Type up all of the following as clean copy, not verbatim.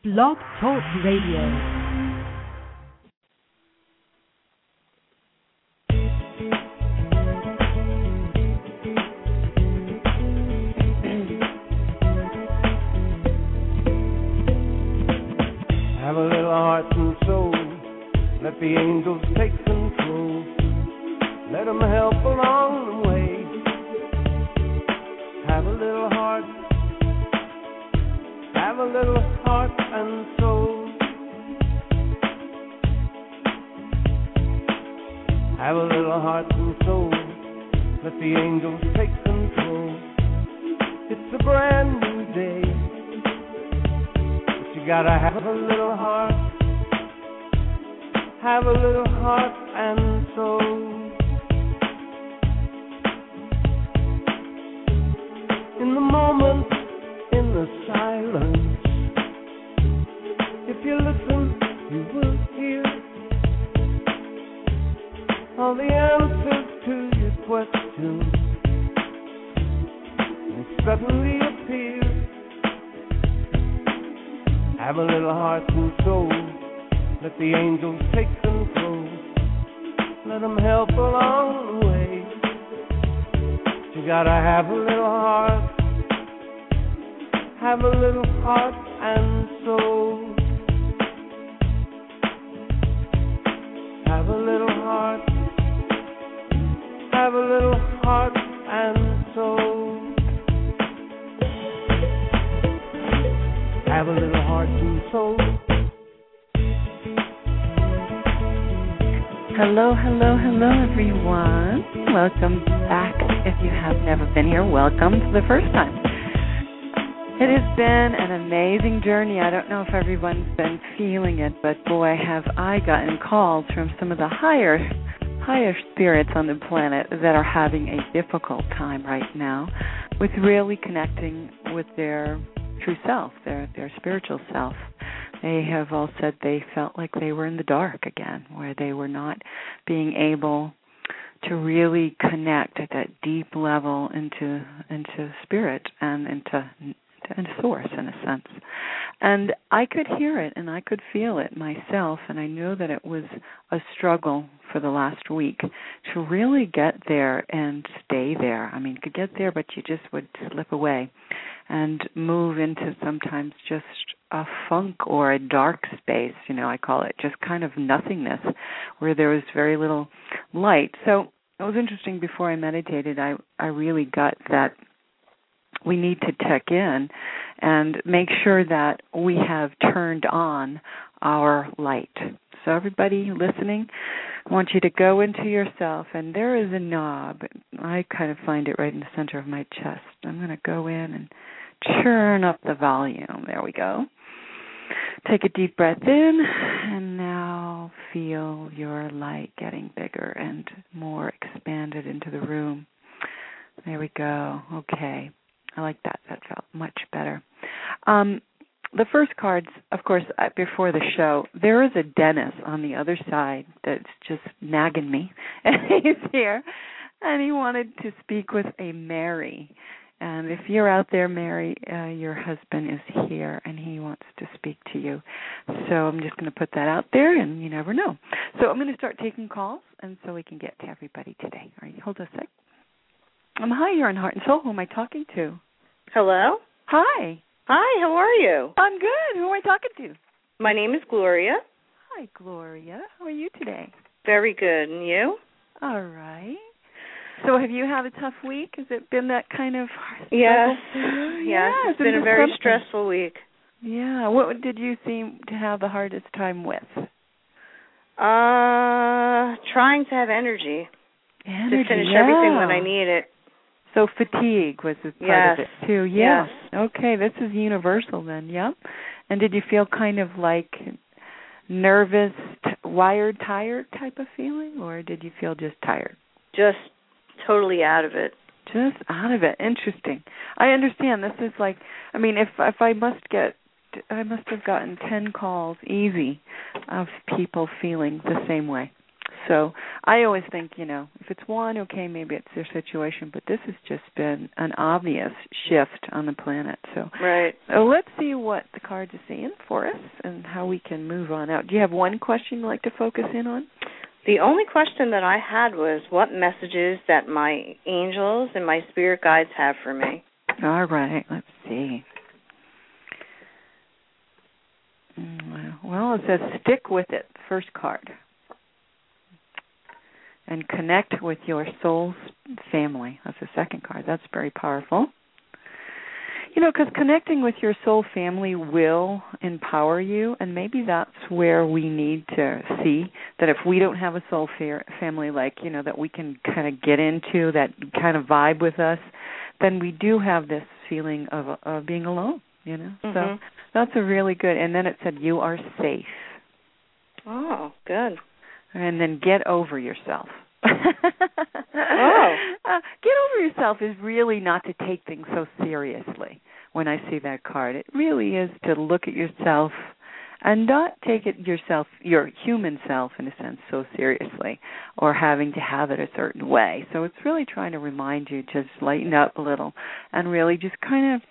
Blog Talk Radio. Have a little heart and soul. Let the angels take control. Let them help along the way. Have a little heart. Have a little heart and soul. Have a little heart and soul. Let the angels take control. It's a brand new day. You gotta have a little heart, have a little heart and soul. In the moment, in the silence, if you listen, you will hear all the answers to your questions. They suddenly appear. Have a little heart and soul. Let the angels take control. Let them help along the way. But you gotta have a little heart. Have a little heart and soul. Have a little heart. Have a little heart and soul. Have a little heart and soul. Hello, hello, hello, everyone. Welcome back. If you have never been here, welcome to the first time. It has been an amazing journey. I don't know if everyone's been feeling it, but boy, have I gotten calls from some of the higher spirits on the planet that are having a difficult time right now with really connecting with their true self, their spiritual self. They have all said they felt like they were in the dark again, where they were not being able to really connect at that deep level into spirit and into source, in a sense. And I could hear it and I could feel it myself, and I know that it was a struggle for the last week to really get there and stay there. I mean, you could get there, but you just would slip away and move into sometimes just a funk or a dark space, I call it, just kind of nothingness, where there was very little light. So it was interesting. Before I meditated, I really got that we need to check in and make sure that we have turned on our light. So everybody listening, I want you to go into yourself, and there is a knob. I kind of find it right in the center of my chest. I'm going to go in and turn up the volume. There we go. Take a deep breath in, and now feel your light getting bigger and more expanded into the room. There we go. Okay. I like that. That felt much better. The first cards, of course, before the show, there is a Dennis on the other side that's just nagging me. And he's here, and he wanted to speak with a Mary. And if you're out there, Mary, your husband is here, and he wants to speak to you. So I'm just going to put that out there, and you never know. So I'm going to start taking calls, and so we can get to everybody today. All right, hold on a sec. Hi, you're on Heart and Soul. Who am I talking to? Hello? Hi. Hi, how are you? I'm good. Who am I talking to? My name is Gloria. Hi, Gloria. How are you today? Very good. And you? All right. So have you had a tough week? Has it been that kind of Yes. Yeah, it's been a very stressful week. Yeah. What did you seem to have the hardest time with? Trying to have energy. To finish everything that I needed. So fatigue was a part of it too. Yeah. Yes. Okay, this is universal then. Yep. And did you feel kind of like nervous, wired, tired type of feeling, or did you feel just tired? Just totally out of it. Just out of it. Interesting. I understand. This is like, I mean, if I must have gotten 10 calls easy of people feeling the same way. So I always think, if it's one, okay, maybe it's their situation, but this has just been an obvious shift on the planet. So, right. So let's see what the cards are saying for us and how we can move on out. Do you have one question you'd like to focus in on? The only question that I had was what messages that my angels and my spirit guides have for me. All right, let's see. Well, it says stick with it, first card. And connect with your soul's family. That's the second card. That's very powerful. Because connecting with your soul family will empower you, and maybe that's where we need to see that if we don't have a soul family, that we can kind of get into, that kind of vibe with us, then we do have this feeling of being alone, Mm-hmm. So that's a really good, and then it said you are safe. Oh, good. And then get over yourself. Oh. Get over yourself is really not to take things so seriously when I see that card. It really is to look at yourself and not take it yourself, your human self in a sense, so seriously or having to have it a certain way. So it's really trying to remind you to just lighten up a little and really just kind of,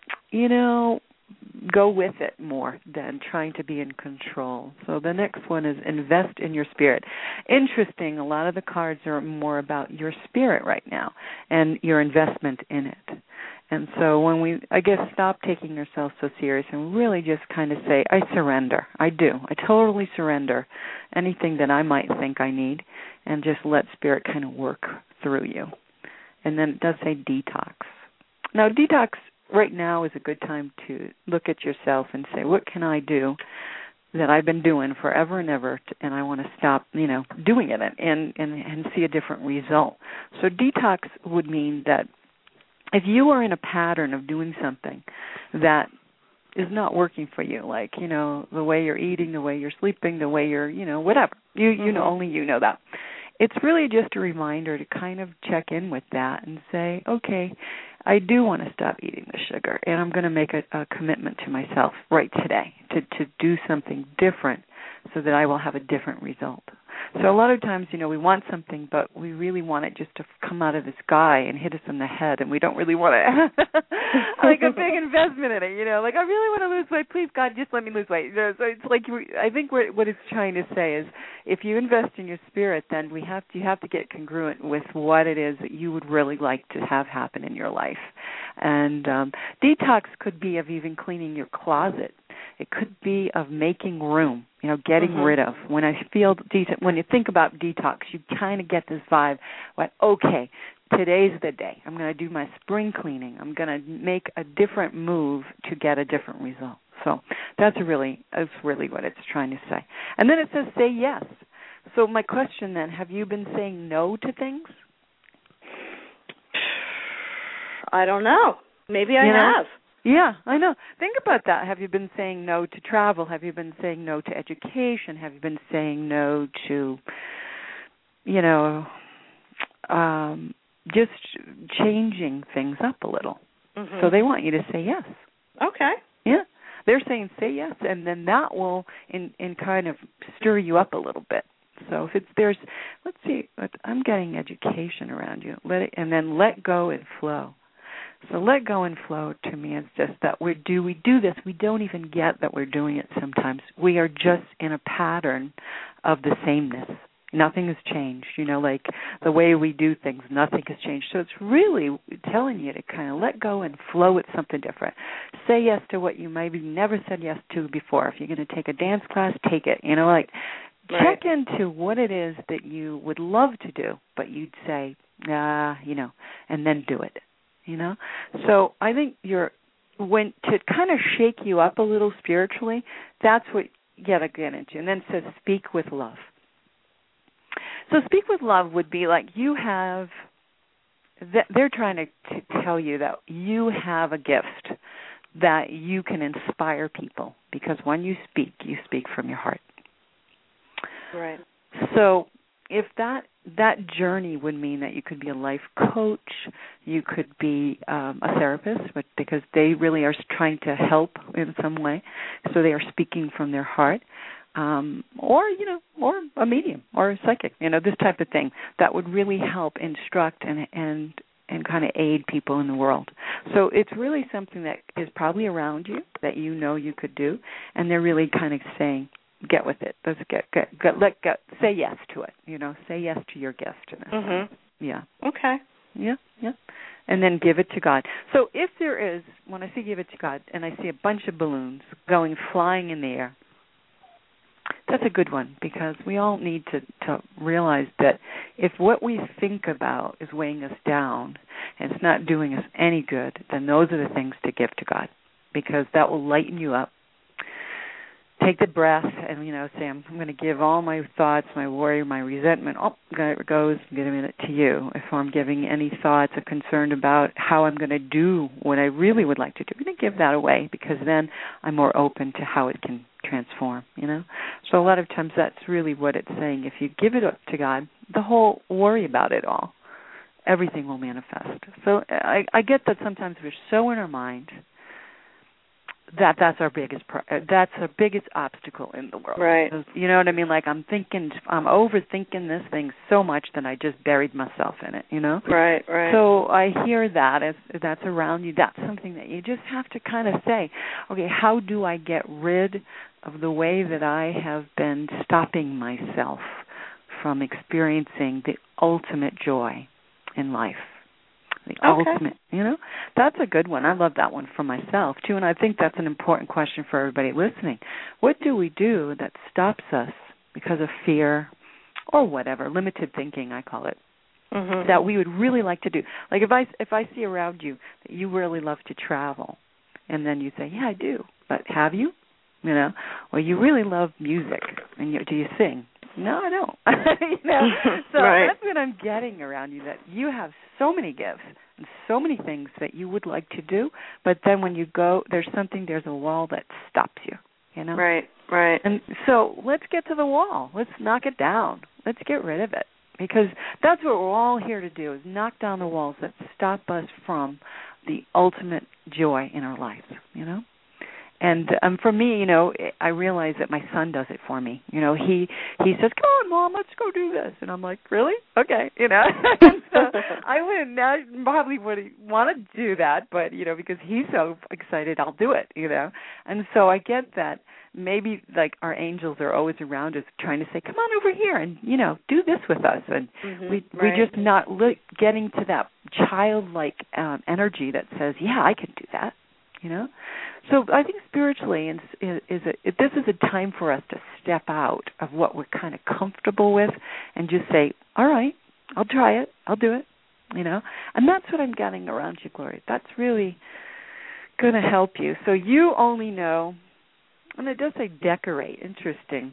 go with it more than trying to be in control. So the next one is invest in your spirit. Interesting, a lot of the cards are more about your spirit right now and your investment in it. And so when we, stop taking yourself so serious and really just kind of say, I surrender. I do. I totally surrender anything that I might think I need and just let spirit kind of work through you. And then it does say detox. Now, detox right now is a good time to look at yourself and say, what can I do that I've been doing forever and ever, and I want to stop, doing it and see a different result. So detox would mean that if you are in a pattern of doing something that is not working for you, like, the way you're eating, the way you're sleeping, the way you're, whatever, only you know that. It's really just a reminder to kind of check in with that and say, okay, I do want to stop eating the sugar, and I'm going to make a commitment to myself right today to do something different so that I will have a different result. So a lot of times, we want something, but we really want it just to come out of the sky and hit us in the head, and we don't really want it, like a big investment in it, like I really want to lose weight. Please, God, just let me lose weight. So it's like, I think what it's trying to say is if you invest in your spirit, then you have to get congruent with what it is that you would really like to have happen in your life. And detox could be of even cleaning your closet. It could be of making room, getting rid of. When you think about detox, you kind of get this vibe, like, okay, today's the day. I'm going to do my spring cleaning. I'm going to make a different move to get a different result. So that's really what it's trying to say. And then it says say yes. So my question then, have you been saying no to things? I don't know. Maybe I have. Yeah, I know. Think about that. Have you been saying no to travel? Have you been saying no to education? Have you been saying no to, just changing things up a little? Mm-hmm. So they want you to say yes. Okay. Yeah. They're saying say yes, and then that will in kind of stir you up a little bit. So if let's see, I'm getting education around you. And then let go and flow. So let go and flow to me is just that we do this. We don't even get that we're doing it sometimes. We are just in a pattern of the sameness. Nothing has changed, like the way we do things, nothing has changed. So it's really telling you to kind of let go and flow with something different. Say yes to what you maybe never said yes to before. If you're going to take a dance class, take it. Right. Check into what it is that you would love to do, but you'd say, and then do it. So I think to kind of shake you up a little spiritually, that's what you got to get into. And then it says speak with love. So speak with love would be like they're trying to tell you that you have a gift that you can inspire people because when you speak from your heart. Right. So if that journey would mean that you could be a life coach, you could be a therapist, but because they really are trying to help in some way, so they are speaking from their heart. or a medium or a psychic, this type of thing that would really help instruct and kind of aid people in the world. So it's really something that is probably around you that you could do, and they're really kind of saying, get with it. Let's say yes to it. Say yes to your gift. Yeah. Okay. Yeah. And then give it to God. So if there is, when I say give it to God, and I see a bunch of balloons flying in the air, that's a good one, because we all need to realize that if what we think about is weighing us down and it's not doing us any good, then those are the things to give to God, because that will lighten you up. Take the breath and, say, I'm going to give all my thoughts, my worry, my resentment, there it goes, give it to you. If I'm giving any thoughts or concerned about how I'm going to do what I really would like to do, I'm going to give that away, because then I'm more open to how it can transform, So a lot of times that's really what it's saying. If you give it up to God, the whole worry about it all, everything will manifest. So I get that sometimes we're so in our mind that's our biggest obstacle in the world. Right. You know what I mean? Like I'm overthinking this thing so much that I just buried myself in it, Right. So I hear that as that's around you. That's something that you just have to kind of say, okay, how do I get rid of the way that I have been stopping myself from experiencing the ultimate joy in life? The ultimate, that's a good one. I love that one for myself, too, and I think that's an important question for everybody listening. What do we do that stops us because of fear or whatever, limited thinking, I call it, that we would really like to do? Like if I see around you that you really love to travel, and then you say, yeah, I do, but have you? Or you really love music, and do you sing? No, I don't. So right. That's what I'm getting around you, that you have so many gifts and so many things that you would like to do, but then when you go, there's a wall that stops you, Right. And so let's get to the wall. Let's knock it down. Let's get rid of it, because that's what we're all here to do, is knock down the walls that stop us from the ultimate joy in our lives, And for me, I realize that my son does it for me. He says, "Come on, Mom, let's go do this," and I'm like, "Really? Okay," And so I probably wouldn't want to do that, but because he's so excited, I'll do it. And so I get that maybe like our angels are always around us, trying to say, "Come on over here and do this with us," and we're just not getting to that childlike energy that says, "Yeah, I can do that." So I think spiritually, this is a time for us to step out of what we're kind of comfortable with and just say, all right, I'll try it, I'll do it, And that's what I'm getting around you, Gloria. That's really going to help you. So you only know, and it does say decorate. Interesting.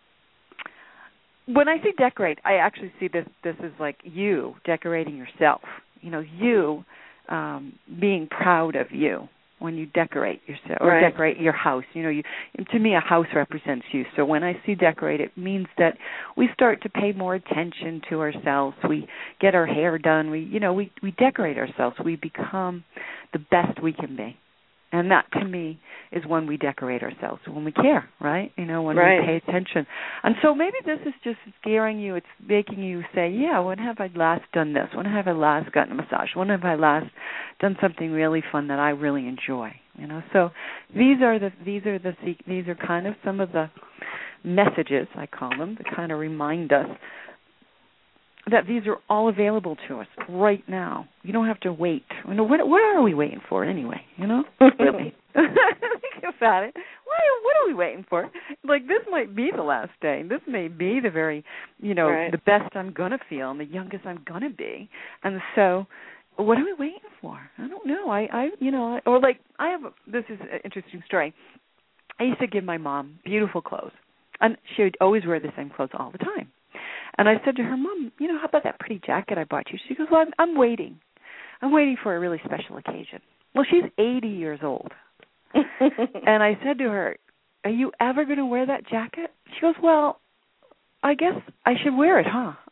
When I say decorate, I actually see this is like you decorating yourself. You being proud of you. When you decorate yourself or decorate your house, to me a house represents you. So when I see decorate, it means that we start to pay more attention to ourselves. We get our hair done. We decorate ourselves. We become the best we can be. And that, to me, is when we decorate ourselves, when we care, right? When we pay attention. And so maybe this is just scaring you. It's making you say, yeah, when have I last done this? When have I last gotten a massage? When have I last done something really fun that I really enjoy? So these are kind of some of the messages, I call them, that kind of remind us that these are all available to us right now. You don't have to wait. What are we waiting for anyway? Really. Think about it. What are we waiting for? Like, this might be the last day. This may be the very, the best I'm going to feel and the youngest I'm going to be. And so what are we waiting for? I don't know. This is an interesting story. I used to give my mom beautiful clothes, and she would always wear the same clothes all the time. And I said to her, Mom, how about that pretty jacket I bought you? She goes, well, I'm waiting. I'm waiting for a really special occasion. Well, she's 80 years old. And I said to her, are you ever going to wear that jacket? She goes, well, I guess I should wear it, huh?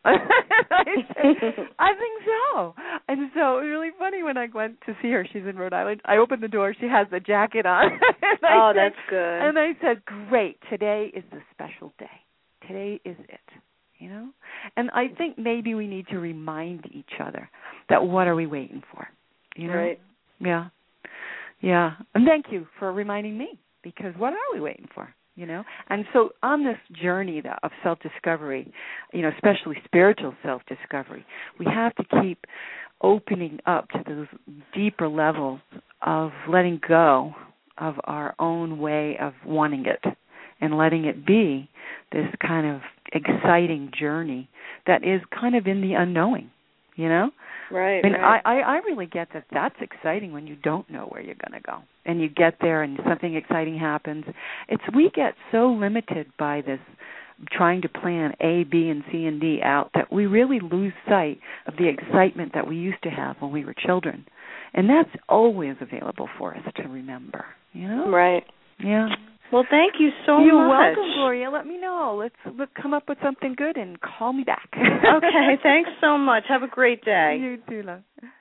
I think so. And so it was really funny when I went to see her. She's in Rhode Island. I opened the door. She has the jacket on. That's good. And I said, great, today is the special day. Today is it, you know? And I think maybe we need to remind each other that what are we waiting for, you know? Right. Yeah. Yeah. And thank you for reminding me, because what are we waiting for? You know, and so on this journey of self-discovery, you know, especially spiritual self-discovery, we have to keep opening up to those deeper levels of letting go of our own way of wanting it and letting it be this kind of exciting journey that is kind of in the unknowing, you know? Right. And right. I really get that that's exciting when you don't know where you're going to go. And you get there and something exciting happens. We get so limited by this trying to plan A, B, and C, and D out that we really lose sight of the excitement that we used to have when we were children. And that's always available for us to remember, you know? Right. Yeah. Well, thank you so You're much. welcome, Gloria. Let me know. Let's come up with something good and call me back. Okay, thanks so much. Have a great day. You too, love.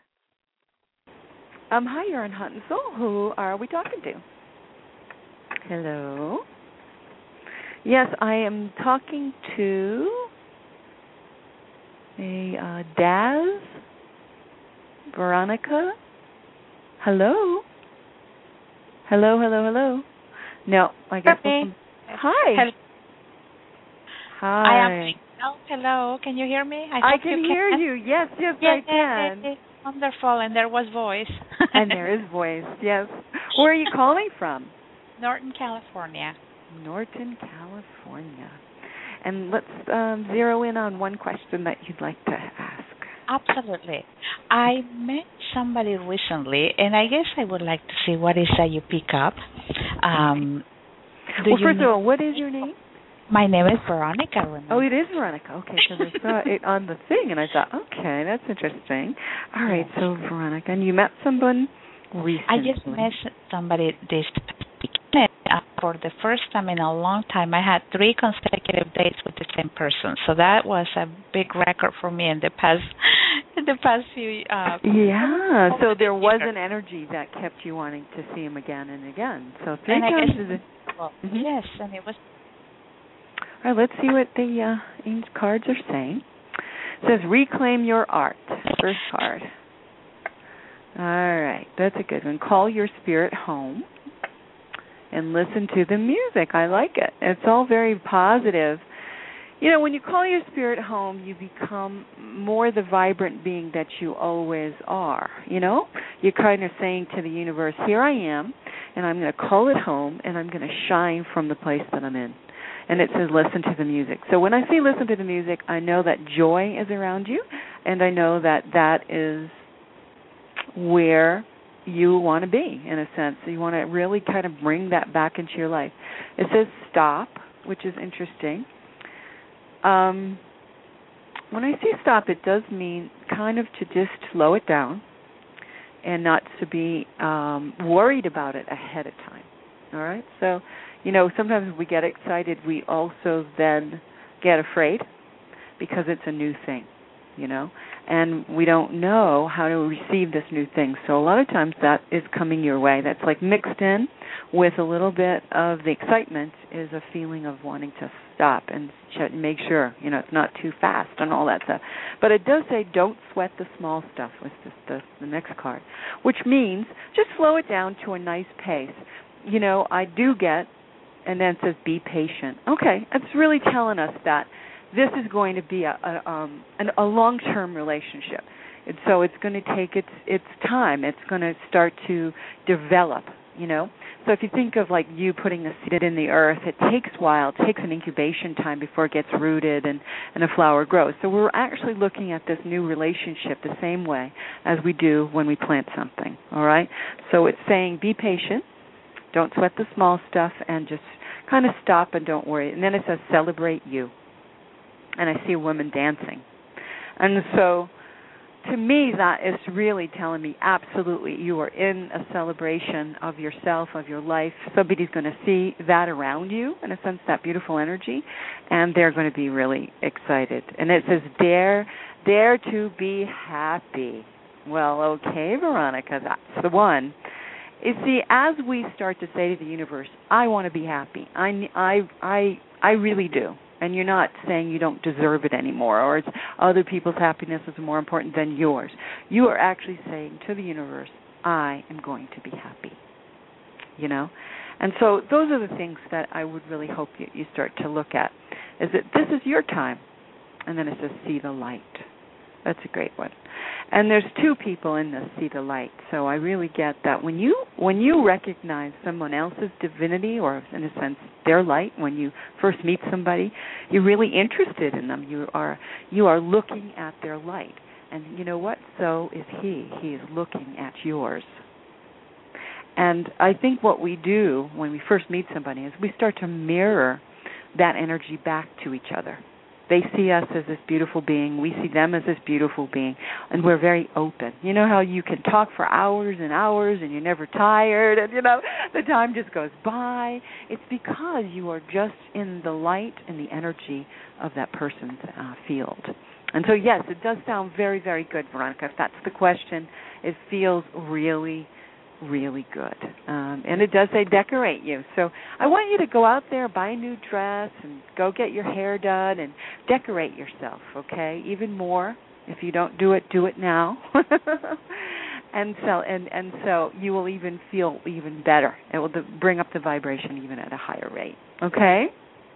Hi, you're on Hot and Soul. Who are we talking to? Hello. Yes, I am talking to Daz, Veronica. Hello. Hello. No, I guess. Hi. Hello. Hi. I am. Oh, hello. Can you hear me? I can hear you. Yes, I can. Yes. Wonderful, and there was voice. And there is voice. Yes. Where are you calling from? Norton, California. Norton, California. And let's zero in on one question that you'd like to ask. Absolutely. I met somebody recently, and I guess I would like to see what is that you pick up. First of all, what is your name? My name is Veronica. Remember? Oh, it is Veronica. Okay, because I saw it on the thing, and I thought, okay, that's interesting. All right, so Veronica, and you met someone recently. I just met somebody this weekend. For the first time in a long time, I had 3 consecutive dates with the same person. So that was a big record for me in the past few. Yeah. So there was an energy that kept you wanting to see him again and again. So 3 times is it? Mm-hmm. Yes, and it was. All right. Let's see what the angel cards are saying. It says reclaim your art. First card. All right, that's a good one. Call your spirit home. And listen to the music. I like it. It's all very positive. You know, when you call your spirit home, you become more the vibrant being that you always are. You know, you're kind of saying to the universe, here I am, and I'm going to call it home, and I'm going to shine from the place that I'm in. And it says listen to the music. So when I say listen to the music, I know that joy is around you, and I know that that is where you want to be, in a sense. So you want to really kind of bring that back into your life. It says stop, which is interesting. When I say stop, it does mean kind of to just slow it down and not to be worried about it ahead of time. All right? So, you know, sometimes we get excited. We also then get afraid because it's a new thing, you know, and we don't know how to receive this new thing. So a lot of times that is coming your way. That's like mixed in with a little bit of the excitement is a feeling of wanting to stop and make sure, you know, it's not too fast and all that stuff. But it does say don't sweat the small stuff with the next card, which means just slow it down to a nice pace. You know, I do get, and then it says be patient. Okay, it's really telling us that this is going to be a long-term relationship. And so it's going to take its time. It's going to start to develop, you know. So if you think of like you putting a seed in the earth, it takes a while. It takes an incubation time before it gets rooted and a flower grows. So we're actually looking at this new relationship the same way as we do when we plant something, all right? So it's saying be patient, don't sweat the small stuff, and just kind of stop and don't worry. And then it says celebrate you. And I see a woman dancing. And so to me, that is really telling me absolutely you are in a celebration of yourself, of your life. Somebody's going to see that around you, in a sense, that beautiful energy, and they're going to be really excited. And it says, dare to be happy. Well, okay, Veronica, that's the one. You see, as we start to say to the universe, I want to be happy. I really do. And you're not saying you don't deserve it anymore, or it's other people's happiness is more important than yours. You are actually saying to the universe, I am going to be happy. You know? And so those are the things that I would really hope you start to look at, is that this is your time. And then it says, see the light. That's a great one. And there's two people in this, see the light. So I really get that when you recognize someone else's divinity, or in a sense their light, when you first meet somebody, you're really interested in them. You are looking at their light. And you know what? So is he. He is looking at yours. And I think what we do when we first meet somebody is we start to mirror that energy back to each other. They see us as this beautiful being. We see them as this beautiful being. And we're very open. You know how you can talk for hours and hours and you're never tired and, the time just goes by? It's because you are just in the light and the energy of that person's field. And so, yes, it does sound very, very good, Veronica. If that's the question, it feels really, really good. And it does say decorate you. So I want you to go out there, buy a new dress, and go get your hair done and decorate yourself, okay? Even more. If you don't do it now. and so you will even feel even better. It will bring up the vibration even at a higher rate. Okay?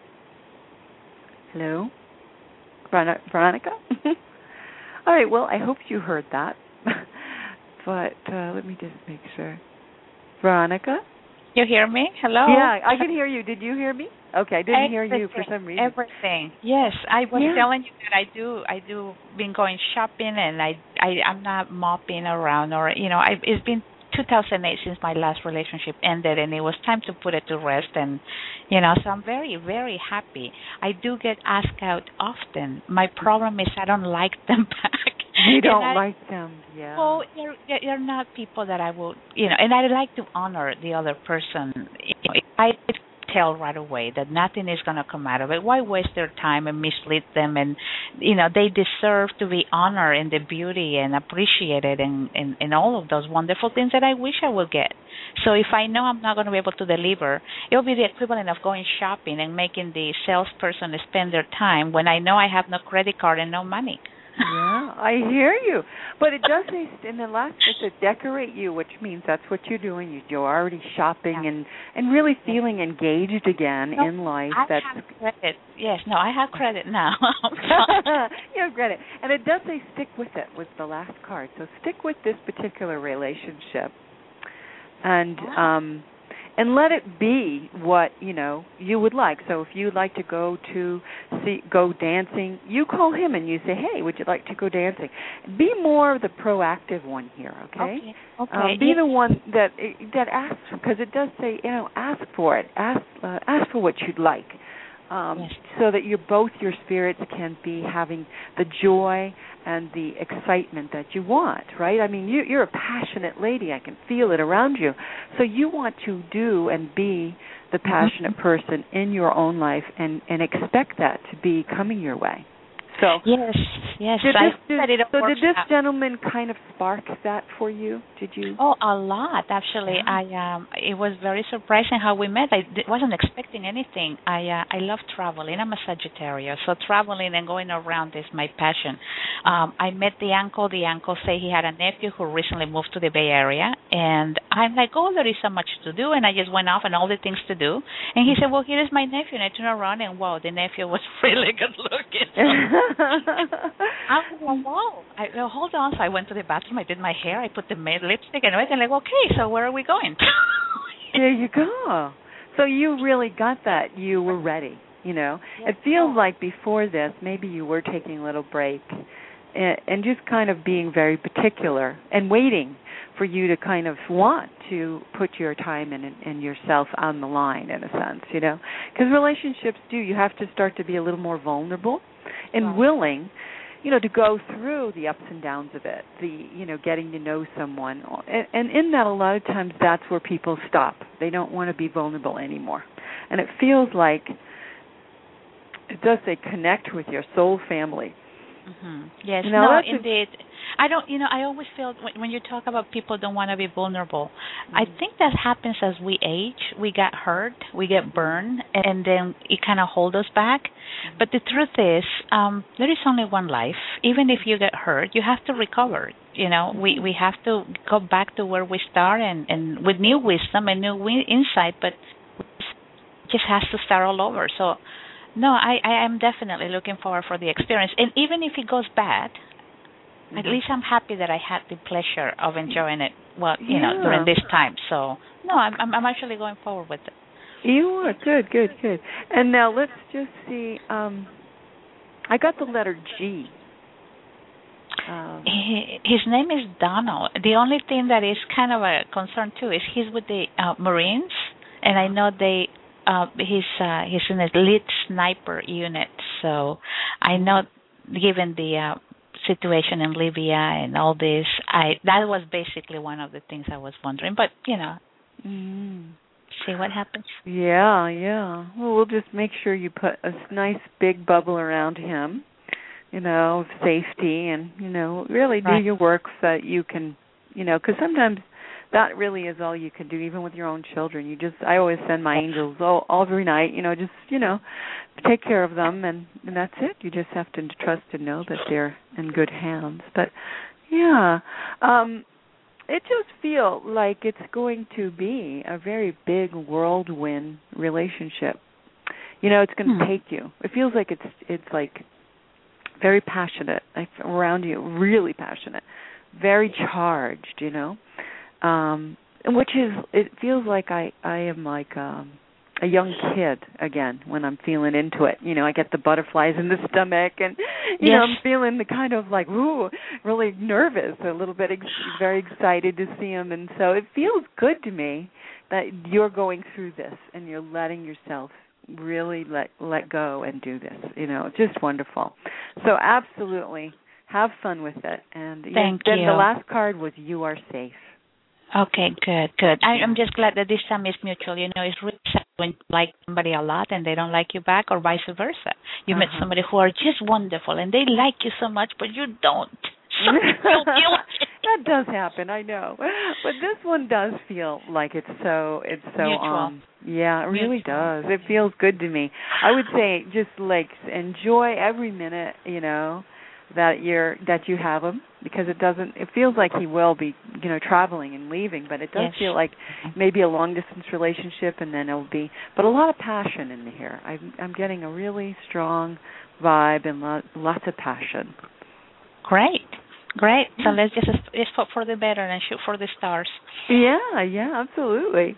Hello? Veronica? All right, well, I hope you heard that. But let me just make sure. Veronica? You hear me? Hello? Yeah, I can hear you. Did you hear me? Okay, I didn't hear you for some reason. Everything. Yes, I was telling you that I do been going shopping, and I'm not mopping around, or it's been 2008 since my last relationship ended, and it was time to put it to rest, and so I'm very, very happy. I do get asked out often. My problem is I don't like them back. You don't like them, yeah. Well, you're not people that I will, and I like to honor the other person. If I tell right away that nothing is going to come out of it, why waste their time and mislead them? And, they deserve to be honored in the beauty and appreciated and all of those wonderful things that I wish I would get. So if I know I'm not going to be able to deliver, it will be the equivalent of going shopping and making the salesperson spend their time when I know I have no credit card and no money. Yeah, I hear you. But it does say in the last, it said decorate you, which means that's what you're doing. You're already shopping and really feeling engaged again in life. I have credit. Yes, I have credit now. You have credit. And it does say stick with it with the last card. So stick with this particular relationship. And let it be what, you would like. So if you'd like to go dancing, you call him and you say, hey, would you like to go dancing? Be more the proactive one here, okay? Okay. Be the one that asks, because it does say, ask for it. Ask for what you'd like. So that both your spirits can be having the joy and the excitement that you want, right? I mean, you're a passionate lady. I can feel it around you. So you want to do and be the passionate person in your own life and expect that to be coming your way. So yes. Did this gentleman kind of spark that for you? Did you? Oh, a lot actually. Yeah. It was very surprising how we met. I wasn't expecting anything. I love traveling. I'm a Sagittarius, so traveling and going around is my passion. I met the uncle. The uncle said he had a nephew who recently moved to the Bay Area, and I'm like, oh, there is so much to do, and I just went off and all the things to do. And he said, well, here is my nephew, and I turned around and wow, the nephew was really good looking. I was like, whoa. Hold on. So I went to the bathroom. I did my hair. I put the lipstick and everything. Like, okay, so where are we going? There you go. So you really got that. You were ready, Yes. It feels like before this, maybe you were taking a little break and just kind of being very particular and waiting for you to kind of want to put your time and yourself on the line, in a sense, Because relationships you have to start to be a little more vulnerable and willing to go through the ups and downs of it, getting to know someone. And in that, a lot of times that's where people stop. They don't want to be vulnerable anymore. And it feels like, it does say connect with your soul family. Mm-hmm. Yes, no, indeed. I don't, I always feel when you talk about people don't want to be vulnerable, I think that happens as we age. We get hurt, we get burned, and then it kind of holds us back. But the truth is, there is only one life. Even if you get hurt, you have to recover. We have to go back to where we start and with new wisdom and new insight, but it just has to start all over. So, no, I am definitely looking forward for the experience. And even if it goes bad, at least I'm happy that I had the pleasure of enjoying it. Well, during this time. So no, I'm actually going forward with it. You are good. And now let's just see. I got the letter G. His name is Donald. The only thing that is kind of a concern too is he's with the Marines, and I know he's in an elite sniper unit. So I know, given the situation in Libya and all this, that was basically one of the things I was wondering. But see what happens. Yeah. Well, we'll just make sure you put a nice big bubble around him, of safety, and really do your work so that you can, because sometimes that really is all you can do, even with your own children. I always send my angels every night, just take care of them, and that's it. You just have to trust and know that they're in good hands. But, it just feels like it's going to be a very big whirlwind relationship. It's going to take you. It feels like it's like very passionate around you, really passionate, very charged, which is, it feels like I am like a young kid again when I'm feeling into it. I get the butterflies in the stomach, and I'm feeling the kind of like, really nervous, a little bit very excited to see him. And so it feels good to me that you're going through this and you're letting yourself really let go and do this. It's just wonderful. So absolutely have fun with it. And Thank you. Then the last card was you are safe. Okay, good. I'm just glad that this time is mutual. It's really sad when you like somebody a lot and they don't like you back, or vice versa. You met somebody who are just wonderful and they like you so much, but you don't. So that does happen, I know. But this one does feel like it's so mutual. Yeah, it really does. It feels good to me. I would say just like enjoy every minute, that you have him, because it feels like he will be, traveling and leaving, but it does feel like maybe a long distance relationship, and then it'll be, but a lot of passion in here. I'm getting a really strong vibe and lots of passion. Great. So let's just hope for the better and shoot for the stars. Yeah, absolutely.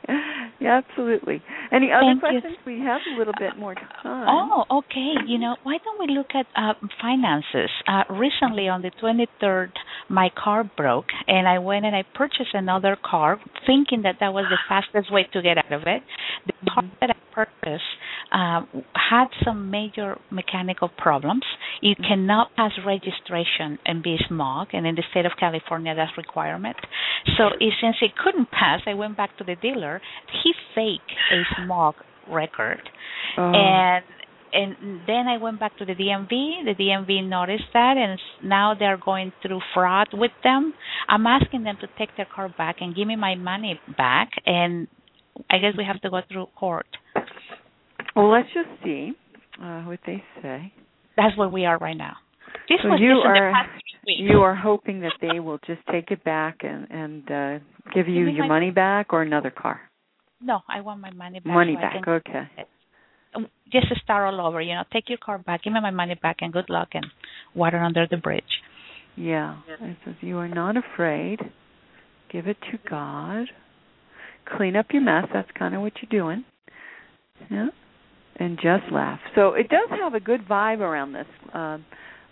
Any other questions? We have a little bit more time. Oh, okay. Why don't we look at finances? Recently, on the 23rd, my car broke, and I went and I purchased another car, thinking that was the fastest way to get out of it. The car that I purchased had some major mechanical problems. You cannot pass registration and be smog, and in the state of California, that's requirement. So since it couldn't pass, I went back to the dealer. He faked a smog record, and then I went back to the DMV. The DMV noticed that, and now they're going through fraud with them. I'm asking them to take their car back and give me my money back, and I guess we have to go through court. Well, let's just see what they say. That's where we are right now. So you are hoping that they will just take it back and give you your money back, or another car? No, I want my money back. Money back, okay. Just to start all over, take your car back, give me my money back, and good luck and water under the bridge. Yeah, it says you are not afraid. Give it to God. Clean up your mess. That's kind of what you're doing. Yeah. And just laugh. So it does have a good vibe around this.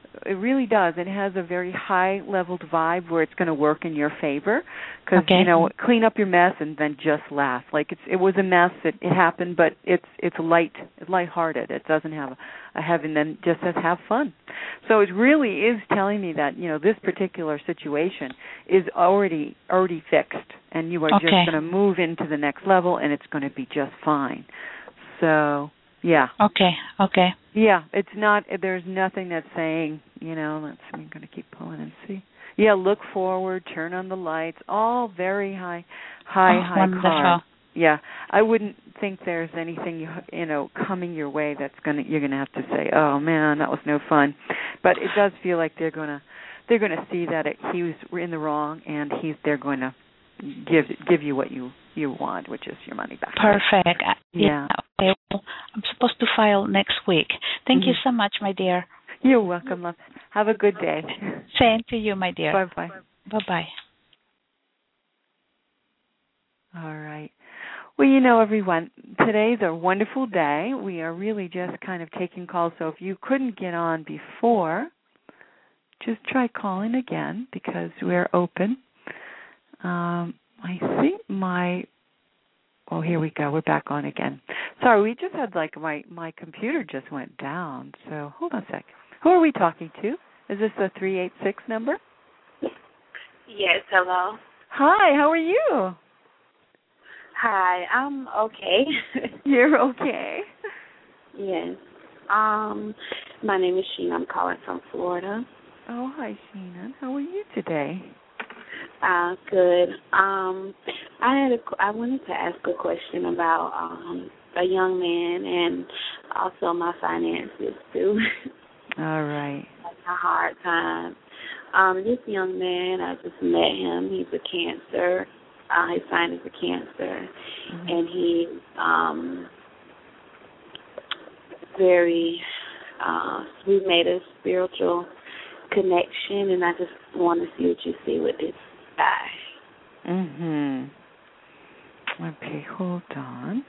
It really does. It has a very high-leveled vibe where it's going to work in your favor because, clean up your mess and then just laugh. Like it was a mess. It happened, but it's lighthearted. It doesn't have a heavy, and then just says have fun. So it really is telling me that, this particular situation is already fixed, and you are just going to move into the next level, and it's going to be just fine. So... yeah. Okay. Yeah, it's not. There's nothing that's saying. I'm going to keep pulling and see. Yeah, look forward, turn on the lights. All very high cards. Yeah, I wouldn't think there's anything coming your way that's you're gonna have to say, oh man, that was no fun. But it does feel like they're gonna see that he was in the wrong, and they're going to give you what you want, which is your money back. Perfect. Yeah. Okay. Well, I'm supposed to file next week. Thank you so much, my dear. You're welcome, love. Have a good day. Same to you, my dear. Bye-bye. Bye-bye. All right. Well, everyone, today's a wonderful day. We are really just kind of taking calls. So if you couldn't get on before, just try calling again because we're open. I think oh, here we go. We're back on again. Sorry, we just had my computer just went down. So hold on a sec. Who are we talking to? Is this the 386 number? Yes, hello. Hi, how are you? Hi, I'm okay. You're okay? Yes. My name is Sheena. I'm calling from Florida. Oh, hi, Sheena. How are you today? Good. I wanted to ask a question about a young man and also my finances too. All right. A hard time. This young man, I just met him. He's a Cancer. His sign is a Cancer, and he's very. We've made a spiritual connection, and I just want to see what you see with this guy. Okay, hold on.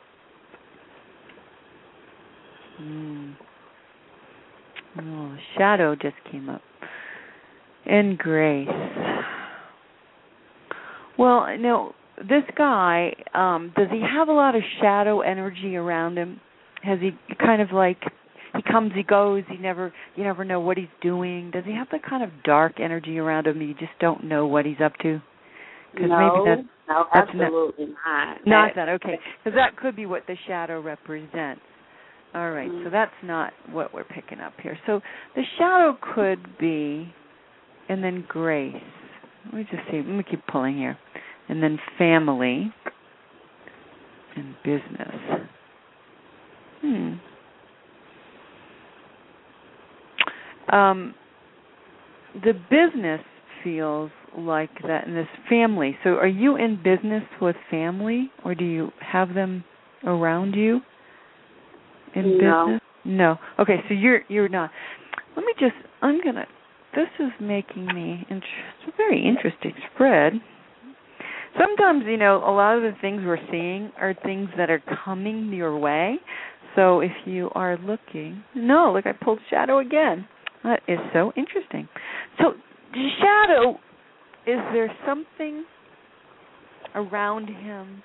Oh, shadow just came up. And grace. Well, no, this guy, does he have a lot of shadow energy around him? Has he kind of he comes, he goes, you never know what he's doing? Does he have that kind of dark energy around him? You just don't know what he's up to? No, absolutely not. Not that, okay. Because that could be what the shadow represents. All right, so that's not what we're picking up here. So the shadow could be, and then grace. Let me just see. Let me keep pulling here. And then family and business. The business feels like that in this family. So are you in business with family, or do you have them around you in business? No. Okay, so you're not. Let me just, this is making me, it's a very interesting spread. Sometimes, a lot of the things we're seeing are things that are coming your way. So if you are looking, look, I pulled shadow again. That is so interesting. So shadow, is there something around him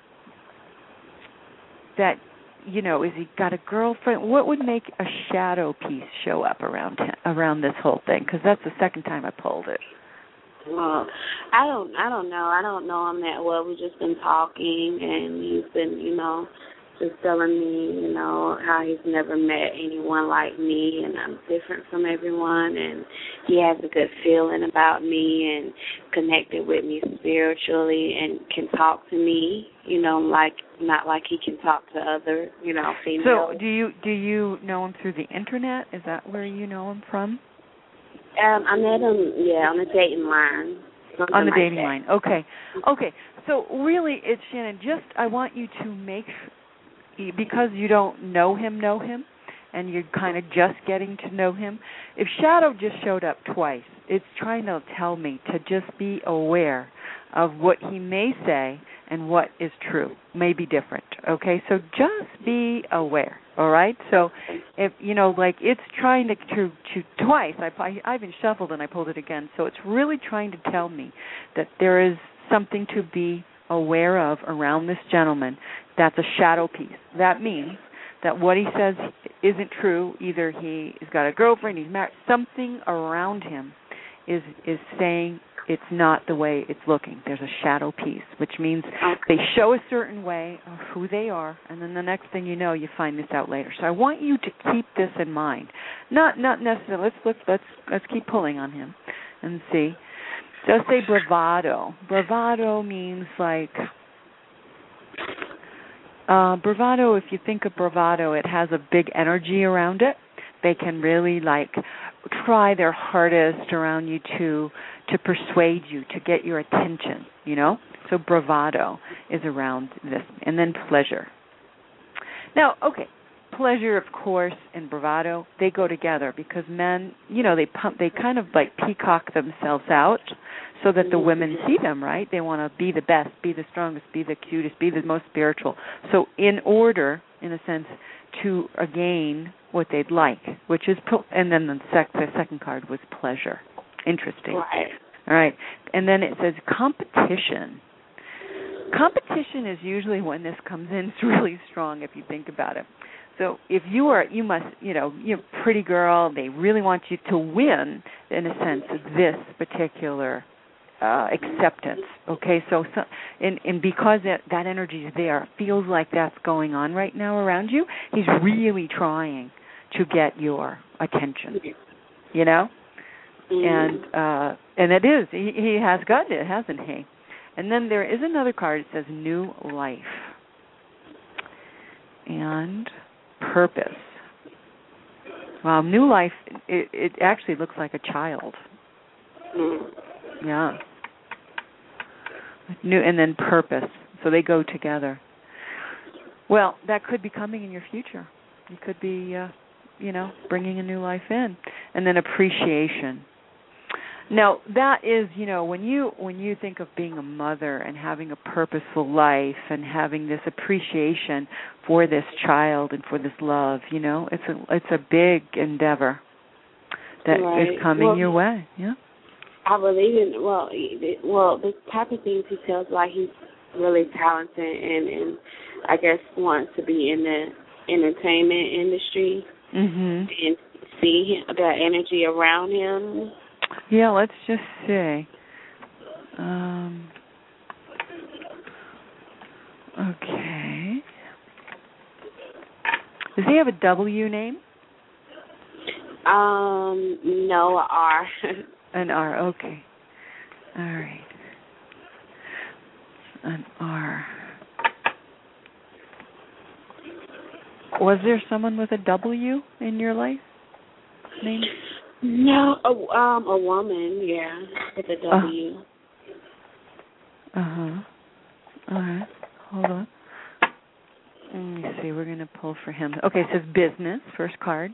that, is he got a girlfriend? What would make a shadow piece show up around this whole thing? Because that's the second time I pulled it. Well, I don't know. I don't know him that well. We've just been talking, and he's been, just telling me, how he's never met anyone like me, and I'm different from everyone, and he has a good feeling about me and connected with me spiritually and can talk to me, not like he can talk to other, females. So do you know him through the internet? Is that where you know him from? I met him, on the dating line. On the dating line. Okay. So really, it's Shannon. I want you to make, because you don't know him, and you're kind of just getting to know him. If shadow just showed up twice, it's trying to tell me to just be aware of what he may say and what is true. May be different. Okay. So just be aware. All right? So if, like it's trying to twice. I even shuffled and I pulled it again. So it's really trying to tell me that there is something to be aware of around this gentleman that's a shadow piece. That means that what he says isn't true. Either he's got a girlfriend, he's married, something around him is saying it's not the way it's looking. There's a shadow piece, which means they show a certain way of who they are, and then the next thing you know, you find this out later. So I want you to keep this in mind. Not necessarily. Let's keep pulling on him and see. So say bravado. Bravado means like bravado. If you think of bravado, it has a big energy around it. They can really like try their hardest around you to persuade you, to get your attention, So bravado is around this. And then pleasure. Now, okay, pleasure, of course, and bravado, they go together because men, they kind of like peacock themselves out so that the women see them, right? They want to be the best, be the strongest, be the cutest, be the most spiritual. So in order, in a sense, to gain what they'd like, which is, and then the second card was pleasure. Interesting. Right. All right. And then it says competition. Competition is usually when this comes in. It's really strong if you think about it. So if you're a pretty girl, they really want you to win, in a sense, this particular acceptance. Okay, so and because that energy is there, feels like that's going on right now around you. He's really trying to get your attention. And it is. He has gotten it, hasn't he? And then there is another card. It says new life and purpose. Wow, new life. It actually looks like a child. Yeah. New and then purpose. So they go together. Well, that could be coming in your future. You could be, bringing a new life in, and then appreciation. Now that is, when you think of being a mother and having a purposeful life and having this appreciation for this child and for this love, it's a big endeavor that is coming your way. Yeah. I believe in the type of things he tells, like he's really talented and I guess wants to be in the entertainment industry and see that energy around him. Yeah, let's just say. Okay. Does he have a W name? No, R. An R, okay. All right. An R. Was there someone with a W in your life? Name? No, a woman, yeah, with a W. All right. Hold on. Let me see. We're going to pull for him. Okay, it says business, first card.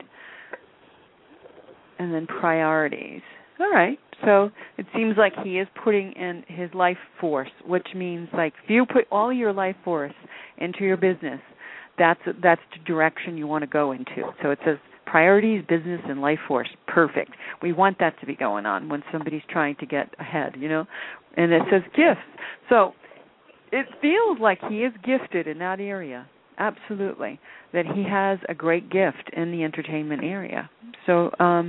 And then priorities. All right. So it seems like he is putting in his life force, which means like if you put all your life force into your business, that's the direction you want to go into. So it says priorities, business, and life force. Perfect. We want that to be going on when somebody's trying to get ahead, And it says gifts. So it feels like he is gifted in that area. Absolutely. That he has a great gift in the entertainment area. So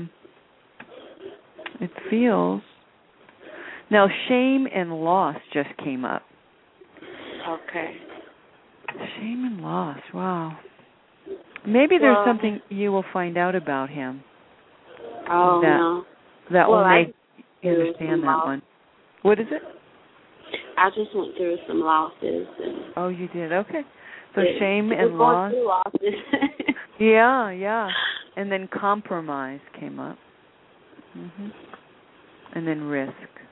it feels... Now, shame and loss just came up. Okay. Shame and loss. Wow. Maybe there's something you will find out about him. Oh, no. That will make you understand that one. What is it? I just went through some losses. Oh, you did? Okay. So shame and loss. Through losses. Yeah. And then compromise came up. And then risk.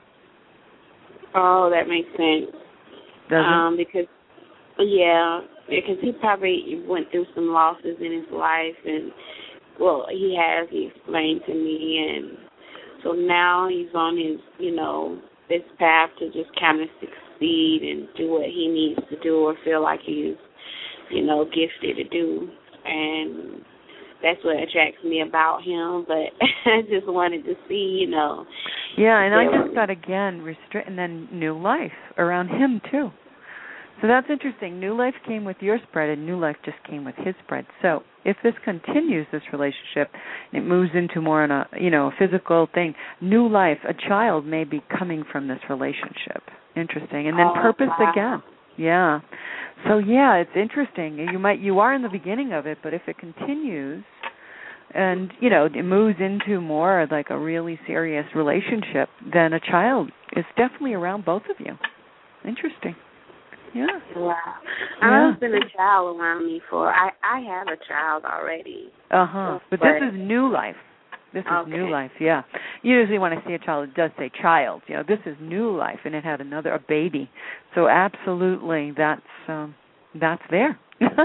Oh, that makes sense. Does it? Because he probably went through some losses in his life, and he explained to me, and so now he's on his, this path to just kind of succeed and do what he needs to do or feel like he's, gifted to do. and that's what attracts me about him. But I just wanted to see, you know. Yeah, and I just got, again, restrict, and then New Life around him, too. So that's interesting. New Life came with your spread, and New Life just came with his spread. So if this continues, this relationship, and it moves into more on a, you know, a physical thing, New Life, a child may be coming from this relationship. Interesting. And then purpose again. Yeah. So yeah, it's interesting. You are in the beginning of it, but if it continues, and you know, it moves into more like a really serious relationship, then a child is definitely around both of you. Interesting. Yeah. Wow. I've been a child around me for. I have a child already. But this is New Life. This is New Life, yeah. Usually when I see a child, it does say child. You know, this is New Life, and it had a baby. So absolutely, that's there.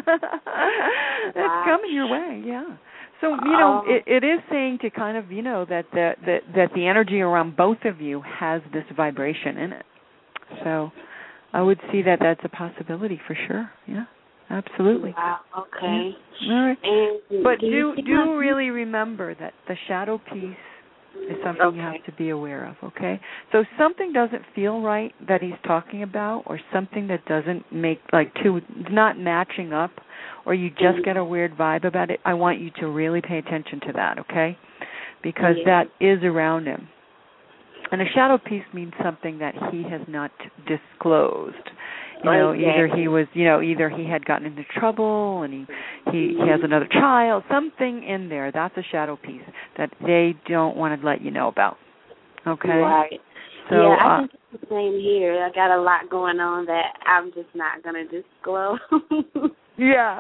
It's coming your way, yeah. So, you know, it is saying to kind of, you know, that the energy around both of you has this vibration in it. So I would see that that's a possibility for sure, yeah. Absolutely. Wow. Okay. Yeah. All right. But do really remember that the shadow piece is something you have to be aware of, okay? So if something doesn't feel right that he's talking about, or something that doesn't make, like, not matching up, or you just get a weird vibe about it, I want you to really pay attention to that, okay? Because that is around him. And a shadow piece means something that he has not disclosed. You know, either he had gotten into trouble and he has another child, something in there. That's a shadow piece that they don't want to let you know about. Okay? Right. So, I think it's the same here. I got a lot going on that I'm just not going to disclose. Yeah,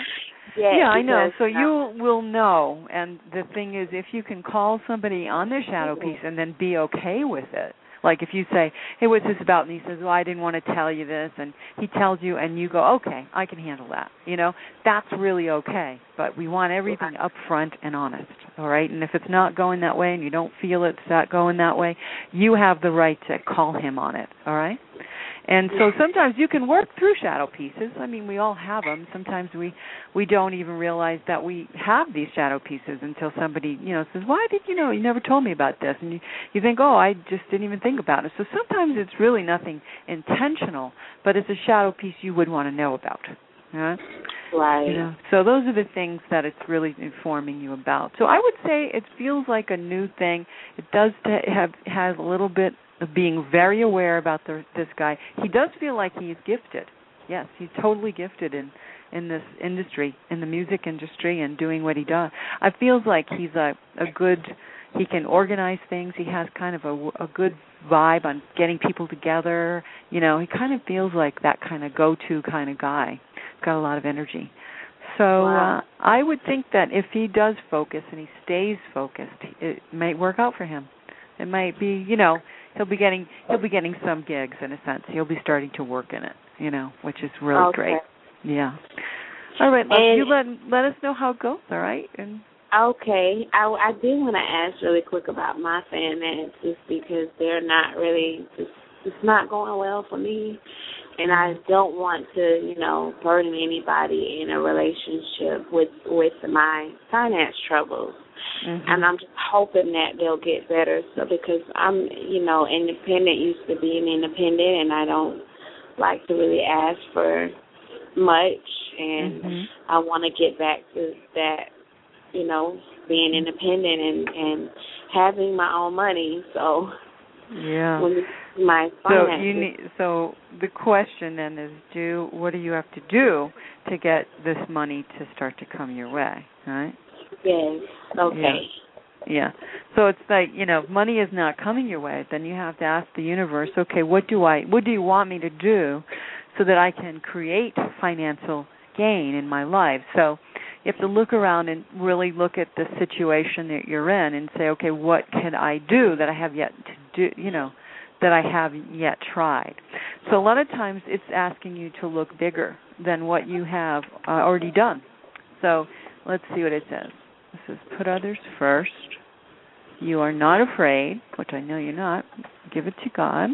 I know. So you will know. And the thing is, if you can call somebody on their shadow piece and then be okay with it. Like if you say, hey, what's this about? And he says, well, I didn't want to tell you this. And he tells you, and you go, okay, I can handle that. You know, that's really okay. But we want everything up front and honest, all right? And if it's not going that way and you don't feel it's not going that way, you have the right to call him on it, all right? And so sometimes you can work through shadow pieces. I mean, we all have them. Sometimes we don't even realize that we have these shadow pieces until somebody, you know, says, why did you know? You never told me about this. And you think, oh, I just didn't even think about it. So sometimes it's really nothing intentional, but it's a shadow piece you would want to know about. Right? Right. You know, so those are the things that it's really informing you about. So I would say it feels like a new thing. It does has a little bit of being very aware about this guy. He does feel like he's gifted. Yes, he's totally gifted in this industry, in the music industry, and doing what he does. I feels like he's a good. He can organize things. He has kind of a good vibe on getting people together. You know, he kind of feels like that kind of go-to kind of guy. Got a lot of energy. So I would think that if he does focus and he stays focused, it might work out for him. It might be, you know, he'll be getting some gigs in a sense. He'll be starting to work in it, you know, which is really great. Yeah. All right, you let us know how it goes. All right. And okay, I did want to ask really quick about my finances because they're not really. It's not going well for me. And I don't want to, you know, burden anybody in a relationship with my finance troubles. Mm-hmm. And I'm just hoping that they'll get better. So because I'm, you know, independent, used to being independent, and I don't like to really ask for much. And I want to get back to that, you know, being independent and having my own money. So my finances. So the question then is, what do you have to do to get this money to start to come your way, right? Yes. Okay. Yeah. So it's like, you know, if money is not coming your way, then you have to ask the universe, okay, what do you want me to do so that I can create financial gain in my life? So you have to look around and really look at the situation that you're in and say, okay, what can I do that I have yet to do, you know, that I haven't yet tried. So a lot of times it's asking you to look bigger than what you have already done. So let's see what it says. It says, put others first. You are not afraid, which I know you're not. Give it to God.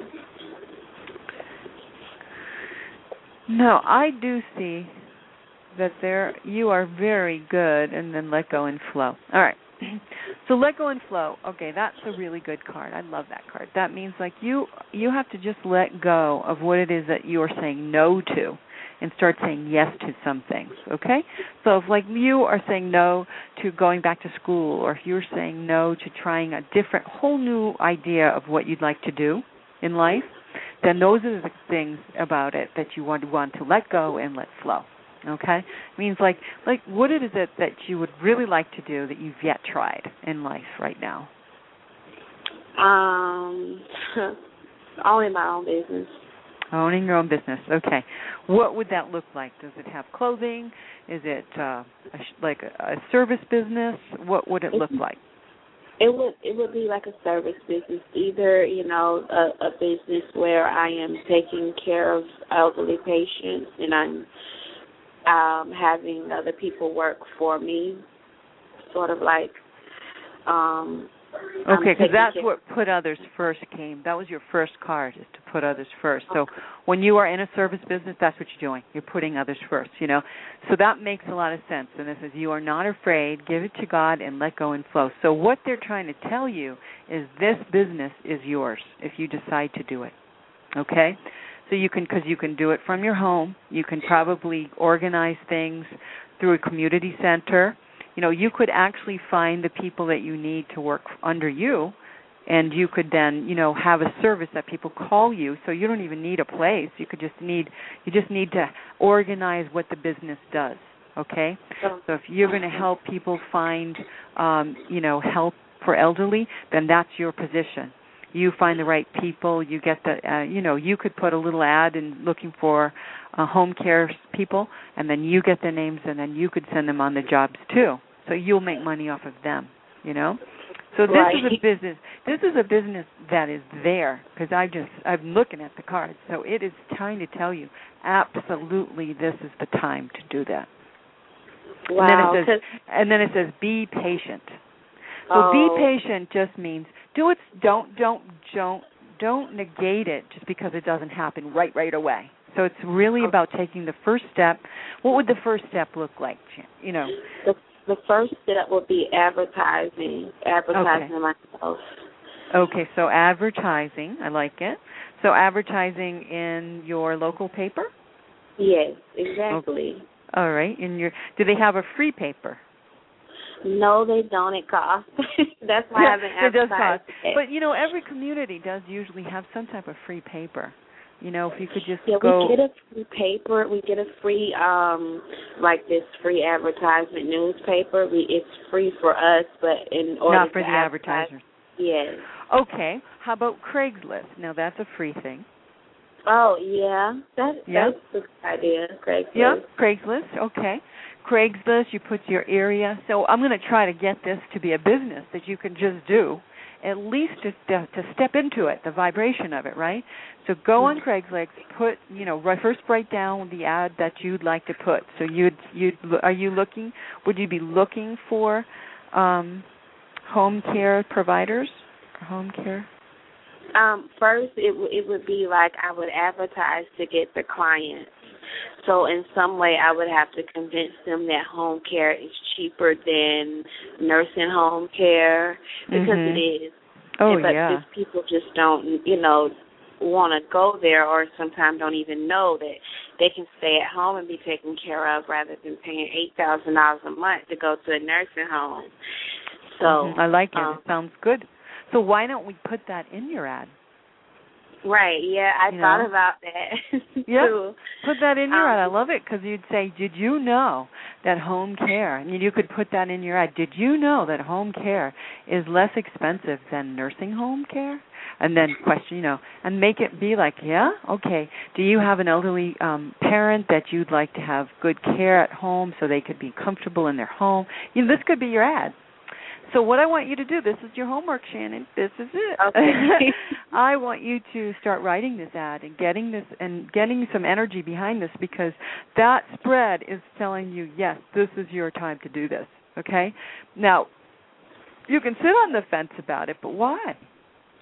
No, I do see that you are very good, and then let go and flow. All right. So let go and flow. Okay, that's a really good card. I love that card. That means like you have to just let go of what it is that you are saying no to and start saying yes to some things, okay? So if like you are saying no to going back to school, or if you're saying no to trying a different, whole new idea of what you'd like to do in life, then those are the things about it that you want to let go and let flow. Okay? It means like what is it that you would really like to do that you've yet tried in life right now? Owning my own business. Owning your own business. Okay. What would that look like? Does it have clothing? Is it like a service business? What would it look like? It would be like a service business, either, a business where I am taking care of elderly patients and I'm having other people work for me, sort of like. Okay, because that's what put others first came. That was your first card, is to put others first. So when you are in a service business, that's what you're doing. You're putting others first, So that makes a lot of sense. And this is, you are not afraid. Give it to God and let go and flow. So what they're trying to tell you is this business is yours if you decide to do it. Okay? So because you can do it from your home. You can probably organize things through a community center. You could actually find the people that you need to work under you, and you could then, have a service that people call you. So you don't even need a place. You just need to organize what the business does. Okay. So if you're going to help people find, help for elderly, then that's your position. You find the right people. You get you could put a little ad in looking for home care people, and then you get their names, and then you could send them on the jobs too. So you'll make money off of them, So this is a business. This is a business that is there, because I'm looking at the cards. So it is trying to tell you, absolutely, this is the time to do that. Wow. And then it says be patient. So be patient just means do it. Don't negate it just because it doesn't happen right away. So it's really about taking the first step. What would the first step look like? The first step would be advertising myself. Okay, so advertising, I like it. So advertising in your local paper? Yes, exactly. Okay. All right. Do they have a free paper? No, they don't. It costs. That's why I haven't advertised. It does cost. But, every community does usually have some type of free paper. If you could just go. We get a free paper. We get a free, this free advertisement newspaper. It's free for us, but in order not for the advertisers. Yes. Okay. How about Craigslist? Now, that's a free thing. Oh, yeah. That's a good idea, Craigslist. Yeah, Craigslist. Okay. Craigslist, you put your area. So I'm going to try to get this to be a business that you can just do, at least to step into it, the vibration of it, right? So go on Craigslist, first write down the ad that you'd like to put. So would you be looking for home care providers or home care? First, it would be like I would advertise to get the clients. So in some way, I would have to convince them that home care is cheaper than nursing home care, because it is. Oh, but yeah. just people just don't, want to go there, or sometimes don't even know that they can stay at home and be taken care of rather than paying $8,000 a month to go to a nursing home. So I like it. It sounds good. So why don't we put that in your ad? Right, yeah, I thought about that, too. Put that in your ad. I love it, because you'd say, did you know that home care, and you could put that in your ad, did you know that home care is less expensive than nursing home care? And then question, and make it be like, yeah, okay, do you have an elderly parent that you'd like to have good care at home so they could be comfortable in their home? This could be your ad. So what I want you to do, this is your homework, Shannon. This is it. Okay. I want you to start writing this ad and getting some energy behind this, because that spread is telling you, yes, this is your time to do this. Okay? Now, you can sit on the fence about it, but why?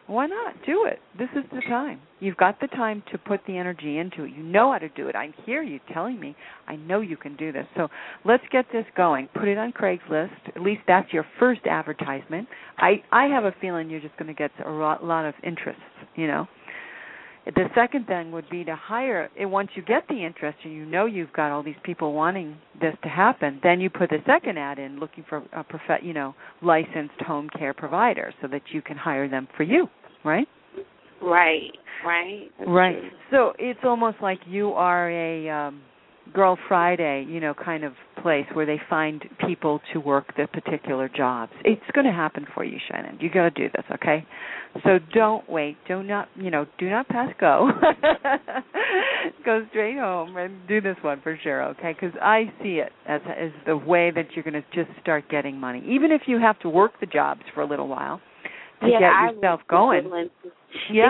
Why not? Do it. This is the time. You've got the time to put the energy into it. You know how to do it. I hear you telling me. I know you can do this. So let's get this going. Put it on Craigslist. At least that's your first advertisement. I have a feeling you're just going to get a lot of interest, you know. The second thing would be to hire, once you get the interest and you know you've got all these people wanting this to happen, then you put the second ad in looking for a licensed home care provider so that you can hire them for you, right? Right. That's right. true. So it's almost like you are a Girl Friday, kind of place where they find people to work the particular jobs. It's going to happen for you, Shannon. You got to do this, okay? So don't wait. Do not pass go. Go straight home and do this one for sure, okay? Because I see it as the way that you're going to just start getting money, even if you have to work the jobs for a little while to get yourself going. Yeah.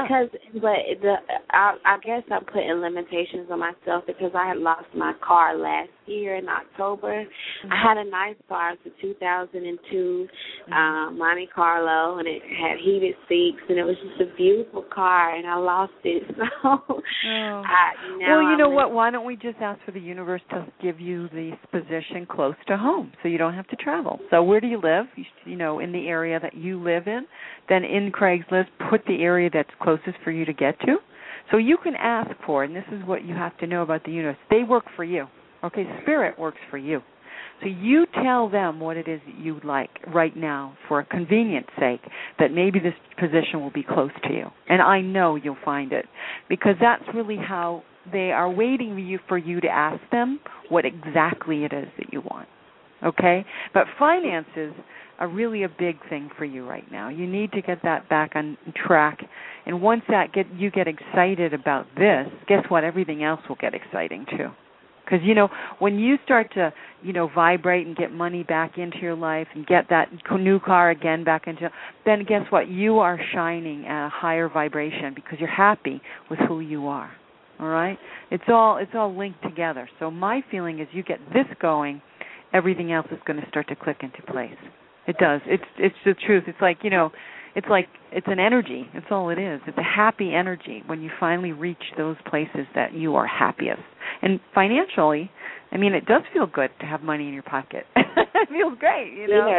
I guess I'm putting limitations on myself because I had lost my car last year in October. Mm-hmm. I had a nice car. It's a 2002 Monte Carlo, and it had heated seats, and it was just a beautiful car, and I lost it. So, you know what? Why don't we just ask for the universe to give you the position close to home so you don't have to travel? So where do you live? In the area that you live in. Then in Craigslist, put the area that's closest for you to get to. So you can ask for, and this is what you have to know about the universe, they work for you. Okay, Spirit works for you. So you tell them what it is that you'd like right now for a convenience sake, that maybe this position will be close to you. And I know you'll find it, because that's really how they are waiting for you to ask them what exactly it is that you want. Okay? But finances are really a big thing for you right now. You need to get that back on track. And once you get excited about this, guess what? Everything else will get exciting too. Because, when you start to, vibrate and get money back into your life and get that new car again back into, then guess what? You are shining at a higher vibration because you're happy with who you are. All right? It's all linked together. So my feeling is you get this going, everything else is going to start to click into place. It does. It's the truth. It's like, it's an energy. That's all it is. It's a happy energy when you finally reach those places that you are happiest. And financially, it does feel good to have money in your pocket. It feels great,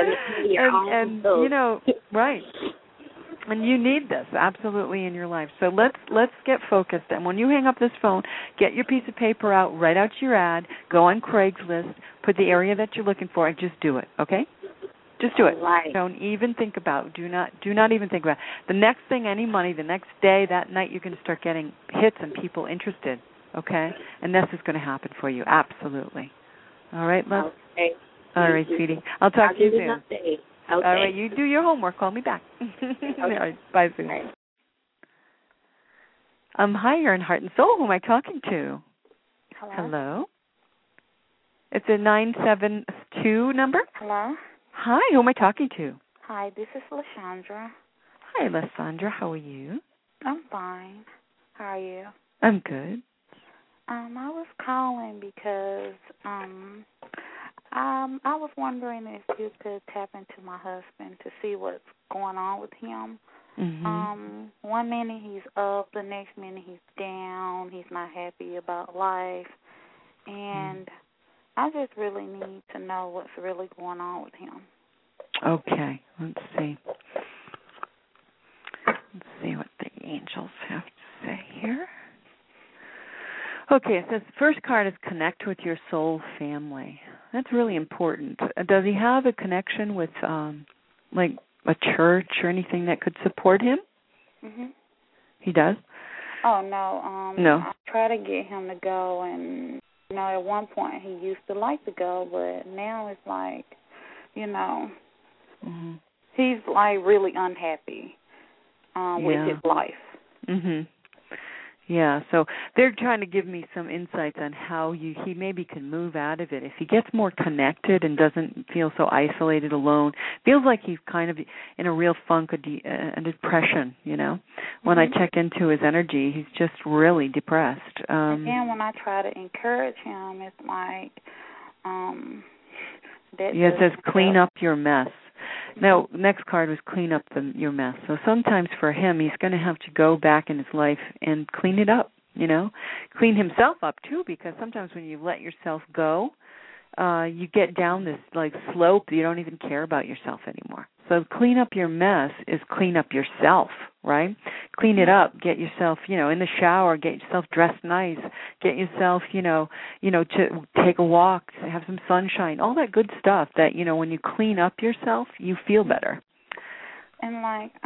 right. And you need this absolutely in your life. So let's get focused. And when you hang up this phone, get your piece of paper out, write out your ad, go on Craigslist, put the area that you're looking for, and just do it, okay? Just do it. Right. Don't even think about it. Do not even think about it. The next thing, any money, the next day, that night, you're going to start getting hits and people interested, okay? And this is going to happen for you, absolutely. All right, love? Okay. All right, sweetie. I'll talk to you soon. Okay. All right, you do your homework. Call me back. Okay. All right, bye, sweetie. Right. Hi, you're in Heart and Soul. Who am I talking to? Hello? It's a 972 number? Hello? Hi, who am I talking to? Hi, this is LaShondra. Hi, LaShondra. How are you? I'm fine. How are you? I'm good. I was calling because I was wondering if you could tap into my husband to see what's going on with him. Mm-hmm. One minute he's up, the next minute he's down. He's not happy about life. And I just really need to know what's really going on with him. Okay, let's see. Let's see what the angels have to say here. Okay, it says first card is connect with your soul family. That's really important. Does he have a connection with, like a church or anything that could support him? Mhm. He does? Oh no. No. I try to get him to go, and at one point he used to like to go, but now it's like, he's like really unhappy with his life. Mhm. Yeah, so they're trying to give me some insights on how he maybe can move out of it. If he gets more connected and doesn't feel so isolated, alone, feels like he's kind of in a real funk, a depression, When I check into his energy, he's just really depressed. And then when I try to encourage him, it's like... it says clean up your mess. Now, next card was clean up your mess. So sometimes for him, he's going to have to go back in his life and clean it up, clean himself up too, because sometimes when you let yourself go, you get down this slope. You don't even care about yourself anymore. So clean up your mess is clean up yourself, right? Clean it up. Get yourself, in the shower. Get yourself dressed nice. Get yourself, to take a walk, have some sunshine. All that good stuff that when you clean up yourself, you feel better. And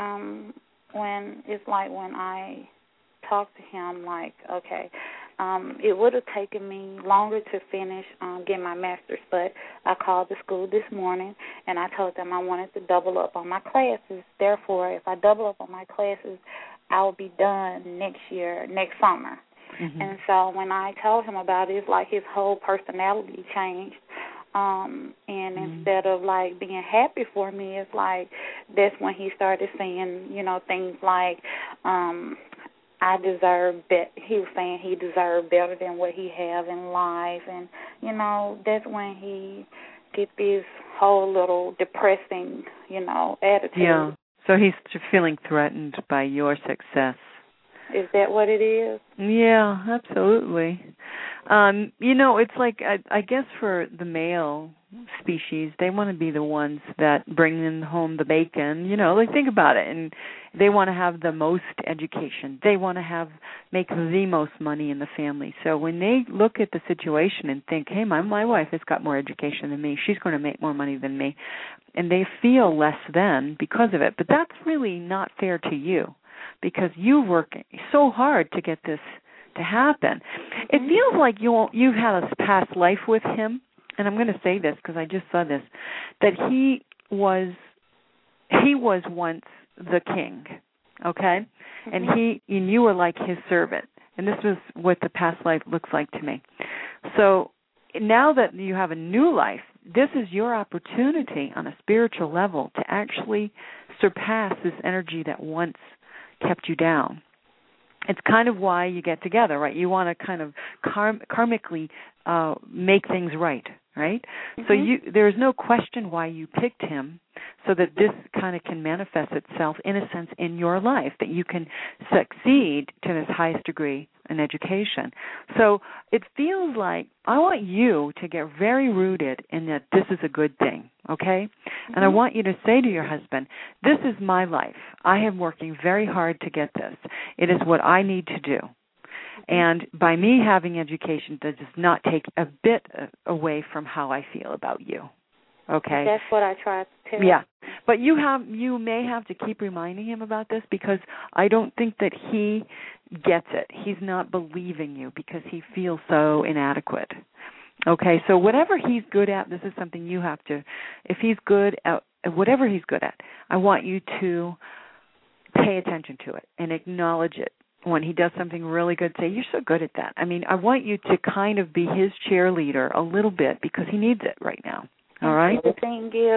when I talk to him, okay. It would have taken me longer to finish getting my master's, but I called the school this morning, and I told them I wanted to double up on my classes. Therefore, if I double up on my classes, I will be done next summer. Mm-hmm. And so when I told him about it, it's like his whole personality changed. And instead of being happy for me, it's like that's when he started saying, things like, I deserve that. He was saying he deserved better than what he have in life, and that's when he get this whole little depressing, attitude. Yeah. So he's feeling threatened by your success. Is that what it is? Yeah, absolutely. It's like I guess for the male species, they want to be the ones that bring in home the bacon. Think about it, and they want to have the most education. They want to make the most money in the family. So when they look at the situation and think, hey, my wife has got more education than me, she's going to make more money than me, and they feel less than because of it. But that's really not fair to you, because you work so hard to get this to happen. It feels like you've had a past life with him, and I'm going to say this because I just saw this, that he was once the king, okay? And you were like his servant, and this was what the past life looks like to me. So now that you have a new life, this is your opportunity on a spiritual level to actually surpass this energy that once kept you down. It's kind of why you get together, right? You want to kind of karmically make things right? Mm-hmm. So there's no question why you picked him, so that this kind of can manifest itself, in a sense, in your life, that you can succeed to this highest degree in education. So it feels like I want you to get very rooted in that this is a good thing, okay? Mm-hmm. And I want you to say to your husband, this is my life. I am working very hard to get this. It is what I need to do. And by me having education, that does not take a bit away from how I feel about you. Okay. That's what I try to tell him. Yeah. But you may have to keep reminding him about this, because I don't think that he gets it. He's not believing you because he feels so inadequate. Okay. So whatever he's good at, this is something you have to, if he's good at whatever he's good at, I want you to pay attention to it and acknowledge it. When he does something really good, say, you're so good at that. I mean, I want you to kind of be his cheerleader a little bit, because he needs it right now. All right? The thing is,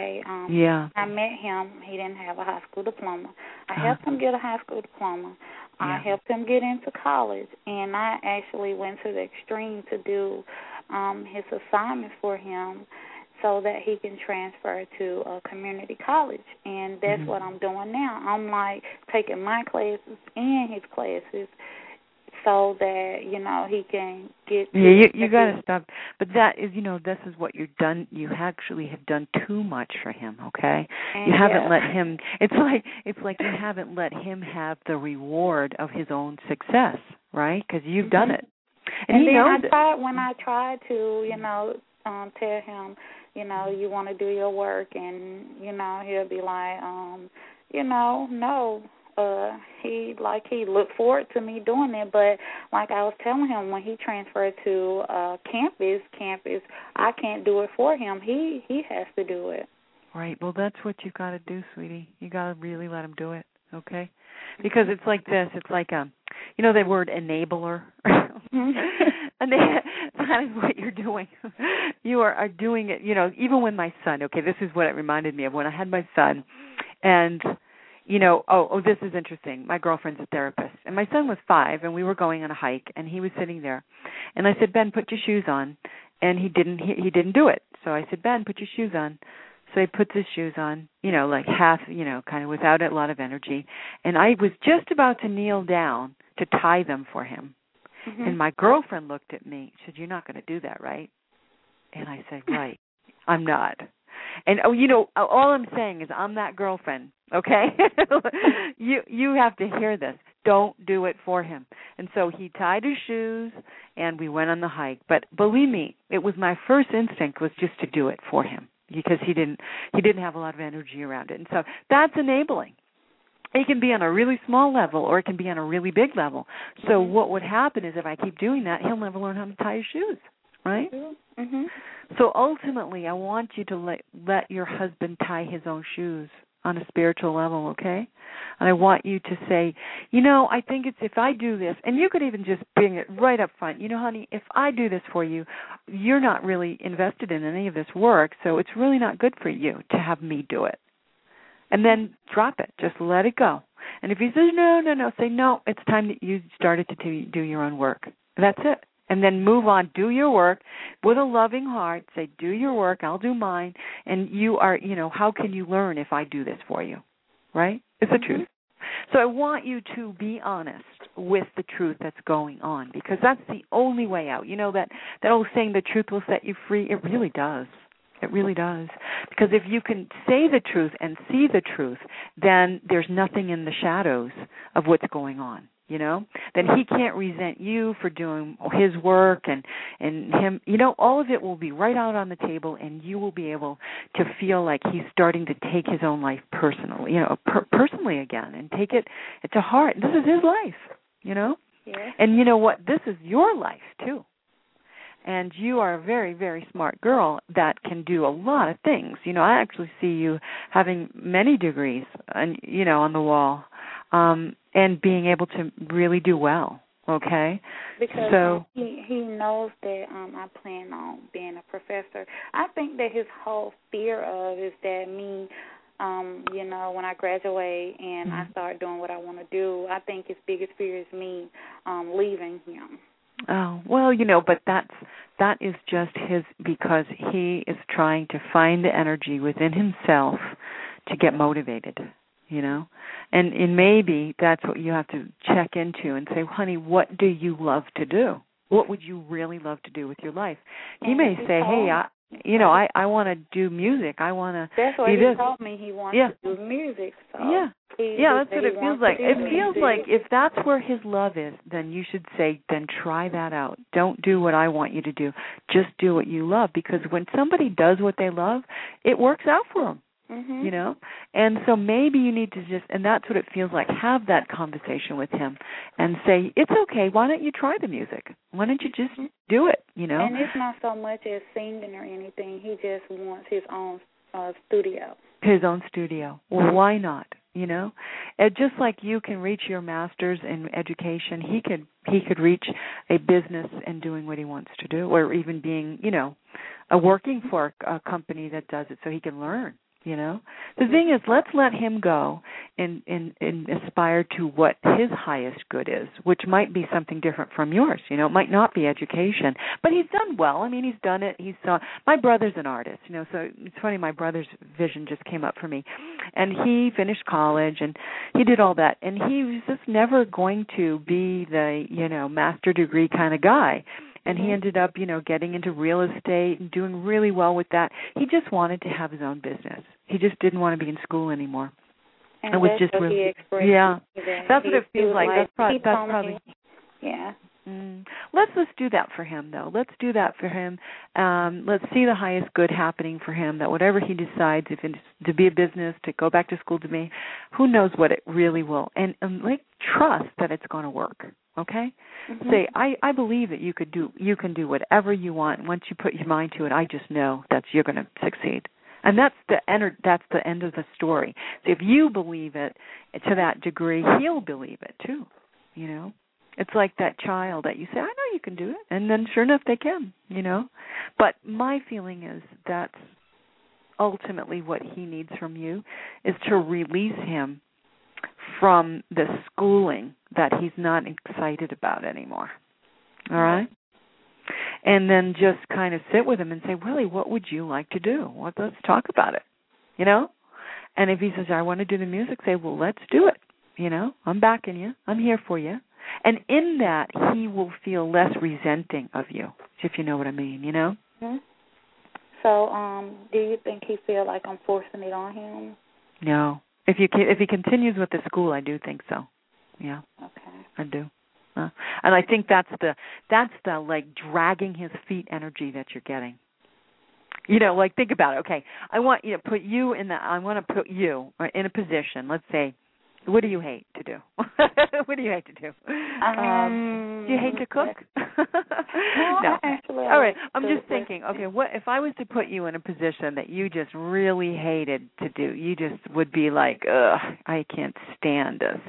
I met him. He didn't have a high school diploma. I helped him get a high school diploma. Yeah. I helped him get into college, and I actually went to the extreme to do his assignment for him, so that he can transfer to a community college. And that's what I'm doing now. I'm taking my classes and his classes, so that, he can get... Yeah, you got to stop. But that is, this is what you've done. You actually have done too much for him, okay? And you haven't let him... It's like you haven't let him have the reward of his own success, right? Because you've done it. And he knows it. When I tried to, tell him, you want to do your work, and, he'll be like, no. He looked forward to me doing it, but like I was telling him, when he transferred to campus, I can't do it for him. He has to do it. Right. Well, that's what you got to do, sweetie. You got to really let him do it, okay? Because it's like this. It's like the word enabler. And that is what you're doing. You are doing it, even when my son, okay, this is what it reminded me of when I had my son. And, this is interesting. My girlfriend's a therapist. And my son was 5, and we were going on a hike, and he was sitting there. And I said, Ben, put your shoes on. And he didn't do it. So I said, Ben, put your shoes on. So he puts his shoes on, like half, kind of without a lot of energy. And I was just about to kneel down to tie them for him. Mm-hmm. And my girlfriend looked at me. She said, "You're not going to do that, right?" And I said, "Right, I'm not." And, all I'm saying is I'm that girlfriend, okay? You have to hear this. Don't do it for him. And so he tied his shoes, and we went on the hike. But believe me, it was my first instinct was just to do it for him because he didn't have a lot of energy around it. And so that's enabling. It can be on a really small level or it can be on a really big level. So what would happen is if I keep doing that, he'll never learn how to tie his shoes, right? Mm-hmm. So ultimately, I want you to let your husband tie his own shoes on a spiritual level, okay? And I want you to say, I think it's if I do this, and you could even just bring it right up front. Honey, if I do this for you, you're not really invested in any of this work, so it's really not good for you to have me do it. And then drop it. Just let it go. And if he says, no, say, no, it's time that you started to do your own work. That's it. And then move on. Do your work with a loving heart. Say, do your work. I'll do mine. And you are, how can you learn if I do this for you? Right? It's the truth. So I want you to be honest with the truth that's going on because that's the only way out. That old saying, the truth will set you free, it really does. It really does. Because if you can say the truth and see the truth, then there's nothing in the shadows of what's going on, Then he can't resent you for doing his work and him. All of it will be right out on the table, and you will be able to feel like he's starting to take his own life personally, personally again, and take it to heart. This is his life, Yeah. And you know what? This is your life, too. And you are a very, very smart girl that can do a lot of things. I actually see you having many degrees, on the wall, and being able to really do well. Okay. Because he knows that I plan on being a professor. I think that his whole fear of is that me. When I graduate and I start doing what I want to do, I think his biggest fear is me leaving him. Oh, well, but that is just because he is trying to find the energy within himself to get motivated, And maybe that's what you have to check into and say, honey, what do you love to do? What would you really love to do with your life? He may say, hey, I want to do music. I want to That's what he told me he wants to do music. So that's what it feels like. It feels like if that's where his love is, then you should say, then try that out. Don't do what I want you to do. Just do what you love. Because when somebody does what they love, it works out for them. And so maybe you need to and that's what it feels like, have that conversation with him and say, it's okay, why don't you try the music? Why don't you just do it, And it's not so much as singing or anything. He just wants his own studio. His own studio. Well, why not? And just like you can reach your master's in education, he could reach a business and doing what he wants to do, or even being, working for a company that does it so he can learn. The thing is, let's let him go and aspire to what his highest good is, which might be something different from yours. It might not be education, but he's done well. I mean, he's done it. My brother's an artist, so it's funny. My brother's vision just came up for me, and he finished college and he did all that, and he was just never going to be the master degree kind of guy. And he ended up, getting into real estate and doing really well with that. He just wanted to have his own business. He just didn't want to be in school anymore. And it was just really, that's what it feels like. That's probably. Yeah. Let's do that for him, though. Let's do that for him. Let's see the highest good happening for him, that whatever he decides, if it's to be a business, to go back to school, to me, who knows what it really will. And trust that it's going to work. Okay? Say, I believe that you can do whatever you want. Once you put your mind to it, I just know that you're going to succeed. And that's the end of the story. So if you believe it to that degree, he'll believe it too. It's like that child that you say, I know you can do it, and then sure enough they can. But my feeling is that's ultimately what he needs from you, is to release him from the schooling that he's not excited about anymore. All right? And then just kind of sit with him and say, Willie, what would you like to do? Let's talk about it. you know? And if he says, I want to do the music, say, well, let's do it. You know, I'm backing you. I'm here for you. And in that, he will feel less resenting of you, if you know what I mean, you know? Mm-hmm. So, do you think he feel like I'm forcing it on him? No. If he continues with the school, I do think so. Yeah. Okay. I do. And I think that's the like dragging his feet energy that you're getting. You know, like think about it. Okay, I want to put you in a position. Let's say, what do you hate to do? What do you hate to do? Do you hate to cook? No. Actually, all right. I'm just thinking. Okay, what if I was to put you in a position that you just really hated to do? You just would be like, ugh, I can't stand this.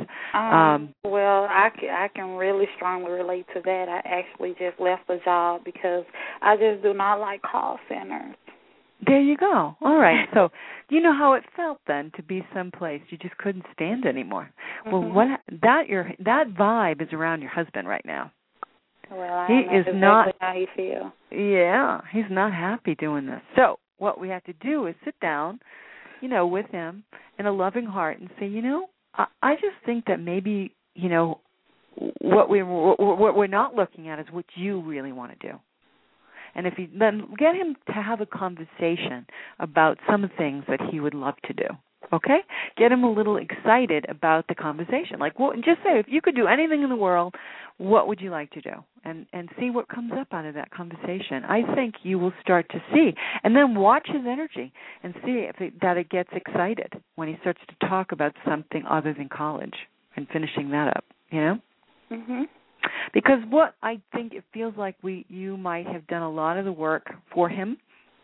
Well, I can really strongly relate to that. I actually just left the job because I just do not like call centers. There you go. All right. So you know how it felt then to be someplace you just couldn't stand anymore. Mm-hmm. Well, that vibe is around your husband right now. Well, I he know is exactly not how he feels. Yeah, he's not happy doing this. So what we have to do is sit down, you know, with him in a loving heart and say, you know, I just think that maybe, you know, what we're not looking at is what you really want to do. And if then get him to have a conversation about some things that he would love to do. Okay? Get him a little excited about the conversation. Like, well, just say, if you could do anything in the world, what would you like to do? And see what comes up out of that conversation. I think you will start to see. And then watch his energy and see that it gets excited when he starts to talk about something other than college and finishing that up, you know? Mm-hmm. Because what I think it feels like you might have done a lot of the work for him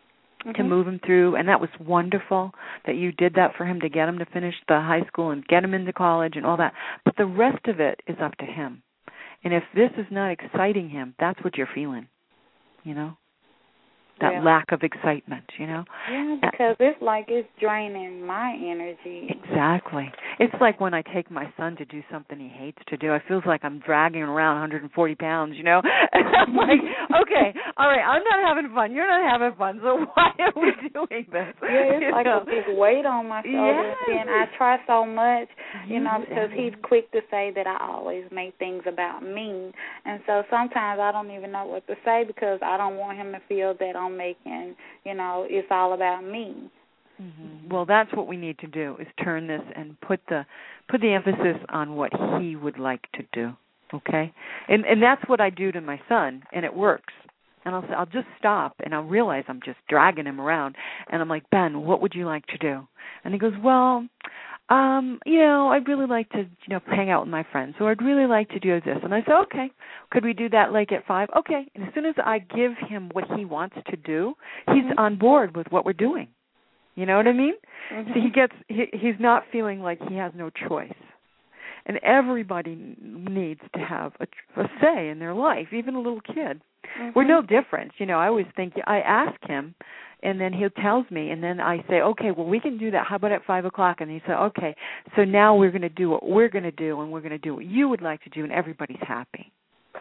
to move him through, and that was wonderful that you did that for him to get him to finish the high school and get him into college and all that. But the rest of it is up to him. And if this is not exciting him, that's what you're feeling, you know? That lack of excitement, you know? Yeah, because it's like it's draining my energy. Exactly. It's like when I take my son to do something he hates to do. It feels like I'm dragging him around 140 pounds, you know? And I'm like, okay, all right, I'm not having fun. You're not having fun, so why are we doing this? Yeah, it's like a big weight on my shoulders. Yes. And I try so much, you know, because he's quick to say that I always make things about me. And so sometimes I don't even know what to say because I don't want him to feel that I'm making, you know, it's all about me. Mm-hmm. Well, that's what we need to do is turn this and put the emphasis on what he would like to do. Okay, and that's what I do to my son, and it works. And I'll just stop, and I'll realize I'm just dragging him around, and I'm like, Ben, what would you like to do? And he goes, well, you know, I'd really like to, you know, hang out with my friends, or I'd really like to do this. And I said, okay, could we do that like at 5? Okay. And as soon as I give him what he wants to do, he's on board with what we're doing. You know what I mean? Mm-hmm. So he's not feeling like he has no choice. And everybody needs to have a say in their life, even a little kid. Mm-hmm. We're no different. You know, I always think, I ask him, and then he tells me, and then I say, okay, well, we can do that. How about at 5 o'clock? And he said, okay, so now we're going to do what we're going to do, and we're going to do what you would like to do, and everybody's happy.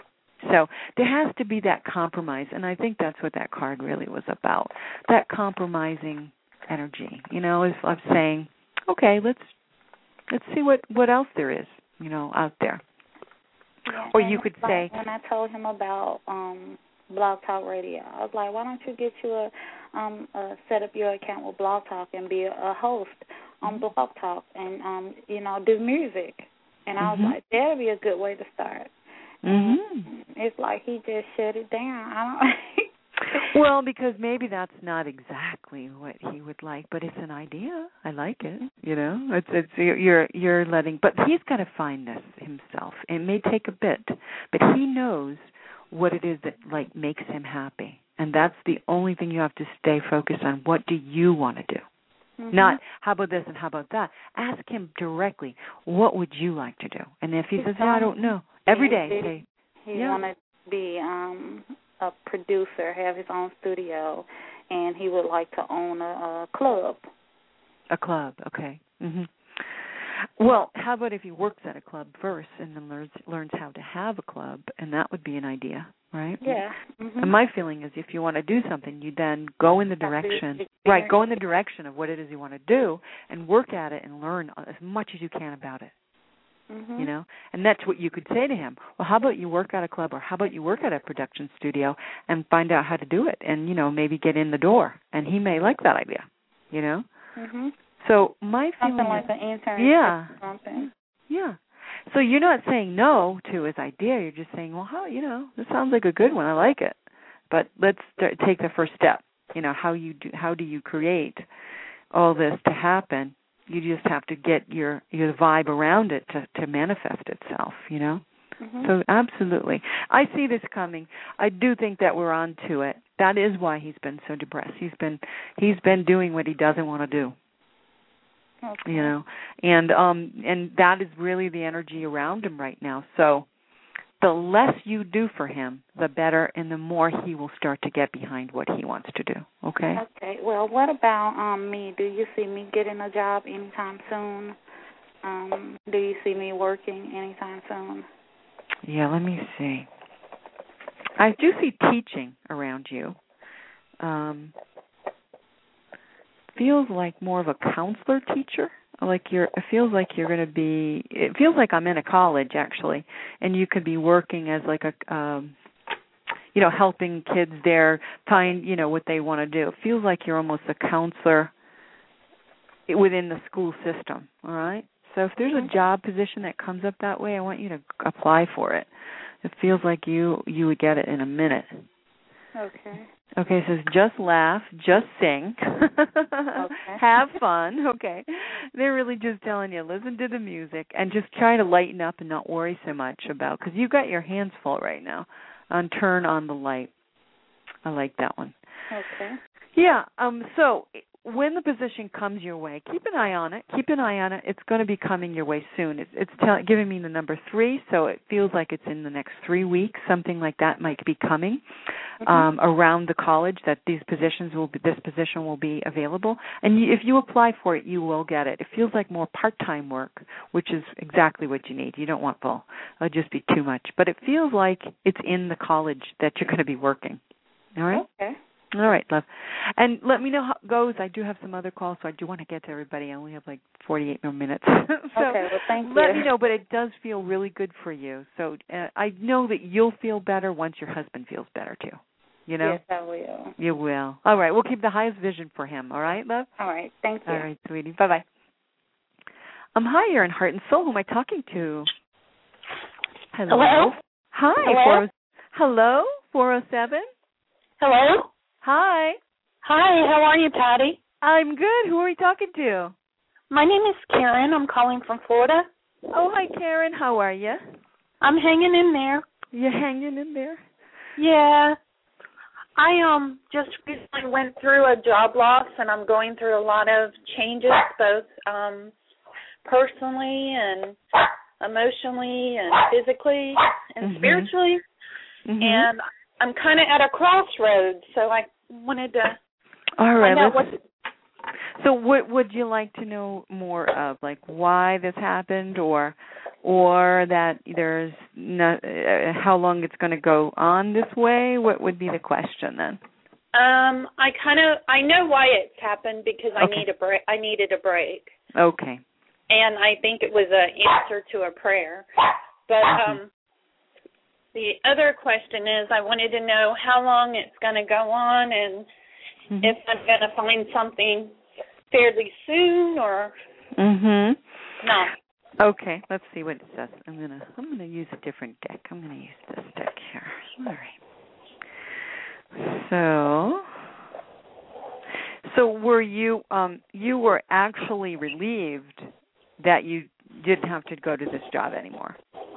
So there has to be that compromise, and I think that's what that card really was about, that compromising energy, you know, is of saying, okay, let's see what else there is, you know, out there. Yeah, or you could say, when I told him about Blog Talk Radio, I was like, why don't you get you set up your account with Blog Talk and be a host on Blog Talk and you know, do music. And I was like, that'd be a good way to start. It's like he just shut it down. I don't. Well, because maybe that's not exactly what he would like, but it's an idea. I like it. You know, it's you're letting, but he's got to find this himself. It may take a bit, but he knows what it is that like makes him happy, and that's the only thing you have to stay focused on. What do you want to do? Not how about this and how about that. Ask him directly. What would you like to do? And if he says, I don't know, every day say, he wanted to be a producer, have his own studio, and he would like to own a club. A club, okay. Well, how about if he works at a club first and then learns how to have a club, and that would be an idea. right? Yeah. Mm-hmm. And my feeling is if you want to do something, you then go in the direction, right, go in the direction of what it is you want to do and work at it and learn as much as you can about it. Mm-hmm. You know, and that's what you could say to him. Well, how about you work at a club, or how about you work at a production studio and find out how to do it, and maybe get in the door. And he may like that idea. You know. Mm-hmm. So my feeling something like is, an intern. Something. Yeah. So you're not saying no to his idea. You're just saying, well, this sounds like a good one. I like it, but let's take the first step. How do you create all this to happen? You just have to get your vibe around it to manifest itself, Mm-hmm. So absolutely. I see this coming. I do think that we're on to it. That is why he's been so depressed. He's been doing what he doesn't want to do. Okay. And that is really the energy around him right now. So the less you do for him, the better, and the more he will start to get behind what he wants to do. Okay? Okay. Well, what about me? Do you see me getting a job anytime soon? Do you see me working anytime soon? Yeah, let me see. I do see teaching around you. Feels like more of a counselor teacher. It feels like you're going to be. It feels like I'm in a college actually, and you could be working as like a, helping kids there find what they want to do. It feels like you're almost a counselor within the school system. All right. So if there's a job position that comes up that way, I want you to apply for it. It feels like you would get it in a minute. Okay. Okay, it says just laugh, just sing, have fun. Okay, they're really just telling you, listen to the music and just try to lighten up and not worry so much about, because you've got your hands full right now on turn on the light. I like that one. Okay. Yeah, so when the position comes your way, keep an eye on it. It's going to be coming your way soon. It's giving me the number 3, so it feels like it's in the next 3 weeks. Something like that might be coming around the college, that this position will be available. And if you apply for it, you will get it. It feels like more part-time work, which is exactly what you need. You don't want full. It'll just be too much. But it feels like it's in the college that you're going to be working. All right? Okay. All right, love. And let me know how it goes. I do have some other calls, so I do want to get to everybody. I only have like 48 more minutes. So okay, well, thank you. Let me know, but it does feel really good for you. So I know that you'll feel better once your husband feels better, too. Yes, I will. You will. All right, we'll keep the highest vision for him. All right, love? All right, thank you. All right, sweetie. Bye-bye. Hi, you're in Heart and Soul. Who am I talking to? Hello? Hi. Hello? 407? Hello? Hi. Hi, how are you, Patty? I'm good. Who are we talking to? My name is Karen. I'm calling from Florida. Oh, hi, Karen. How are you? I'm hanging in there. You're hanging in there? Yeah. I just recently went through a job loss, and I'm going through a lot of changes, both personally and emotionally and physically and spiritually. Mm-hmm. And I'm kind of at a crossroads, so I wanted to find out what... So what would you like to know more of, like why this happened, or that there's how long it's going to go on this way? What would be the question then? I know why it's happened, because I needed a break. Okay. And I think it was an answer to a prayer. But the other question is, I wanted to know how long it's going to go on, and if I'm going to find something fairly soon or not. Okay, let's see what it says. I'm gonna use a different deck. I'm gonna use this deck here. All right. So were you were actually relieved that you didn't have to go to this job anymore?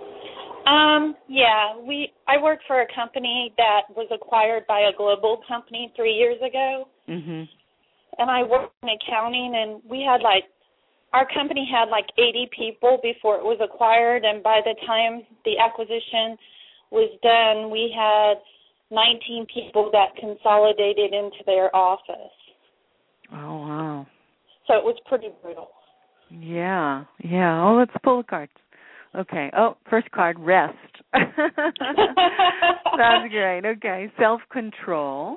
Yeah, I worked for a company that was acquired by a global company 3 years ago. Mm-hmm. And I worked in accounting, and our company had 80 people before it was acquired, and by the time the acquisition was done, we had 19 people that consolidated into their office. Oh, wow. So it was pretty brutal. Yeah. Oh, let's pull the cards. Okay. Oh, first card, rest. That's great. Okay. Self-control.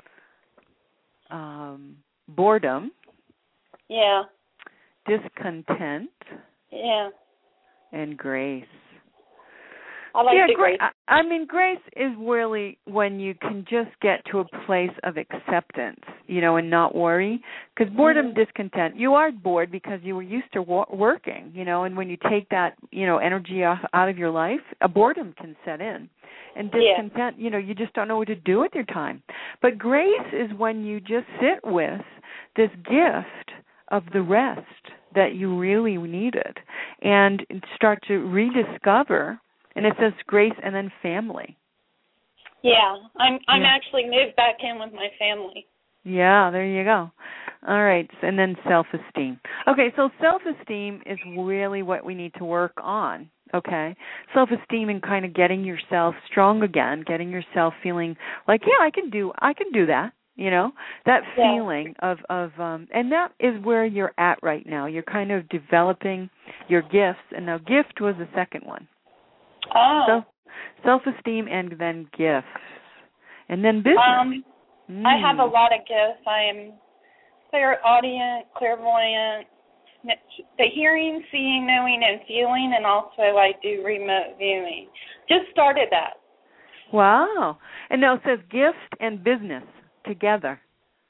Boredom. Yeah. Discontent. Yeah. And grace. I like the grace. I mean, grace is really when you can just get to a place of acceptance, and not worry. Because boredom, discontent, you are bored because you were used to working, and when you take that, energy out of your life, a boredom can set in. And discontent, you just don't know what to do with your time. But grace is when you just sit with this gift of the rest that you really needed and start to rediscover. And it says grace and then family. Yeah, I'm actually moved back in with my family. Yeah, there you go. All right, and then self-esteem. Okay, so self-esteem is really what we need to work on, okay? Self-esteem and kind of getting yourself strong again, getting yourself feeling like, yeah, I can do that. That feeling of and that is where you're at right now. You're kind of developing your gifts, and now gift was the second one. Oh. Self-esteem and then gifts. And then business. I have a lot of gifts. I am clairaudient, clairvoyant, the hearing, seeing, knowing, and feeling, and also I do remote viewing. Just started that. Wow. And now it says gift and business together.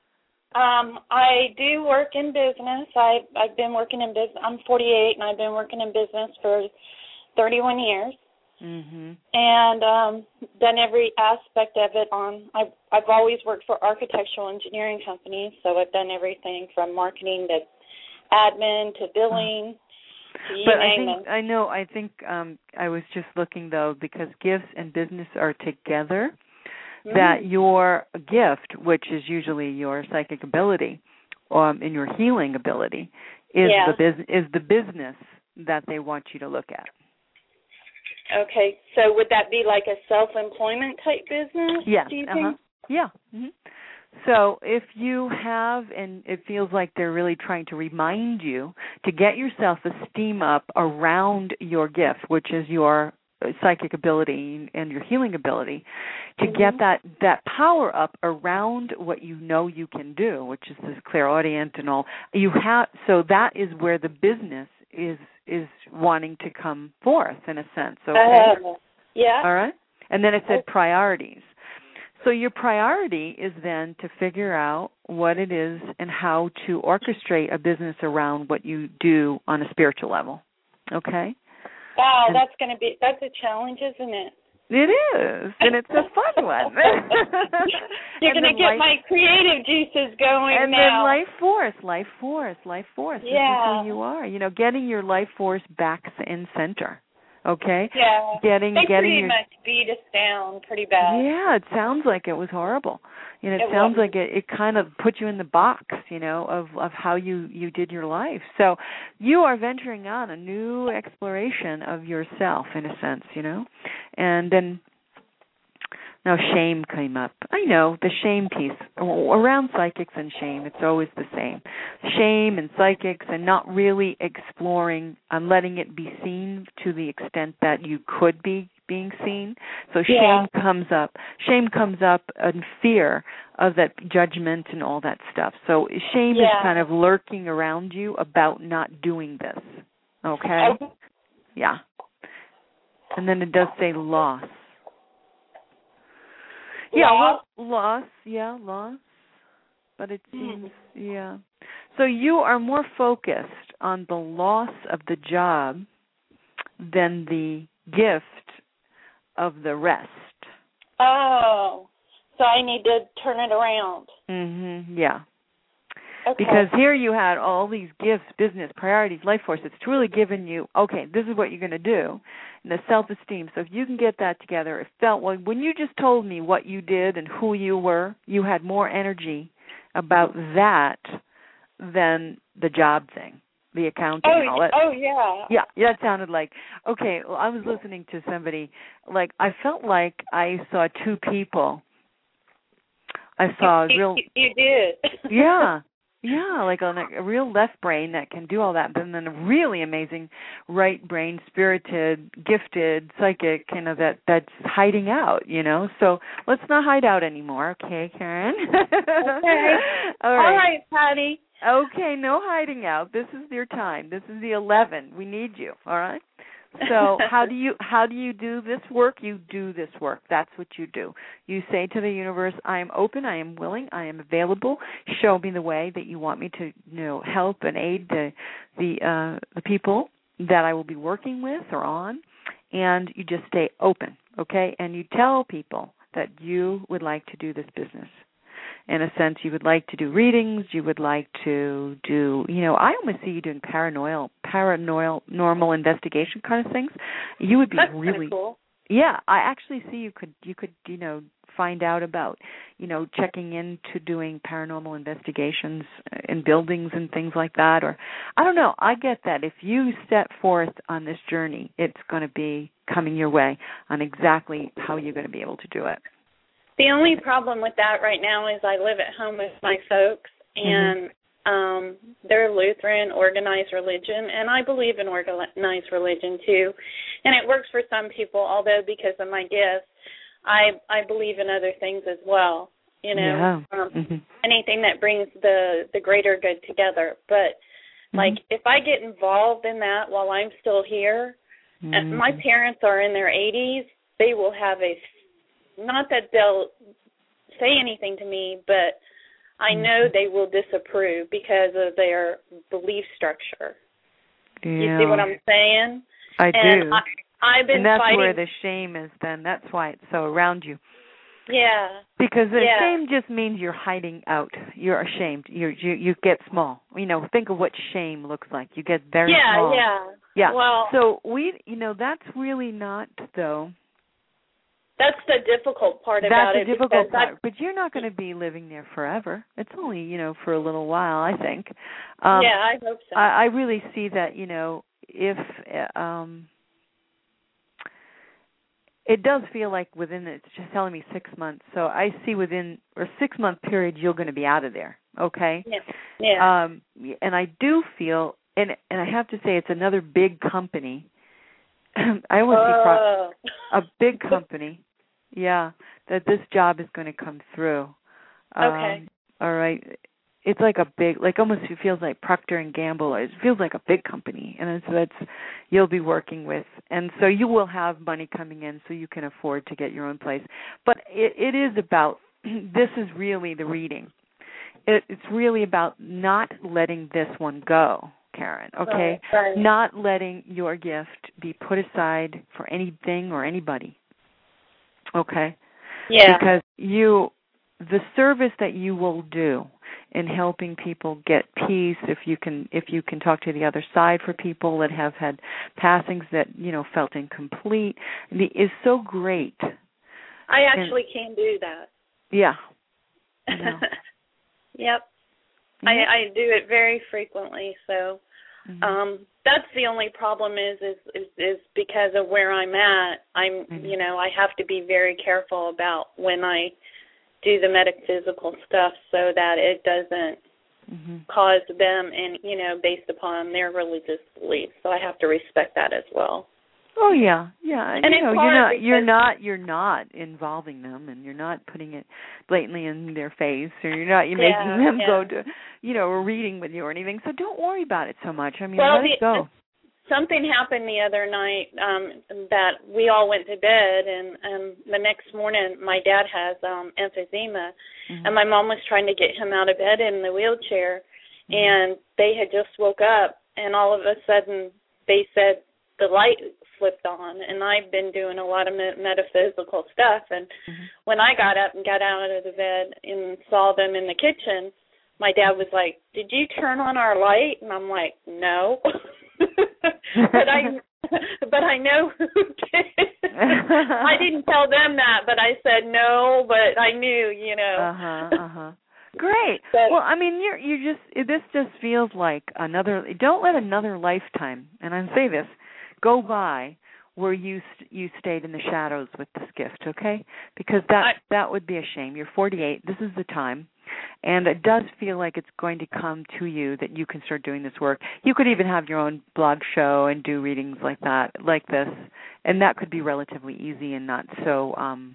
I do work in business. I've been working in business. I'm 48, and I've been working in business for 31 years. Mm-hmm. And done every aspect of it. I've always worked for architectural engineering companies, so I've done everything from marketing to admin to billing. I think I was just looking though, because gifts and business are together. Mm-hmm. That your gift, which is usually your psychic ability, and your healing ability, is the business that they want you to look at. Okay, so would that be like a self-employment type business? Yeah. Do you think? Yeah. Mm-hmm. So if you have, and it feels like they're really trying to remind you to get your self-esteem up around your gift, which is your psychic ability and your healing ability, to get that power up around what you know you can do, which is this clairaudient and all. So that is where the business is wanting to come forth, in a sense. Okay. Yeah. All right. And then it said priorities. So your priority is then to figure out what it is and how to orchestrate a business around what you do on a spiritual level. Okay? Wow, that's a challenge, isn't it? It is, and it's a fun one. You're going to get my creative juices going and now. And then life force. Yeah. This is who you are. Getting your life force back in center. Okay? Yeah. Getting pretty much beat us down pretty bad. Yeah, it sounds like it was horrible. It sounds like it kind of put you in the box, of how you did your life. So you are venturing on a new exploration of yourself, in a sense, And then now shame came up. I know, the shame piece. Around psychics and shame, it's always the same. Shame and psychics and not really exploring and letting it be seen to the extent that you could be being seen. So shame comes up. Shame comes up and fear of that judgment and all that stuff. So shame is kind of lurking around you about not doing this. Okay? Yeah. And then it does say loss. Loss. But it seems, So you are more focused on the loss of the job than the gift of the rest. Oh, so I need to turn it around. Mm-hmm, yeah. Okay. Because here you had all these gifts, business, priorities, life force. It's truly given you, okay, this is what you're going to do, and the self-esteem. So if you can get that together, it felt like when you just told me what you did and who you were, you had more energy about that than the job thing, the accounting and all that. Oh, yeah. Yeah, that sounded like, okay, well, I was listening to somebody, like I felt like I saw two people. I saw You did. Yeah. Yeah, like a real left brain that can do all that, but then a really amazing right brain, spirited, gifted, psychic, that's hiding out, So let's not hide out anymore, okay, Karen? Okay. All right, Patty. Okay, no hiding out. This is your time. This is the 11. We need you, all right? So how do you do this work? You do this work. That's what you do. You say to the universe, I am open, I am willing, I am available. Show me the way that you want me to help and aid the people that I will be working with or on, and you just stay open, okay? And you tell people that you would like to do this business. In a sense, you would like to do readings, you would like to do, I almost see you doing paranormal investigation kind of things. You would be That's really cool. Yeah, I actually see you could find out about, checking into doing paranormal investigations in buildings and things like that, or I don't know. I get that if you set forth on this journey, it's going to be coming your way on exactly how you're going to be able to do it. The only problem with that right now is I live at home with my folks, and they're Lutheran, organized religion, and I believe in organized religion too. And it works for some people, although because of my gifts, I believe in other things as well, anything that brings the greater good together. But, like, if I get involved in that while I'm still here, and my parents are in their 80s, they will have not that they'll say anything to me, but I know they will disapprove because of their belief structure. Yeah. You see what I'm saying? I do. I've been and that's fighting. where the shame is then. That's why it's so around you. Yeah. Because the shame just means you're hiding out. You're ashamed. You get small. Think of what shame looks like. You get very small. Yeah. Well, so that's really not, though. That's the difficult part about it. That's the difficult part. But you're not going to be living there forever. It's only, for a little while, I think. I hope so. I really see that, if it does feel like it's just telling me 6 months. So I see within a 6-month period, you're going to be out of there. Okay? Yeah. And I do feel, and I have to say, it's another big company. I always see a big company. Yeah, that this job is going to come through. Okay. All right. It's like almost it feels like Procter & Gamble. It feels like a big company, and that's you'll be working with. And so you will have money coming in so you can afford to get your own place. But it is about, this is really the reading. It's really about not letting this one go, Karen, okay? Right. Not letting your gift be put aside for anything or anybody, okay? Yeah. Because the service that you will do in helping people get peace, if you can talk to the other side for people that have had passings that, felt incomplete, is so great. I actually can do that. Yeah. Yep. Mm-hmm. I do it very frequently, so that's the only problem is because of where I'm at. I have to be very careful about when I do the metaphysical stuff so that it doesn't cause them and based upon their religious beliefs. So I have to respect that as well. Oh yeah. And you're not involving them, and you're not putting it blatantly in their face, or you're making them go to a reading with you or anything. So don't worry about it so much. I mean, let it go. Something happened the other night that we all went to bed, and the next morning my dad has emphysema, and my mom was trying to get him out of bed in the wheelchair, and they had just woke up, and all of a sudden they said the light flipped on, and I've been doing a lot of metaphysical stuff, and when I got up and got out of the bed and saw them in the kitchen, my dad was like, "Did you turn on our light?" And I'm like, "No." but I know who did. I didn't tell them that, but I said no, but I knew, Great. Well, I mean, this just feels like don't let another lifetime, and I say this, go by where you stayed in the shadows with this gift, okay? Because that would be a shame. You're 48. This is the time. And it does feel like it's going to come to you that you can start doing this work. You could even have your own blog show and do readings like this, and that could be relatively easy and not so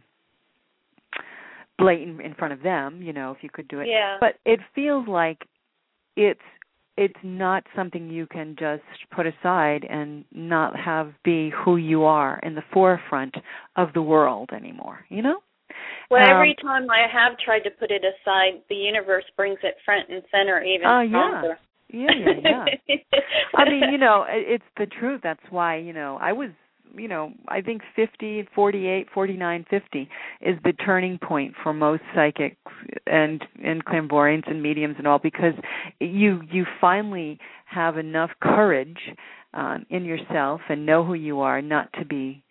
blatant in front of them, if you could do it. Yeah. But it feels like it's not something you can just put aside and not have be who you are in the forefront of the world anymore, Well, every time I have tried to put it aside, the universe brings it front and center even stronger. Yeah. I mean, it's the truth. That's why, I was, I think 50, 48, 49, 50 is the turning point for most psychics and clairvoyants and mediums and all, because you finally have enough courage in yourself and know who you are, not to be,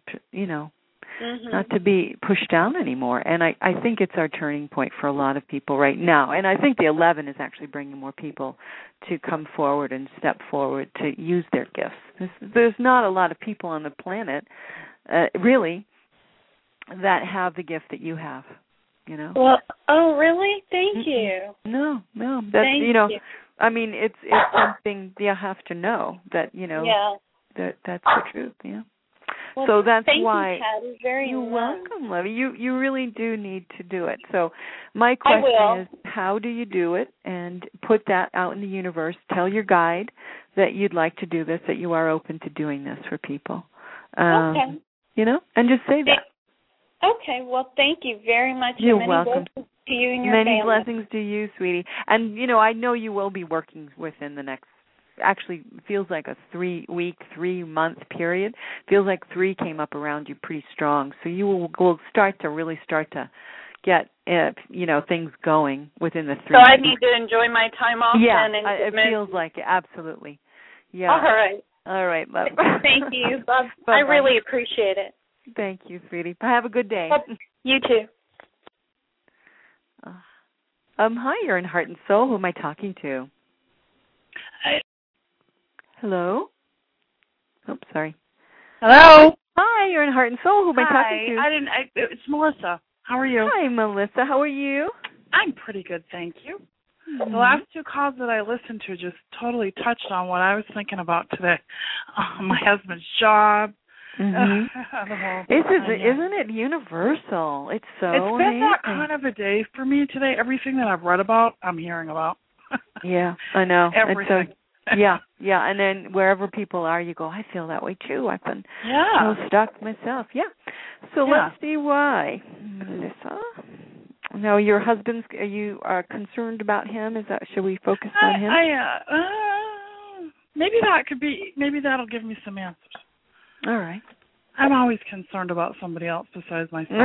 not to be pushed down anymore. And I think it's our turning point for a lot of people right now. And I think the 11 is actually bringing more people to come forward and step forward to use their gifts. There's not a lot of people on the planet, really, that have the gift that you have, Well, oh, really? Thank you. No. That's, Thank you. I mean, it's something you have to know that, Yeah. that's the truth, yeah. Well, so that's thank why you, Patty, very you're much. welcome, Lovey. You really do need to do it. So my question is, how do you do it? And put that out in the universe. Tell your guide that you'd like to do this, that you are open to doing this for people. Okay. And just say that. Okay. Well, thank you very much. You're many welcome. blessings to you and your Many family. blessings to you, sweetie. And, I know you will be working within the next, actually feels like a 3-month period. Feels like 3 came up around you pretty strong. So you will start to get, things going within the 3 So I need to enjoy my time off then? And it feels like it. Absolutely. Yeah. All right, love. Thank you, love. I really appreciate it. Thank you, sweetie. Have a good day. You too. Hi, you're in Heart and Soul. Who am I talking to? Hello? Oops, sorry. Hello? Hi, you're in Heart and Soul. Who am I talking to? It's Melissa. How are you? Hi, Melissa. How are you? I'm pretty good, thank you. Mm-hmm. The last 2 calls that I listened to just totally touched on what I was thinking about today. My husband's job. Mm-hmm. Isn't it universal? It's so It's been amazing. that kind of a day for me today. Everything that I've read about, I'm hearing about. Yeah, I know. Everything. Yeah, and then wherever people are, you go, I feel that way too. I've been so stuck myself. Yeah. So let's see why, Melissa. Now, your husband's, are you concerned about him? Should we focus on him? Maybe that'll give me some answers. All right. I'm always concerned about somebody else besides myself.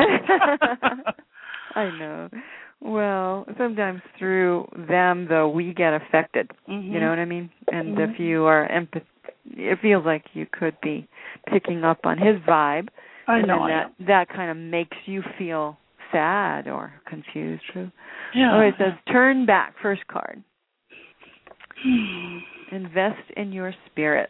I know. Well, sometimes through them, though, we get affected. Mm-hmm. You know what I mean? And if you are it feels like you could be picking up on his vibe. I know. And that kind of makes you feel sad or confused. True? Yeah. Oh, it says, turn back, first card. Invest in your spirit.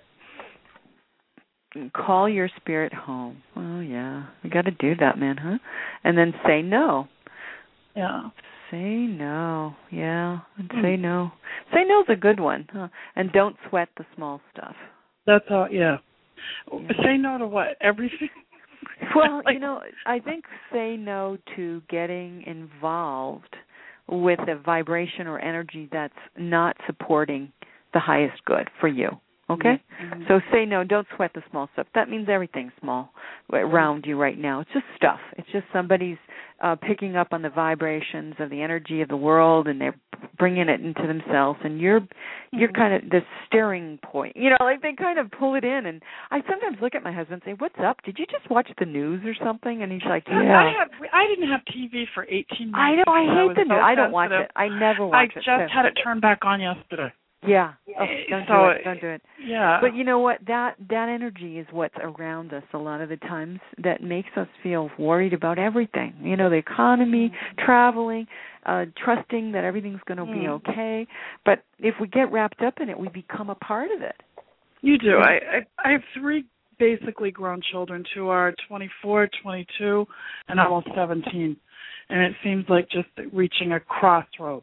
Call your spirit home. Oh, yeah. You got to do that, man, huh? And then say no. Yeah. Say no. Yeah. And say no. Say no's a good one, huh? And don't sweat the small stuff. That's all, yeah. Say no to what? Everything? Well, I think say no to getting involved with a vibration or energy that's not supporting the highest good for you. Okay? Mm-hmm. So say no, don't sweat the small stuff. That means everything's small around you right now. It's just stuff. It's just somebody's picking up on the vibrations of the energy of the world, and they're bringing it into themselves, and you're kind of the steering point. Like they kind of pull it in, and I sometimes look at my husband and say, what's up? Did you just watch the news or something? And he's like, yeah. I didn't have TV for 18 months. I know. I hate the news. I don't watch it. I never watch it. I just had it turned back on yesterday. Yeah. Oh, don't do it. Yeah. But you know what? That energy is what's around us a lot of the times that makes us feel worried about everything. The economy, traveling, trusting that everything's going to be okay. But if we get wrapped up in it, we become a part of it. You do. I have 3 basically grown children. 2 are 24, 22, and almost 17. And it seems like just reaching a crossroads.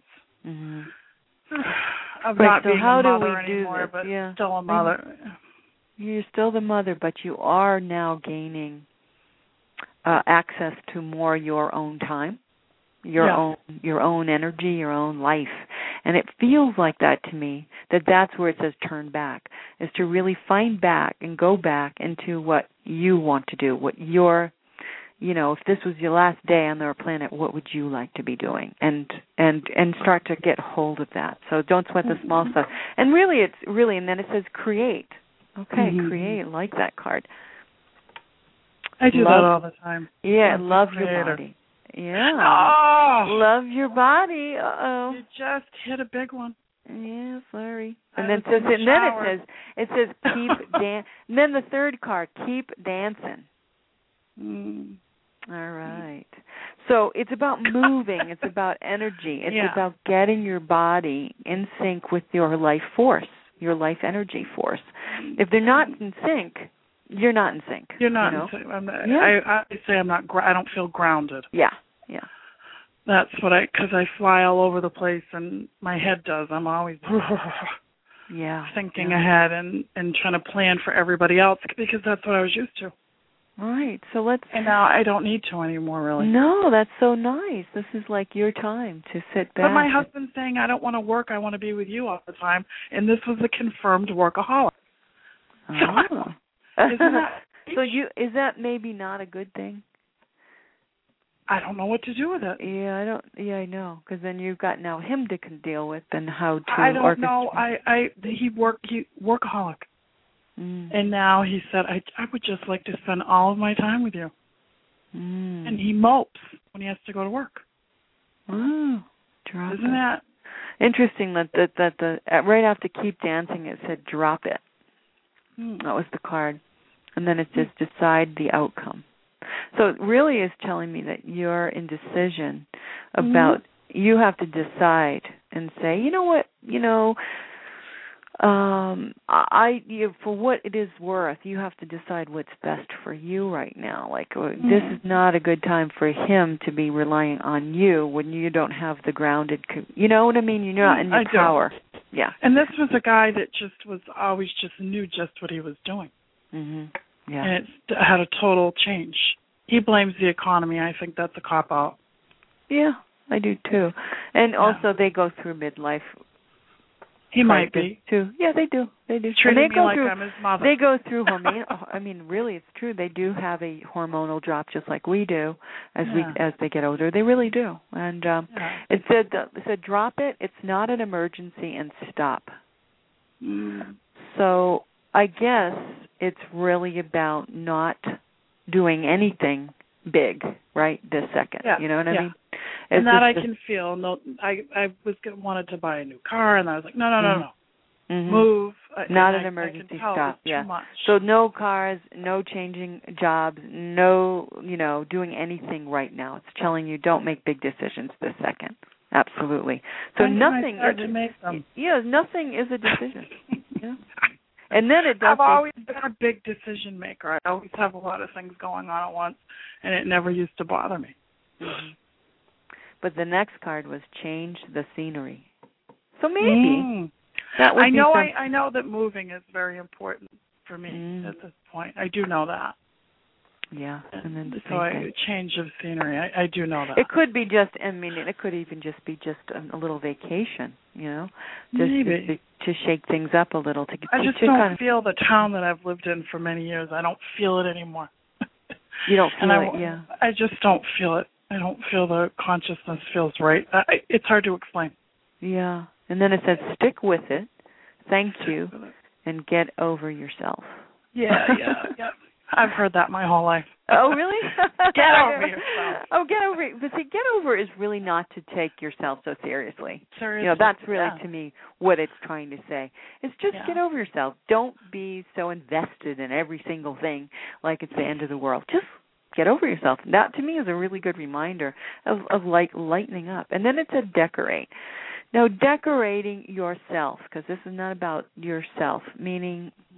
Of not being how a mother do we anymore, do this? but Yeah. still a mother. You're still the mother, but you are now gaining access to more your own time, your own energy, your own life. And it feels like that to me, that's where it says turn back, is to really find back and go back into what you want to do, what your, if this was your last day on our planet, what would you like to be doing? And start to get hold of that. So don't sweat the small stuff. And really, and then it says create. Okay, create, like that card. I do that all the time. Yeah, love your body. Yeah. Oh, love your body. Uh-oh. You just hit a big one. Yeah, sorry. And then it says keep dan. And then the third card, keep dancing. All right. So it's about moving. It's about energy. It's about getting your body in sync with your life force, your life energy force. If they're not in sync, you're not in sync. You're not in sync. I say I'm not. I don't feel grounded. Yeah. That's what because I fly all over the place, and my head does. I'm always thinking ahead and trying to plan for everybody else because that's what I was used to. All right. So And now I don't need to anymore, really. No, that's so nice. This is like your time to sit back. But my husband's saying I don't want to work. I want to be with you all the time, and this was a confirmed workaholic. Oh. Isn't that is that maybe not a good thing? I don't know what to do with it. Yeah, I know, because then you've got now him to deal with and how to. I don't know. He workaholic, and now he said I would just like to spend all of my time with you, and he mopes when he has to go to work. Oh, isn't that interesting? That the right after keep dancing it said drop it. That was the card. And then it says decide the outcome. So it really is telling me that you're indecision about, you have to decide and say, you know what, for what it is worth, you have to decide what's best for you right now. Like, this is not a good time for him to be relying on you when you don't have the grounded, you know what I mean? You're not in your power. Yeah. And this was a guy that just was always just knew just what he was doing. Yeah. And it had a total change. He blames the economy. I think that's a cop-out. Yeah, I do too. And also they go through midlife. He might be. Too. Yeah, they do. Treating me like I'm his mother. They go through really, it's true. They do have a hormonal drop just like we do as they get older. They really do. And it said drop it. It's not an emergency and stop. So I guess it's really about not doing anything big right this second. Yeah. You know what I mean? And that I can feel. No, I wanted to buy a new car, and I was like, no. Move. Not an emergency stop. Too much. So no cars, no changing jobs, no, doing anything right now. It's telling you don't make big decisions this second. Absolutely. So nothing nothing is a decision. And then it does. I've always been a big decision maker. I always have a lot of things going on at once, and it never used to bother me. But the next card was change the scenery. So maybe that would I know that moving is very important for me at this point. I do know that. Yeah, and then change of scenery. I do know that. It could be just. It could even just be a little vacation. Maybe to shake things up a little. I just don't feel the town that I've lived in for many years. I don't feel it anymore. You don't feel it, yeah. I just don't feel it. I don't feel the consciousness feels right. It's hard to explain. Yeah, and then it says stick with it. Thank you, and get over yourself. Yeah. I've heard that my whole life. Oh, really? Get over yourself. Oh, get over it. But see, get over is really not to take yourself so seriously. Seriously. That's really, to me, what it's trying to say. It's just get over yourself. Don't be so invested in every single thing like it's the end of the world. Just get over yourself. That, to me, is a really good reminder of like lightening up. And then it said decorate. Now, decorating yourself, because this is not about yourself, meaning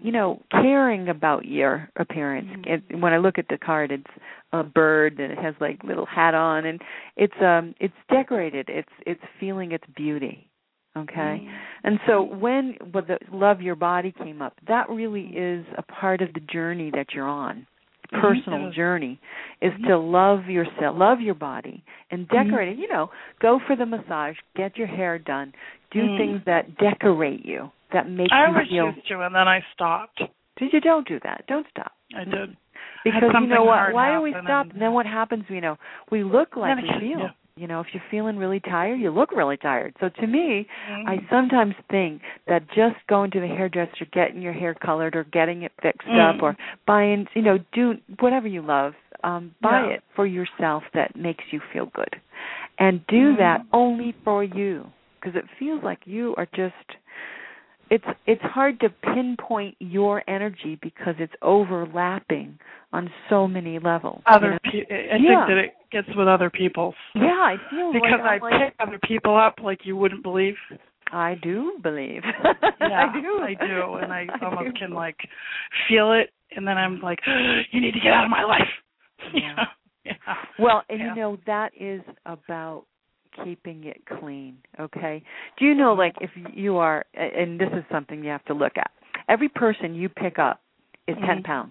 caring about your appearance. When I look at the card, it's a bird and it has like little hat on, and it's decorated. It's feeling its beauty. Okay, and so when the love your body came up, that really is a part of the journey that you're on. Personal journey is to love yourself, love your body, and decorate it. Go for the massage, get your hair done, do things that decorate you, that make you feel. I was used to, and then I stopped. Did you? Don't do that. Don't stop. I did. Because you know what? Why do we stop? And then what happens? We look like we feel. Yeah. If you're feeling really tired, you look really tired. So to me, I sometimes think that just going to the hairdresser, getting your hair colored or getting it fixed up or buying, do whatever you love, buy it for yourself that makes you feel good. And do that only for you, because it feels like you are just, it's hard to pinpoint your energy because it's overlapping on so many levels. I think that it gets with other people's. Yeah, I feel because I pick other people up like you wouldn't believe. I do believe. Yeah, I do, and I almost can feel it, and then I'm like, you need to get out of my life. Yeah. Well, and that is about keeping it clean, okay? Do you know, if you are, and this is something you have to look at, every person you pick up is 10 pounds.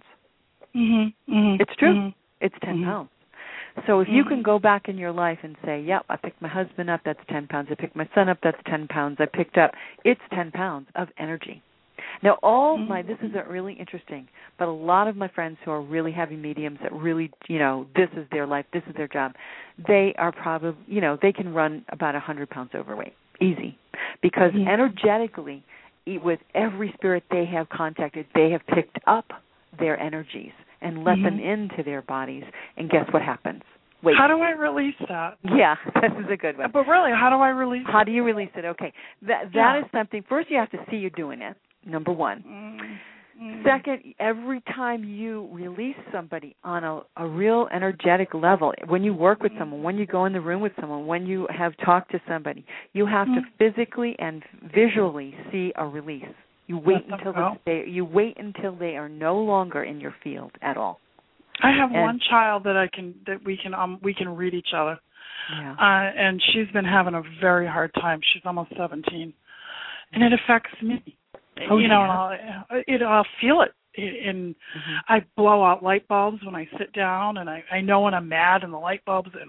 It's true. It's 10 pounds. So if you can go back in your life and say, yep, I picked my husband up, that's 10 pounds. I picked my son up, that's 10 pounds. I picked up, it's 10 pounds of energy. Now, this isn't really interesting, but a lot of my friends who are really heavy mediums that really, this is their life, this is their job, they are probably, they can run about 100 pounds overweight, easy. Because energetically, with every spirit they have contacted, they have picked up their energies and let them into their bodies, and guess what happens? Wait. How do I release that? Yeah, this is a good one. But really, how do I release it? How do you release it? Okay, that is something, first you have to see you're doing it, number one. Second, every time you release somebody on a real energetic level, when you work with someone, when you go in the room with someone, when you have talked to somebody, you have to physically and visually see a release. You wait until they are no longer in your field at all. I have one child that we can read each other. Yeah. And she's been having a very hard time. She's almost 17. And it affects me. Oh, and I'll feel it. And I blow out light bulbs when I sit down, and I know when I'm mad, and the light bulbs, and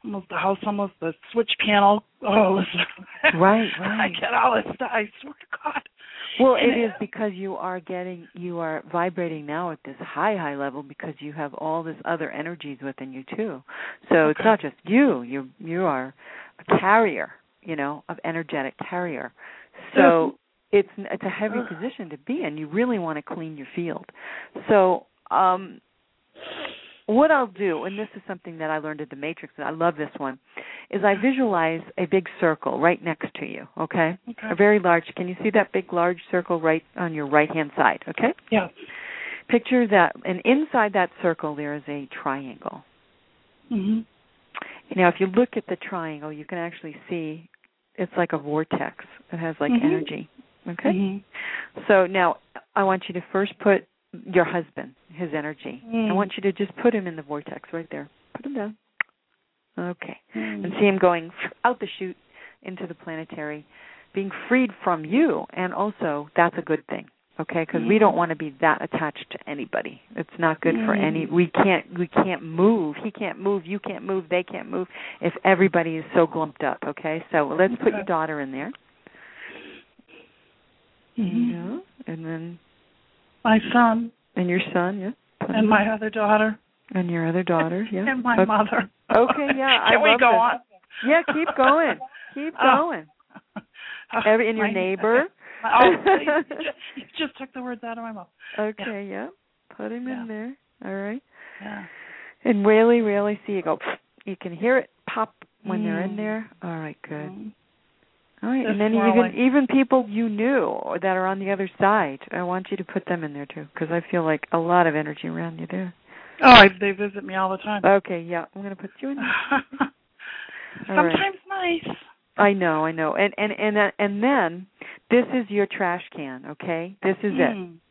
the switch panel. Oh, right. I get all this stuff. I swear to God. Well, it is because you are vibrating now at this high level because you have all this other energies within you too. So it's not just you. You are a carrier, of energetic carrier. So it's a heavy position to be in. You really want to clean your field. So what I'll do, and this is something that I learned at the Matrix, and I love this one, is I visualize a big circle right next to you, okay? A very large, can you see that big, large circle right on your right-hand side, okay? Yeah. Picture that, and inside that circle there is a triangle. Now, if you look at the triangle, you can actually see it's like a vortex. It has energy, okay? So now I want you to first put your husband, his energy. I want you to just put him in the vortex right there. Put him down. Okay. And see him going out the chute into the planetary, being freed from you, and also that's a good thing, okay? Because we don't want to be that attached to anybody. It's not good for any. We can't move. He can't move. You can't move. They can't move. If everybody is so glumped up, okay? So let's put your daughter in there. Yeah, and then my son. And your son, yeah. And my other daughter. And your other daughter, yeah. And my mother. Okay, yeah. Can we go on? Yeah, keep going. Keep going. And your neighbor. You just took the words out of my mouth. Okay, yeah. Put him in there. All right. Yeah. And really, really see it go. You can hear it pop when they're in there. All right, good. All right, and then even people you knew or that are on the other side, I want you to put them in there too, because I feel like a lot of energy around you there. Oh, they visit me all the time. Okay, yeah, I'm going to put you in there. Sometimes nice. I know, and then this is your trash can, okay? This is it.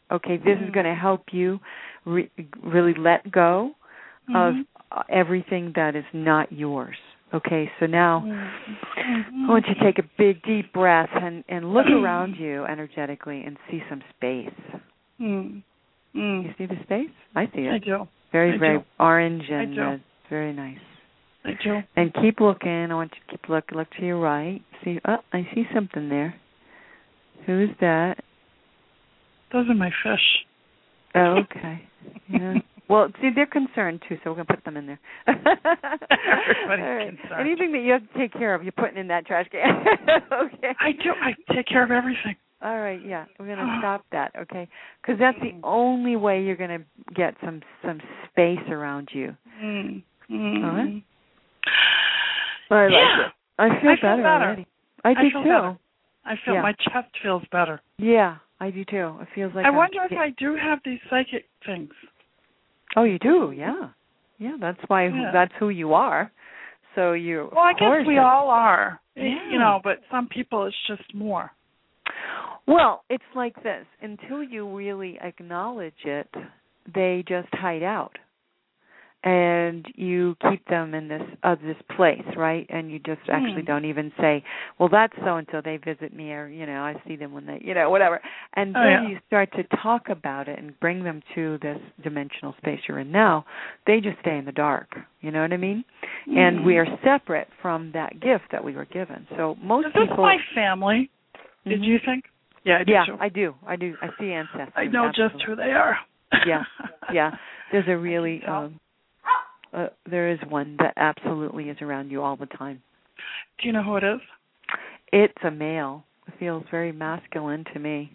Okay, this is going to help you really let go of everything that is not yours. Okay, so now I want you to take a big, deep breath and look around you energetically and see some space. You see the space? I see it. I do. Very orange and very nice. I do. And keep looking. I want you to keep look to your right. See, I see something there. Who is that? Those are my fish. Oh, okay. Yeah. Well, see, they're concerned too, so we're going to put them in there. Everybody's concerned. Anything that you have to take care of, you're putting in that trash can. Okay. I do. I take care of everything. All right, yeah. We're going to stop that, okay? Because that's the only way you're going to get some space around you. All right? I like it. I feel better already. I do too. Better. I feel my chest feels better. Yeah, I do too. It feels like I wonder if I do have these psychic things. Oh, you do? Yeah. Yeah, that's why that's who you are. So you Well, I guess we all are. Yeah. You know, but some people it's just more. Well, it's like this. Until you really acknowledge it, they just hide out. And you keep them in this place, right? And you just actually don't even say, well, that's so-and-so, they visit me, or, I see them when they, whatever. And then you start to talk about it and bring them to this dimensional space you're in now, they just stay in the dark. You know what I mean? And we are separate from that gift that we were given. So most people... Is this my family? Did you think? Yeah, I do. I see ancestors. I know just who they are. Yeah. There's a really... there is one that absolutely is around you all the time. Do you know who it is? It's a male. It feels very masculine to me.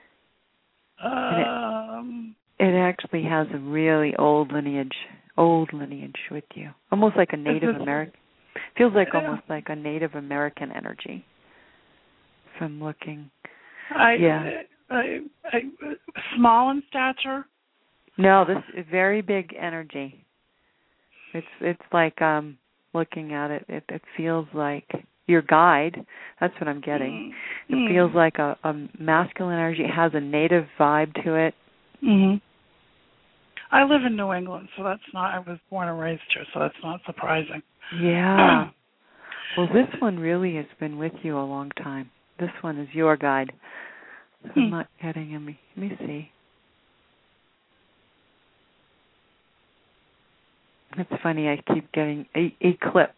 It actually has a really old lineage with you. Almost like a Native American. Feels like almost like a Native American energy. If I'm looking. Small in stature? No, this is very big energy. It's like looking at it. It feels like your guide. That's what I'm getting. It feels like a masculine energy. It has a native vibe to it. I live in New England, so that's not. I was born and raised here, so that's not surprising. Yeah. Well, this one really has been with you a long time. This one is your guide. I'm not getting him. Let me see. It's funny, I keep getting eclipse.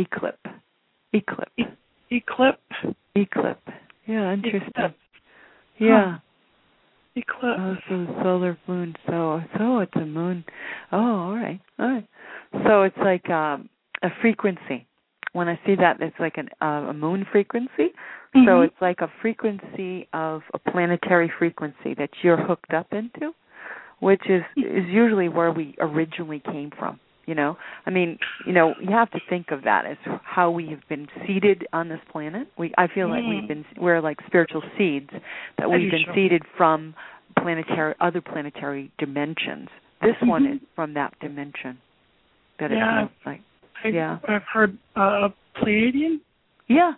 Yeah, interesting. Yeah. Eclipse. Oh, so solar moon. So it's a moon. Oh, all right. So it's like a frequency. When I see that, it's like a moon frequency. So it's like a frequency of a planetary frequency that you're hooked up into, which is usually where we originally came from. I mean, you have to think of that as how we have been seeded on this planet. I feel like we're like spiritual seeds that we've been seeded from other planetary dimensions. This one is from that dimension. That it feels like. I've heard Pleiadian. Yeah.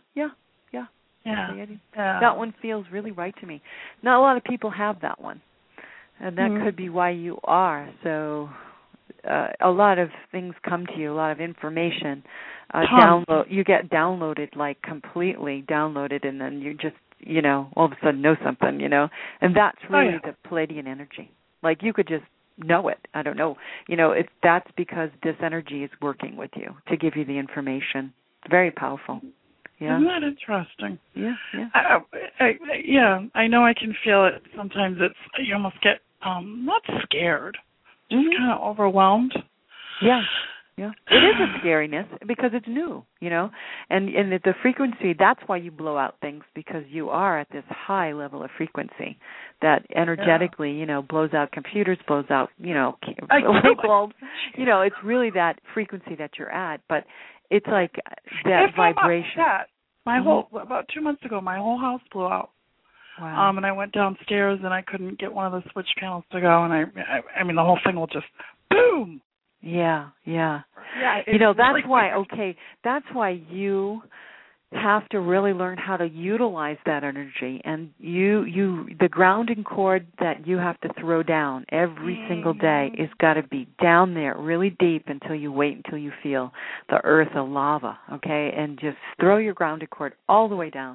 That one feels really right to me. Not a lot of people have that one, and that could be why you are so. A lot of things come to you, a lot of information. You get downloaded, like completely downloaded, and then you just, all of a sudden know something, And that's really the Pleiadian energy. Like you could just know it. I don't know. That's because this energy is working with you to give you the information. It's very powerful. Yeah. Isn't that interesting? Yeah. I know I can feel it. Sometimes you almost get not scared. Just kind of overwhelmed. Yeah. It is a scariness because it's new, and the frequency, that's why you blow out things, because you are at this high level of frequency that energetically, blows out computers, blows out, light bulbs. It's really that frequency that you're at, but it's like that vibration. My whole, about 2 months ago, my whole house blew out. Wow. And I went downstairs and I couldn't get one of the switch panels to go, and I mean the whole thing will just boom. Yeah. That's really why. Okay, that's why you have to really learn how to utilize that energy, and the grounding cord that you have to throw down every single day is got to be down there really deep until you you feel the earth of lava, okay? And just throw your grounding cord all the way down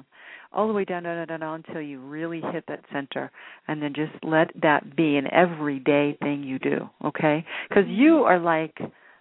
until you really hit that center, and then just let that be an everyday thing you do, okay? Because you are like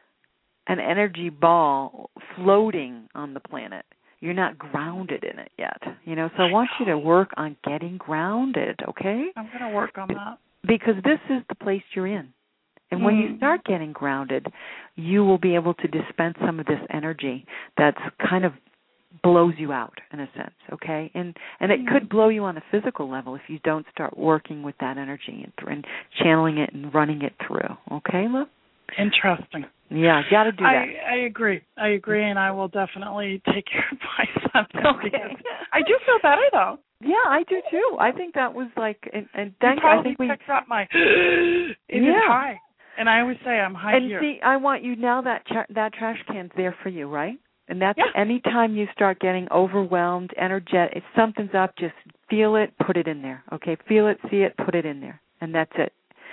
an energy ball floating on the planet. You're not grounded in it yet, so I want you to work on getting grounded, okay? I'm going to work on that. Because this is the place you're in. And when you start getting grounded, you will be able to dispense some of this energy that's kind of blows you out in a sense, okay? And it could blow you on a physical level if you don't start working with that energy and channeling it and running it through, okay, love? Interesting. Yeah, got to do that. I agree, and I will definitely take your advice on that. Okay. I do feel better, though. Yeah, I do, too. I think that was like, and thank you. I think we picked up my, it is high. And I always say I'm high here. And see, I want you, now that trash can's there for you, right? And that's anytime you start getting overwhelmed, energetic, if something's up, just feel it, put it in there, okay? Feel it, see it, put it in there, and that's it.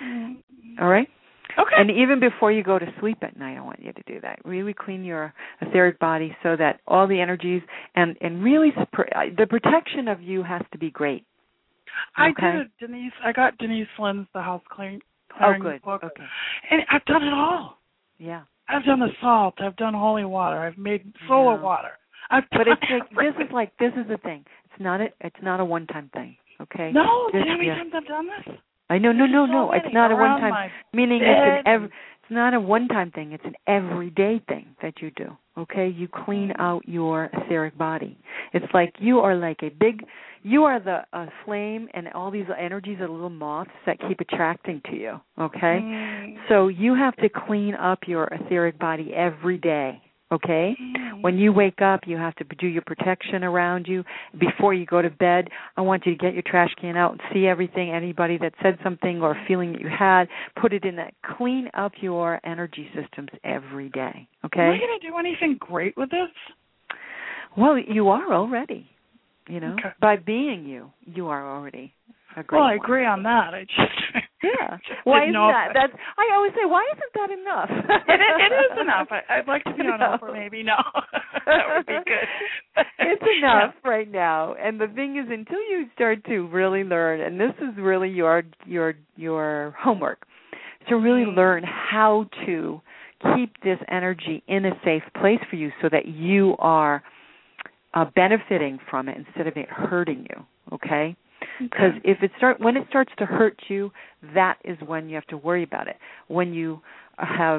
All right? Okay. And even before you go to sleep at night, I want you to do that. Really clean your etheric body so that all the energies and really the protection of you has to be great. I did, Denise. I got Denise Lynn's The House Clearing book. Okay. And I've done it all. Yeah. I've done the salt. I've done holy water. I've made solar water. But this is the thing. It's not a one-time thing. Okay. No, do you know how many times I've done this? I know, no. It's not a one-time. Meaning it's not a one-time thing. It's an everyday thing that you do. Okay, you clean out your etheric body. It's like you are like you are the flame, and all these energies are little moths that keep attracting to you. Okay, so you have to clean up your etheric body every day. Okay? When you wake up, you have to do your protection around you. Before you go to bed, I want you to get your trash can out and see everything, anybody that said something or feeling that you had, put it in that. Clean up your energy systems every day. Okay? Am I going to do anything great with this? Well, you are already. By being you are already a great I agree on that. I just why isn't that? I always say, why isn't that enough? It is enough. I'd like to be on Oprah, maybe. No, that would be good. It's enough right now. And the thing is, until you start to really learn, and this is really your homework, to really learn how to keep this energy in a safe place for you, so that you are benefiting from it instead of it hurting you. Okay. Because when it starts to hurt you, that is when you have to worry about it. When you have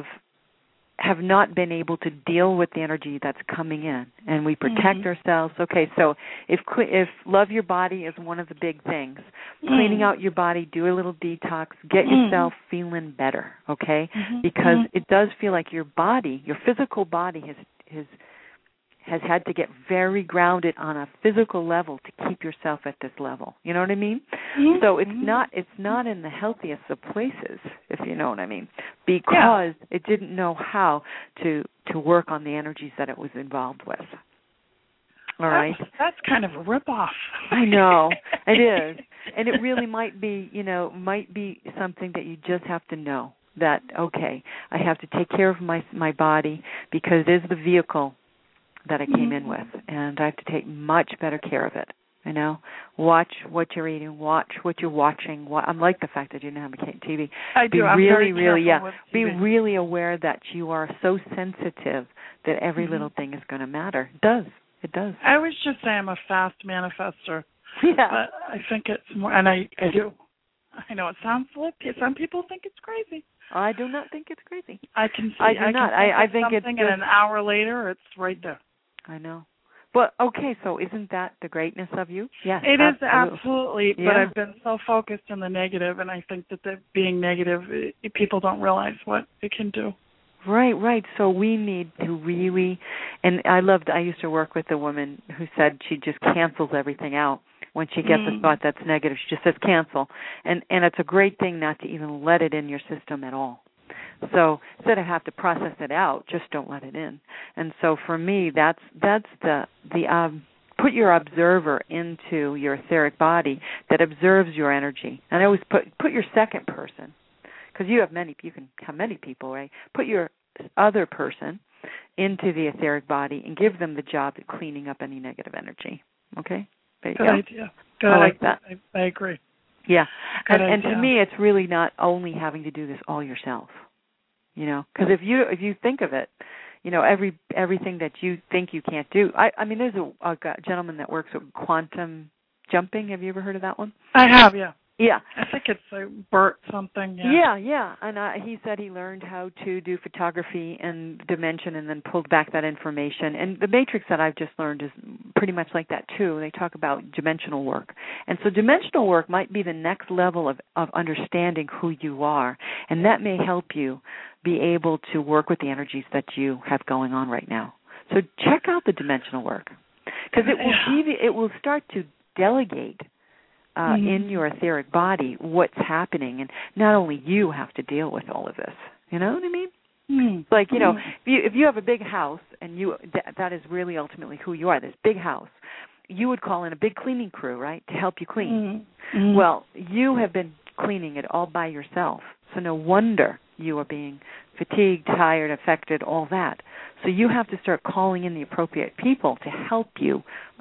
not been able to deal with the energy that's coming in, and we protect ourselves. Okay, so if love your body is one of the big things, cleaning out your body, do a little detox, get yourself feeling better. Okay, because it does feel like your body, your physical body, has had to get very grounded on a physical level to keep yourself at this level. You know what I mean? So it's not in the healthiest of places, if you know what I mean, because it didn't know how to work on the energies that it was involved with. All right? That's kind of a ripoff. I know. It is. And it really might be something that you just have to know that, okay, I have to take care of my body because it is the vehicle that I came in with, and I have to take much better care of it. Watch what you're eating, watch what you're watching. I like the fact that you didn't have a TV. I do. I'm very careful with TV. Be really aware that you are so sensitive that every little thing is going to matter. It does. I always just say I'm a fast manifester. Yeah. But I think it's more, and I do. I know it sounds like some people think it's crazy. I do not think it's crazy. I can see. I do not. I think it's something, and an hour later, it's right there. I know. But, okay, so isn't that the greatness of you? Yes, it is absolutely. But I've been so focused on the negative, and I think that being negative, people don't realize what it can do. Right. So we need to really, and I used to work with a woman who said she just cancels everything out. When she gets a thought that's negative, she just says cancel. And it's a great thing not to even let it in your system at all. So instead of have to process it out, just don't let it in. And so for me, that's the put your observer into your etheric body that observes your energy. And I always put your second person, because you can have many people, right? Put your other person into the etheric body and give them the job of cleaning up any negative energy. Okay? There you Good go. idea. Good. I like that. I agree. Yeah. And idea. to me, it's really not only having to do this all yourself. Because if you think of it, everything that you think you can't do. I mean, there's a gentleman that works with quantum jumping. Have you ever heard of that one? I have, yeah. Yeah. I think it's Bert something. Yeah. And he said he learned how to do photography and dimension and then pulled back that information. And the matrix that I've just learned is pretty much like that, too. They talk about dimensional work. And so dimensional work might be the next level of understanding who you are. And that may help you be able to work with the energies that you have going on right now. So check out the dimensional work, because it will start to delegate in your etheric body what's happening, and not only you have to deal with all of this. You know what I mean? Like, if you have a big house and that is really ultimately who you are, this big house, you would call in a big cleaning crew, right, to help you clean. Well, you have been cleaning it all by yourself, so no wonder you are being fatigued, tired, affected, all that. So you have to start calling in the appropriate people to help you,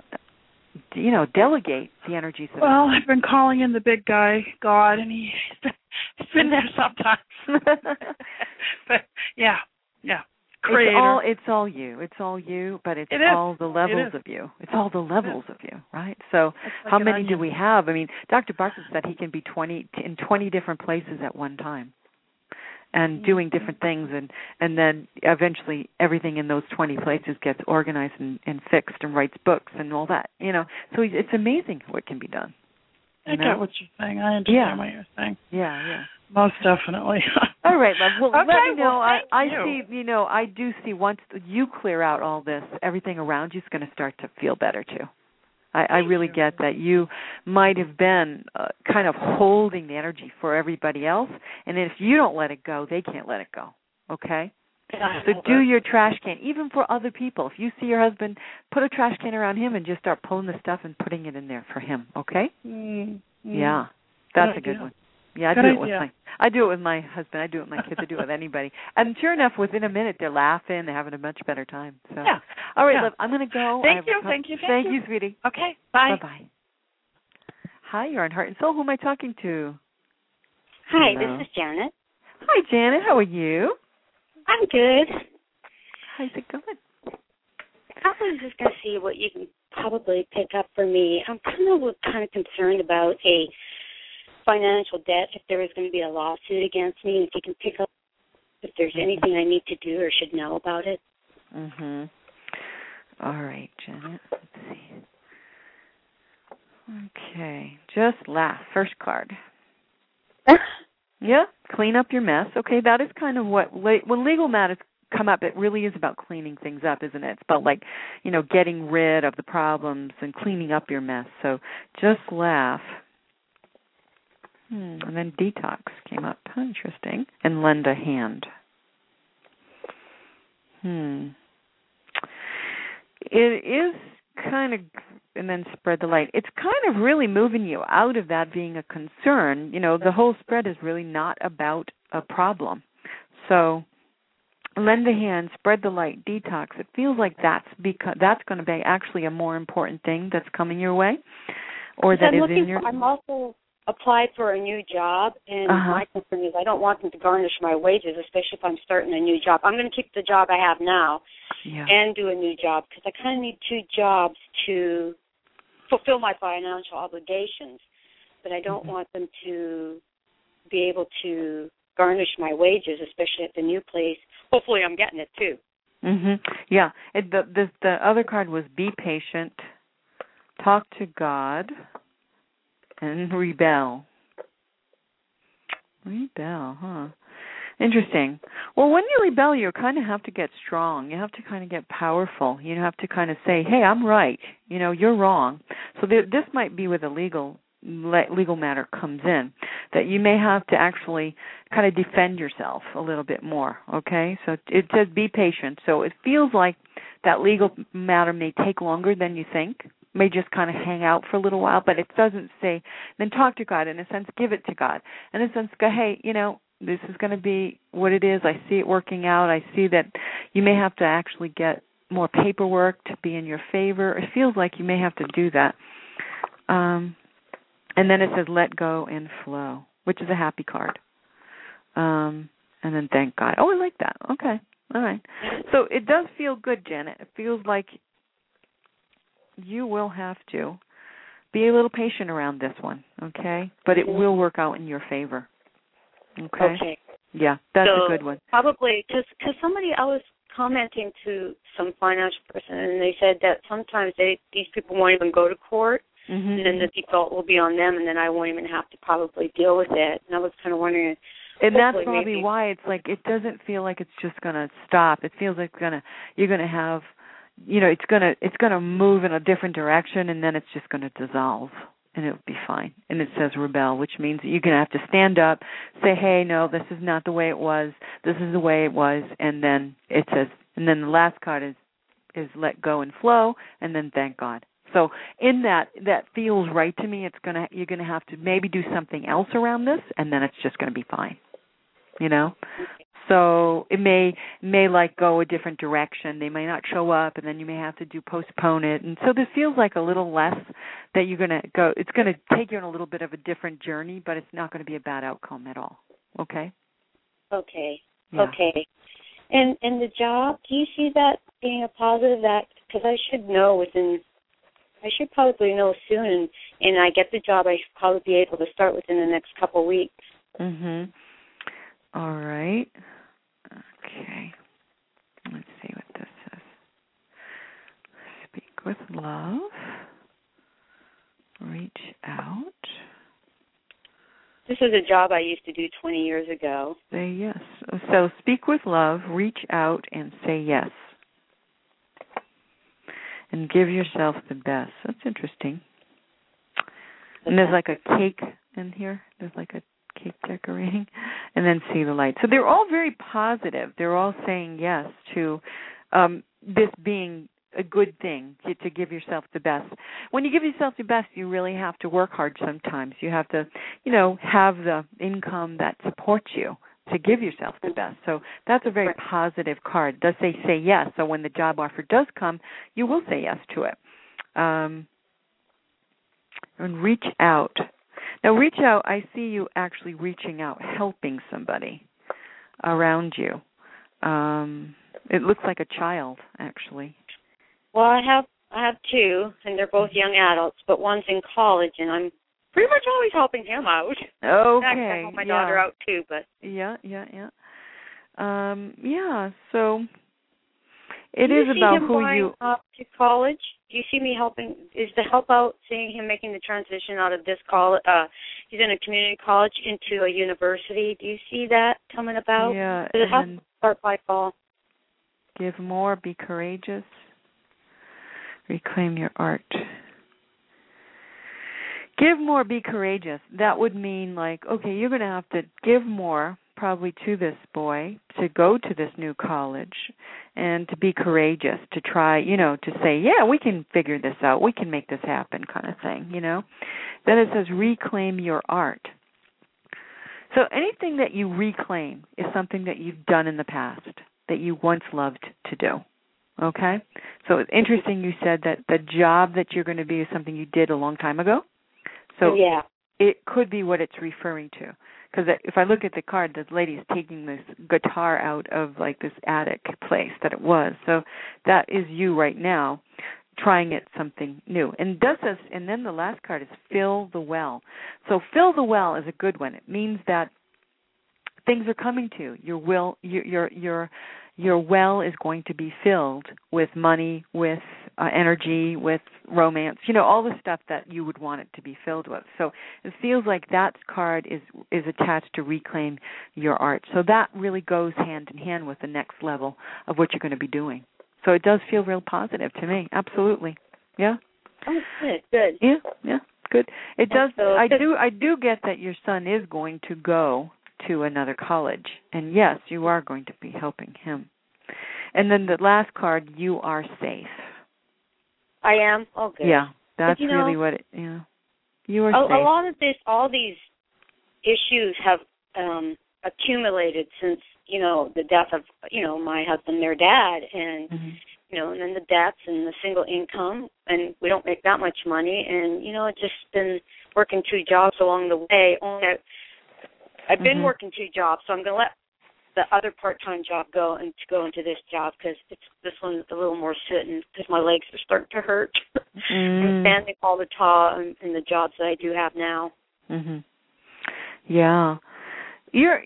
delegate the energies. Well, I've been calling in the big guy, God, and he's been there sometimes. But, yeah. Creator. It's all you, but it's all the levels of you. It's all the levels of you, right? So how many do we have? I mean, Dr. Bartlett said he can be in 20 different places at one time and doing different things, and then eventually everything in those 20 places gets organized and fixed and writes books and all that, So it's amazing what can be done. I get what you're saying. I understand what you're saying. Yeah. Most definitely. All right, love. Well, okay, let me know. I see. I do see once you clear out all this, everything around you is going to start to feel better too. I really get that you might have been kind of holding the energy for everybody else, and if you don't let it go, they can't let it go. Okay? So do your trash can, even for other people. If you see your husband, put a trash can around him and just start pulling the stuff and putting it in there for him. Okay? Yeah, that's a good one. Yeah, I do it with my husband. I do it with my kids. I do it with anybody. And sure enough, within a minute, they're laughing. They're having a much better time. So. Yeah. All right, love, I'm going to go. Thank you, sweetie. Okay, bye. Bye-bye. Hi, you're on Heart and Soul. Who am I talking to? Hi, this is Janet. Hi, Janet. How are you? I'm good. How's it going? I was just going to see what you can probably pick up for me. I'm kind of concerned about a financial debt, if there is going to be a lawsuit against me, if you can pick up if there's anything I need to do or should know about it. All right, Janet. Let's see. Okay. Just laugh. First card. Yeah. Clean up your mess. Okay, that is kind of what, when legal matters come up, it really is about cleaning things up, isn't it? It's about getting rid of the problems and cleaning up your mess. So just laugh. And then detox came up. Interesting. And lend a hand. It is kind of, and then spread the light. It's kind of really moving you out of that being a concern. The whole spread is really not about a problem. So lend a hand, spread the light, detox. It feels like that's going to be actually a more important thing that's coming your way, or that is in your. I'm also applied for a new job, and my concern is I don't want them to garnish my wages, especially if I'm starting a new job. I'm going to keep the job I have now and do a new job, because I kind of need two jobs to fulfill my financial obligations, but I don't want them to be able to garnish my wages, especially at the new place. Hopefully I'm getting it too. Yeah. The other card was be patient, talk to God, and rebel. Rebel, huh? Interesting. Well, when you rebel, you kind of have to get strong. You have to kind of get powerful. You have to kind of say, hey, I'm right. You're wrong. So this might be where the legal matter comes in, that you may have to actually kind of defend yourself a little bit more, okay? So it says be patient. So it feels like that legal matter may take longer than you think, may just kind of hang out for a little while, but it doesn't say, then talk to God. In a sense, give it to God. In a sense, go, hey, this is going to be what it is. I see it working out. I see that you may have to actually get more paperwork to be in your favor. It feels like you may have to do that. And then it says let go and flow, which is a happy card. And then thank God. Oh, I like that. Okay. All right. So it does feel good, Janet. It feels like you will have to be a little patient around this one, okay? But it will work out in your favor. Okay. Yeah, that's a good one. Probably, because I was commenting to some financial person, and they said that sometimes these people won't even go to court, and then the default will be on them, and then I won't even have to probably deal with it. And I was kind of wondering. And that's probably why it's like it doesn't feel like it's just going to stop. It feels like you're going to have, it's going to move in a different direction, and then it's just going to dissolve. And it'll be fine. And it says rebel, which means that you're going to have to stand up, say, hey, no, this is not the way it was. This is the way it was. And then it says, and then the last card is let go and flow, and then thank God. So in that feels right to me. You're going to have to maybe do something else around this, and then it's just going to be fine. So it may like go a different direction. They may not show up, and then you may have to postpone it. And so this feels like a little less that you're going to go. It's going to take you on a little bit of a different journey, but it's not going to be a bad outcome at all. Okay? Okay. Yeah. Okay. And the job, do you see that being a positive? Because I should probably know soon, and I get the job, I should probably be able to start within the next couple of weeks. Mm-hmm. All right. Okay. Let's see what this says. Speak with love. Reach out. This is a job I used to do 20 years ago. Say yes. So speak with love, reach out, and say yes. And give yourself the best. That's interesting. And there's like a cake in here. There's like a cake decorating, and then see the light. So they're all very positive. They're all saying yes to this being a good thing, to give yourself the best. When you give yourself the best, you really have to work hard sometimes. You have to, have the income that supports you to give yourself the best. So that's a very positive card. It does say yes. So when the job offer does come, you will say yes to it. And reach out. Now, reach out, I see you actually reaching out, helping somebody around you. It looks like a child, actually. Well, I have two, and they're both young adults, but one's in college, and I'm pretty much always helping him out. Okay. In fact, I help my daughter out, too. But Yeah, so it is about who you... up to college? Do you see me helping? Is the help out seeing him making the transition out of this college? He's in a community college into a university. Do you see that coming about? Yeah. Does it have to start by fall? Give more, be courageous. Reclaim your art. Give more, be courageous. That would mean you're going to have to give more probably to this boy to go to this new college and to be courageous, to try, to say, yeah, we can figure this out. We can make this happen kind of thing, Then it says reclaim your art. So anything that you reclaim is something that you've done in the past, that you once loved to do. Okay? So it's interesting you said that the job that you're going to be is something you did a long time ago. So yeah. It could be what it's referring to. Because if I look at the card, this lady is taking this guitar out of this attic place that it was. So that is you right now trying it something new. And then the last card is fill the well. So fill the well is a good one. It means that things are coming to you. Your well is going to be filled with money, with energy, with romance, all the stuff that you would want it to be filled with. So it feels like that card is attached to reclaim your art. So that really goes hand in hand with the next level of what you're going to be doing. So it does feel real positive to me. Absolutely. Yeah. Oh, good. Yeah, good. It does. I do get that your son is going to go to another college, and yes, you are going to be helping him. And then the last card, you are safe. I am? Oh, good. Yeah, That's really what it, you were saying. A lot of this, all these issues have accumulated since, the death of, my husband, their dad, and, and then the debts and the single income, and we don't make that much money, and, it's just been working 2 jobs along the way. Only I've been working 2 jobs, so I'm going to let the other part-time job go and to go into this job because this one's a little more sitting because my legs are starting to hurt. I'm standing all the time in the jobs that I do have now. Yeah. You're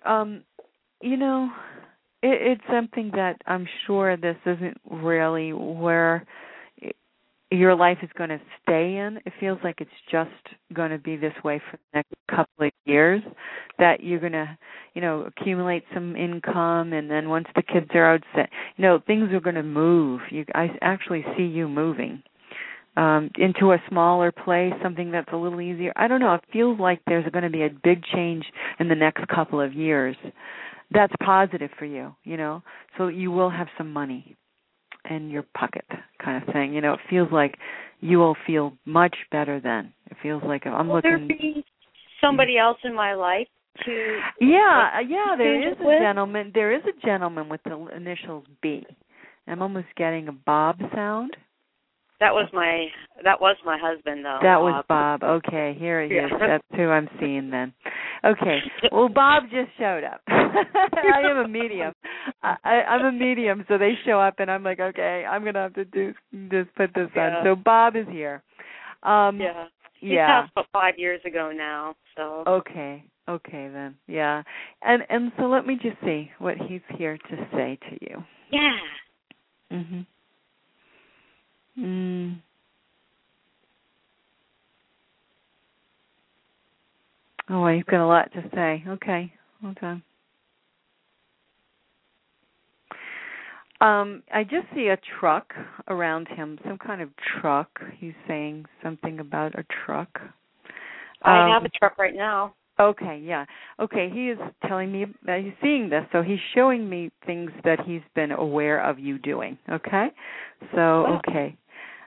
it's something that I'm sure this isn't really where your life is going to stay in. It feels like it's just going to be this way for the next couple of years, that you're going to, accumulate some income, and then once the kids are out, things are going to move. I actually see you moving into a smaller place, something that's a little easier. I don't know. It feels like there's going to be a big change in the next couple of years. That's positive for you, so you will have some money in your pocket kind of thing. It feels like you will feel much better then. It feels like I'm looking. Will there be somebody else in my life to? There is a gentleman. There is a gentleman with the initials B. I'm almost getting a Bob sound. That was my husband, though. That was Bob. Okay, here he is. That's who I'm seeing then. Okay. Well, Bob just showed up. I am a medium. I'm a medium, so they show up, and I'm like, okay, I'm gonna have to just put this on. So Bob is here. He passed about 5 years ago now. So. Okay then. Yeah. And so let me just see what he's here to say to you. Yeah. Oh, he's got a lot to say. Okay, hold on. I just see a truck around him, some kind of truck. He's saying something about a truck. I have a truck right now. Okay, yeah. Okay, he is telling me that he's seeing this, so he's showing me things that he's been aware of you doing, okay? So, okay.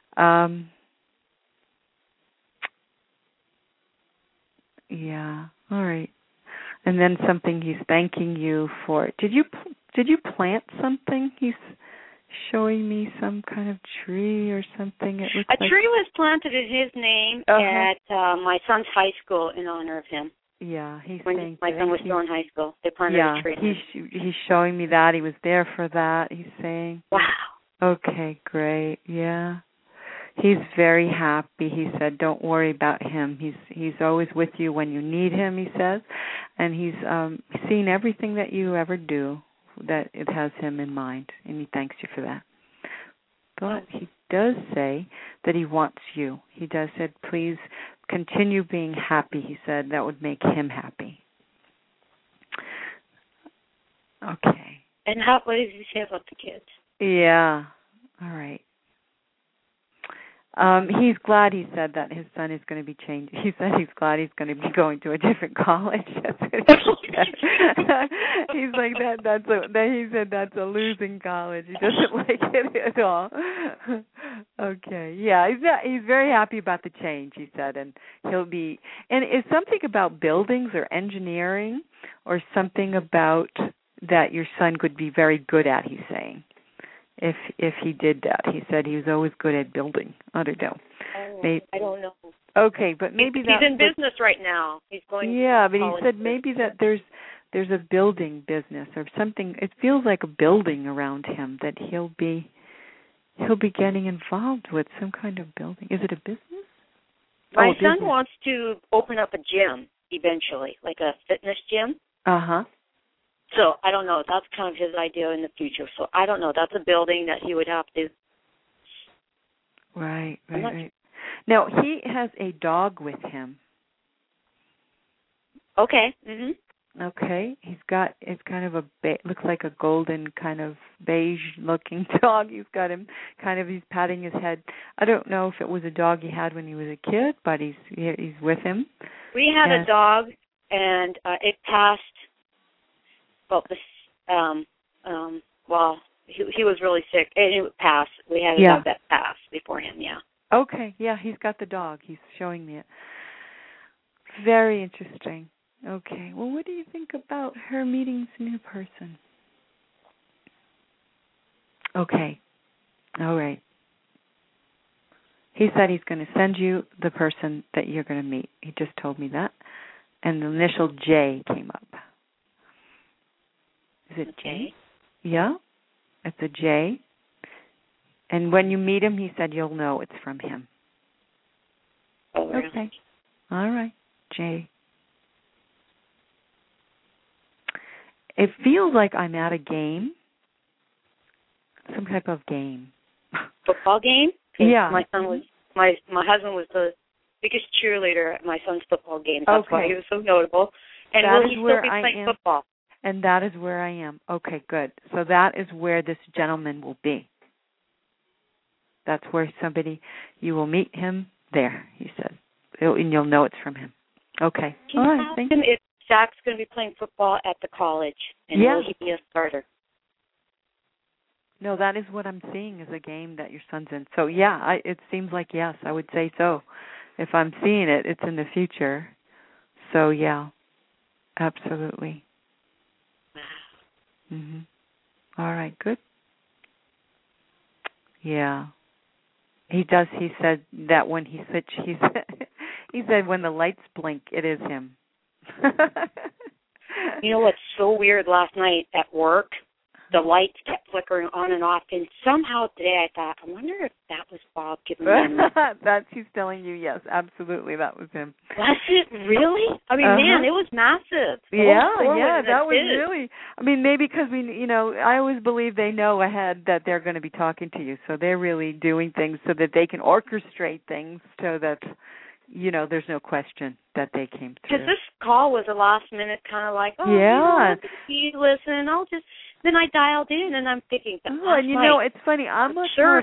Yeah, all right. And then something he's thanking you for. Did you plant something? He's showing me some kind of tree or something. It looks tree was planted in his name at my son's high school in honor of him. Yeah, he's when saying my son was still in high school. They planted a tree. He's showing me that. He was there for that, he's saying. Wow. Okay, great. Yeah. He's very happy. He said, don't worry about him. He's always with you when you need him, he says. And he's seen everything that you ever do, that it has him in mind, and he thanks you for that. But he does say that he wants you. He does say, please continue being happy. He said that would make him happy. Okay. And what does he say about the kids? Yeah. All right. He's glad, he said, that his son is going to be changed. He said he's glad he's going to be going to a different college. That's what he said. He's like, he said that's a losing college. He doesn't like it at all. Okay. Yeah, he's very happy about the change, he said, and it's something about buildings or engineering or something about that your son could be very good at, he's saying. If he did that. He said he was always good at building. I don't know. I don't know. Okay, but maybe he's in business right now. He's going. Yeah, but he said maybe that there's a building business or something. It feels like a building around him that he'll be getting involved with, some kind of building. Is it a business? My son wants to open up a gym eventually, like a fitness gym. Uh-huh. So I don't know. That's kind of his idea in the future. So I don't know. That's a building that he would have to. Right. Now he has a dog with him. Okay. Mhm. Okay. It's kind of looks like a golden kind of beige looking dog. He's got him he's patting his head. I don't know if it was a dog he had when he was a kid, but he's with him. We had a dog, and it passed. Well, he was really sick, and it passed. We had a dog that passed before him, yeah. Okay, yeah, he's got the dog. He's showing me it. Very interesting. Okay, well, what do you think about her meeting this new person? Okay, all right. He said he's going to send you the person that you're going to meet. He just told me that. And the initial J came up. Is it J? Yeah, it's a J. And when you meet him, he said you'll know it's from him. Oh, really? Okay. All right. J. It feels like I'm at a game. Some type of game. Football game? Yeah. My son was my husband was the biggest cheerleader at my son's football game. That's why he was so notable. And will he still be playing football? And that is where I am. Okay, good. So that is where this gentleman will be. That's where you will meet him there, he said. And you'll know it's from him. Okay. All right, thank you. If Zach's going to be playing football at the college, and will he be a starter? No, that is what I'm seeing is a game that your son's in. So, yeah, it seems like yes, I would say so. If I'm seeing it, it's in the future. So, yeah, absolutely. Mhm. All right, good. Yeah. He does. He said that when he said when the lights blink, it is him. You know what's so weird? Last night at work, the lights kept flickering on and off, and somehow today I thought, I wonder if that was Bob giving me That's he's telling you, yes, absolutely, that was him. Was it really? I mean, man, it was massive. Yeah, that was really. I mean, maybe because I always believe they know ahead that they're going to be talking to you, so they're really doing things so that they can orchestrate things so that there's no question that they came through. Because this call was a last minute kind of like, you listen, then I dialed in and I'm thinking, and it's funny. I'm much more of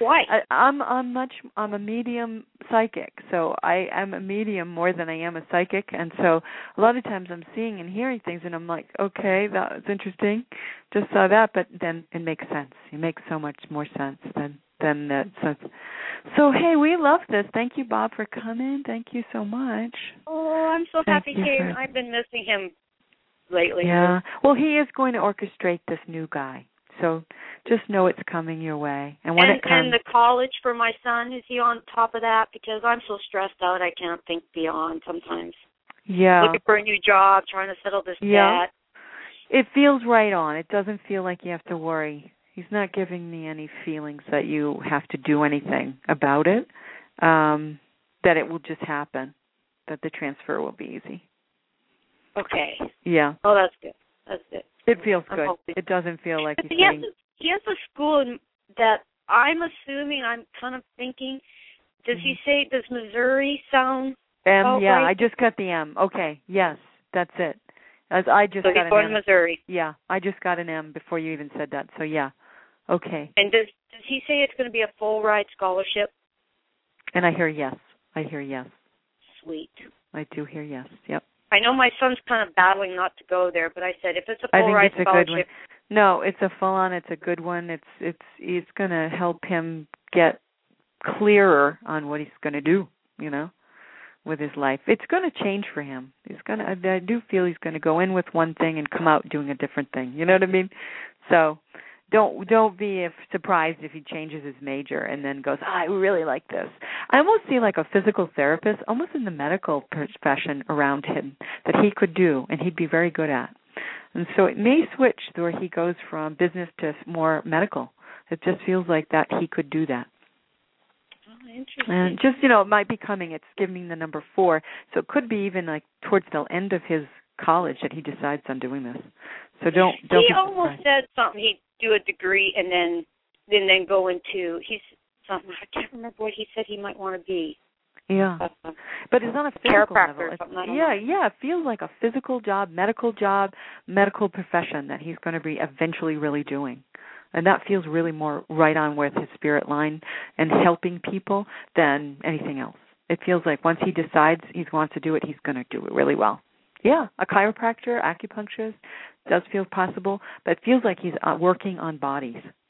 I'm a medium psychic, so I am a medium more than I am a psychic, and so a lot of times I'm seeing and hearing things, and I'm like, okay, that's interesting. Just saw that, but then it makes sense. It makes so much more sense than that. So hey, we love this. Thank you, Bob, for coming. Thank you so much. Oh, I'm so happy to hear. I've been missing him lately. Yeah. Well, he is going to orchestrate this new guy. So just know it's coming your way. And when it comes. And the college for my son, is he on top of that? Because I'm so stressed out I can't think beyond sometimes. Yeah. Looking for a new job, trying to settle this debt. It feels right on. It doesn't feel like you have to worry. He's not giving me any feelings that you have to do anything about it, that it will just happen, that the transfer will be easy. Okay. Yeah. Oh, that's good. That's good. It feels good. It doesn't feel like he has a school that I'm assuming, I'm kind of thinking, does Missouri sound M, yeah, right? I just got the M. Okay, yes, that's it. I just got an M. So he's going to Missouri. Yeah, I just got an M before you even said that, so yeah. Okay. And does he say it's going to be a full ride scholarship? And I hear yes. Sweet. I do hear yes. Yep. I know my son's kind of battling not to go there, but I said if it's a full ride scholarship. A good one. No, it's a full on. It's a good one. It's going to help him get clearer on what he's going to do. With his life, it's going to change for him. I do feel he's going to go in with one thing and come out doing a different thing. You know what I mean? So. Don't be surprised if he changes his major and then goes, I really like this. I almost see like a physical therapist, almost in the medical profession around him that he could do and he'd be very good at. And so it may switch where he goes from business to more medical. It just feels like that he could do that. Oh, interesting. And just, it might be coming. It's giving the number 4. So it could be even like towards the end of his college that he decides on doing this. So don't He almost said something. He'd do a degree and then go into I can't remember what he said he might want to be. Yeah. But it's on a physical level. Or something, it feels like a physical job, medical profession that he's going to be eventually really doing. And that feels really more right on with his spirit line and helping people than anything else. It feels like once he decides he wants to do it, he's going to do it really well. Yeah, a chiropractor, acupuncturist does feel possible, but it feels like he's working on bodies. Yeah,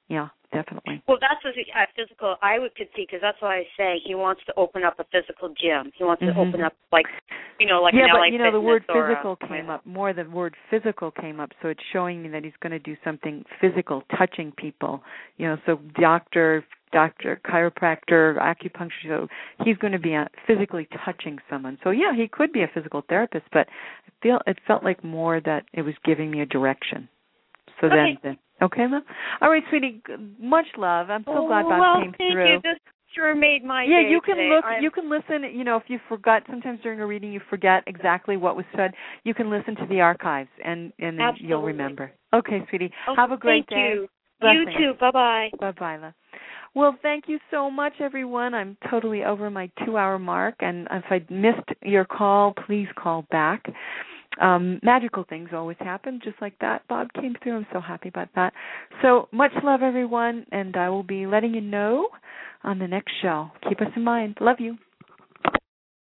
definitely. Well, that's a physical I could see, because that's why I say he wants to open up a physical gym. He wants to open up, like an LA but the word or physical came up. More the word physical came up, so it's showing me that he's going to do something physical, touching people. So doctor, chiropractor, acupuncture. So he's going to be physically touching someone. So yeah, he could be a physical therapist, but it felt like more that it was giving me a direction. So then, okay, love. All right, sweetie. Much love. I'm so glad Bob came through. Well, thank you. This sure made my day. Yeah, you can today. look. You can listen. If you forgot, sometimes during a reading you forget exactly what was said. You can listen to the archives, and then you'll remember. Okay, sweetie. Have a great day. You. Blessings. You too. Bye-bye. Bye-bye, love. Well, thank you so much, everyone. I'm totally over my 2-hour mark, and if I missed your call, please call back. Magical things always happen, just like that. Bob came through. I'm so happy about that. So much love, everyone, and I will be letting you know on the next show. Keep us in mind. Love you.